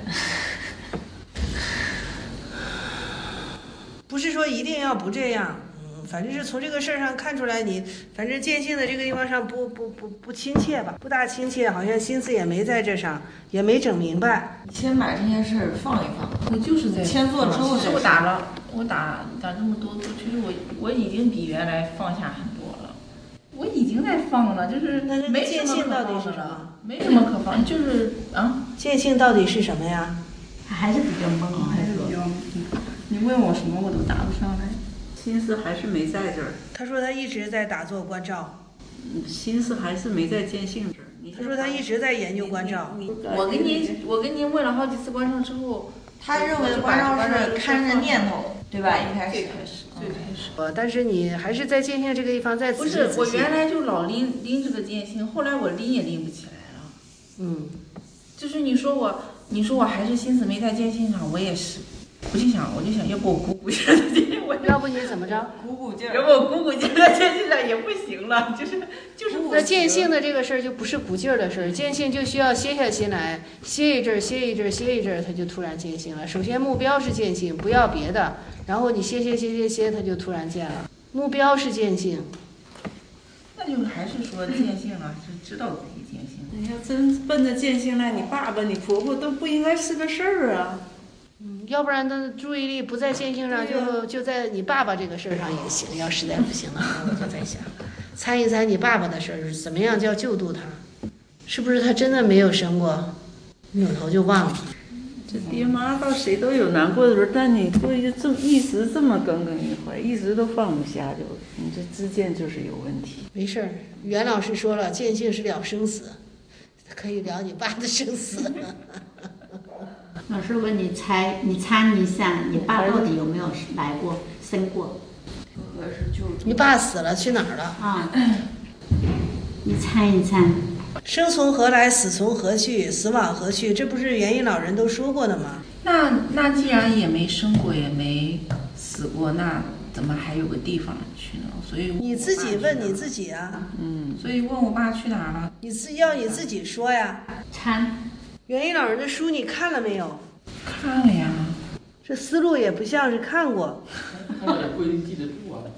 不是说一定要不这样，反正是从这个事儿上看出来你，反正见性的这个地方上不亲切吧，不大亲切，好像心思也没在这上，也没整明白。 先把这件事儿放一放， 我就是在先做之后再。 我打这么多，其实我已经比原来放下很多了，我已经在放了，就是没见性到底是什么？ 没什么可放，就是见性到底是什么呀？ 还是比较懵， 还是比较。你问我什么我都答不上来， 心思还是没在这儿。 他说他一直在打坐观照， 心思还是没在见性这儿。 他说他一直在研究观照。 我跟您问了好几次观照之后， 他认为观照是看着念头，对吧？一开始。 最开始。 但是你还是在见性这个地方在仔细仔细。 不是，我原来就老拎这个见性，后来我拎也拎不起来了。就是你说我还是心思没在见性上，我也是。我就想，要不我鼓鼓劲儿的见性， 要不你怎么着？ 鼓鼓劲儿。 要不我鼓鼓劲儿的见性上也不行了，就是。 那见性的这个事儿就不是鼓劲儿的事儿，见性就需要歇下心来，歇一阵儿，它就突然见性了。首先目标是见性，不要别的，然后你歇，它就突然见了。目标是见性。 那就还是说见性了，是知道自己见性。 你要真奔着见性来，你爸爸、你婆婆都不应该是个事儿啊。 要不然的注意力不在见性上，就在你爸爸这个事儿上也行。要实在不行了，我就在想，参一参你爸爸的事儿，怎么样叫救度他？是不是他真的没有生过，扭头就忘了？ 这爹妈到谁都有难过的时候，但你过去一直这么耿耿于怀，一直都放不下，你这知见就是有问题。 没事儿，袁老师说了，见性是了生死，可以了你爸的生死。 老师问你参一下，你爸到底有没有来过、生过？ 你爸死了，去哪儿了？ 啊，你参一参。 生从何来，死从何去，死往何去？这不是元音老人都说过的吗？ 那既然也没生过，也没死过，那怎么还有个地方去呢？所以你自己问你自己啊。 所以问我爸去哪儿了？ 你自己说呀。 参。 元音老人的书你看了没有？ 看了呀。 这思路也不像是看过。 看也不一定记得住啊。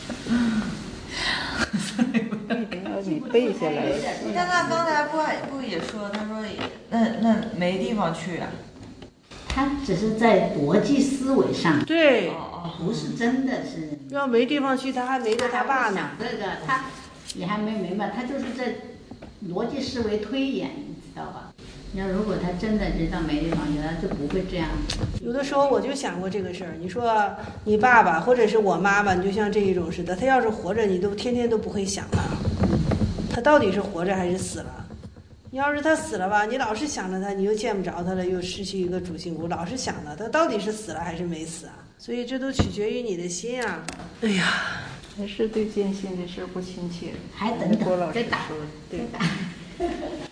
一定要你背下来。 但他刚才不也说，他说那没地方去啊。 他只是在逻辑思维上。 对。 不是真的是。 要没地方去，他还没着他爸呢。 这个他也还没明白，他就是在逻辑思维推演，你知道吧？要如果他真的知道没地方去，他就不会这样。 有的时候我就想过这个事儿，你说你爸爸或者是我妈妈，你就像这一种似的，他要是活着，你都天天都不会想了，他到底是活着还是死了？你要是他死了吧，你老是想着他，你又见不着他了，又失去一个主心骨，老是想着他到底是死了还是没死啊？所以这都取决于你的心啊。哎呀， 还是对见性这事儿不亲切。 还等，再打。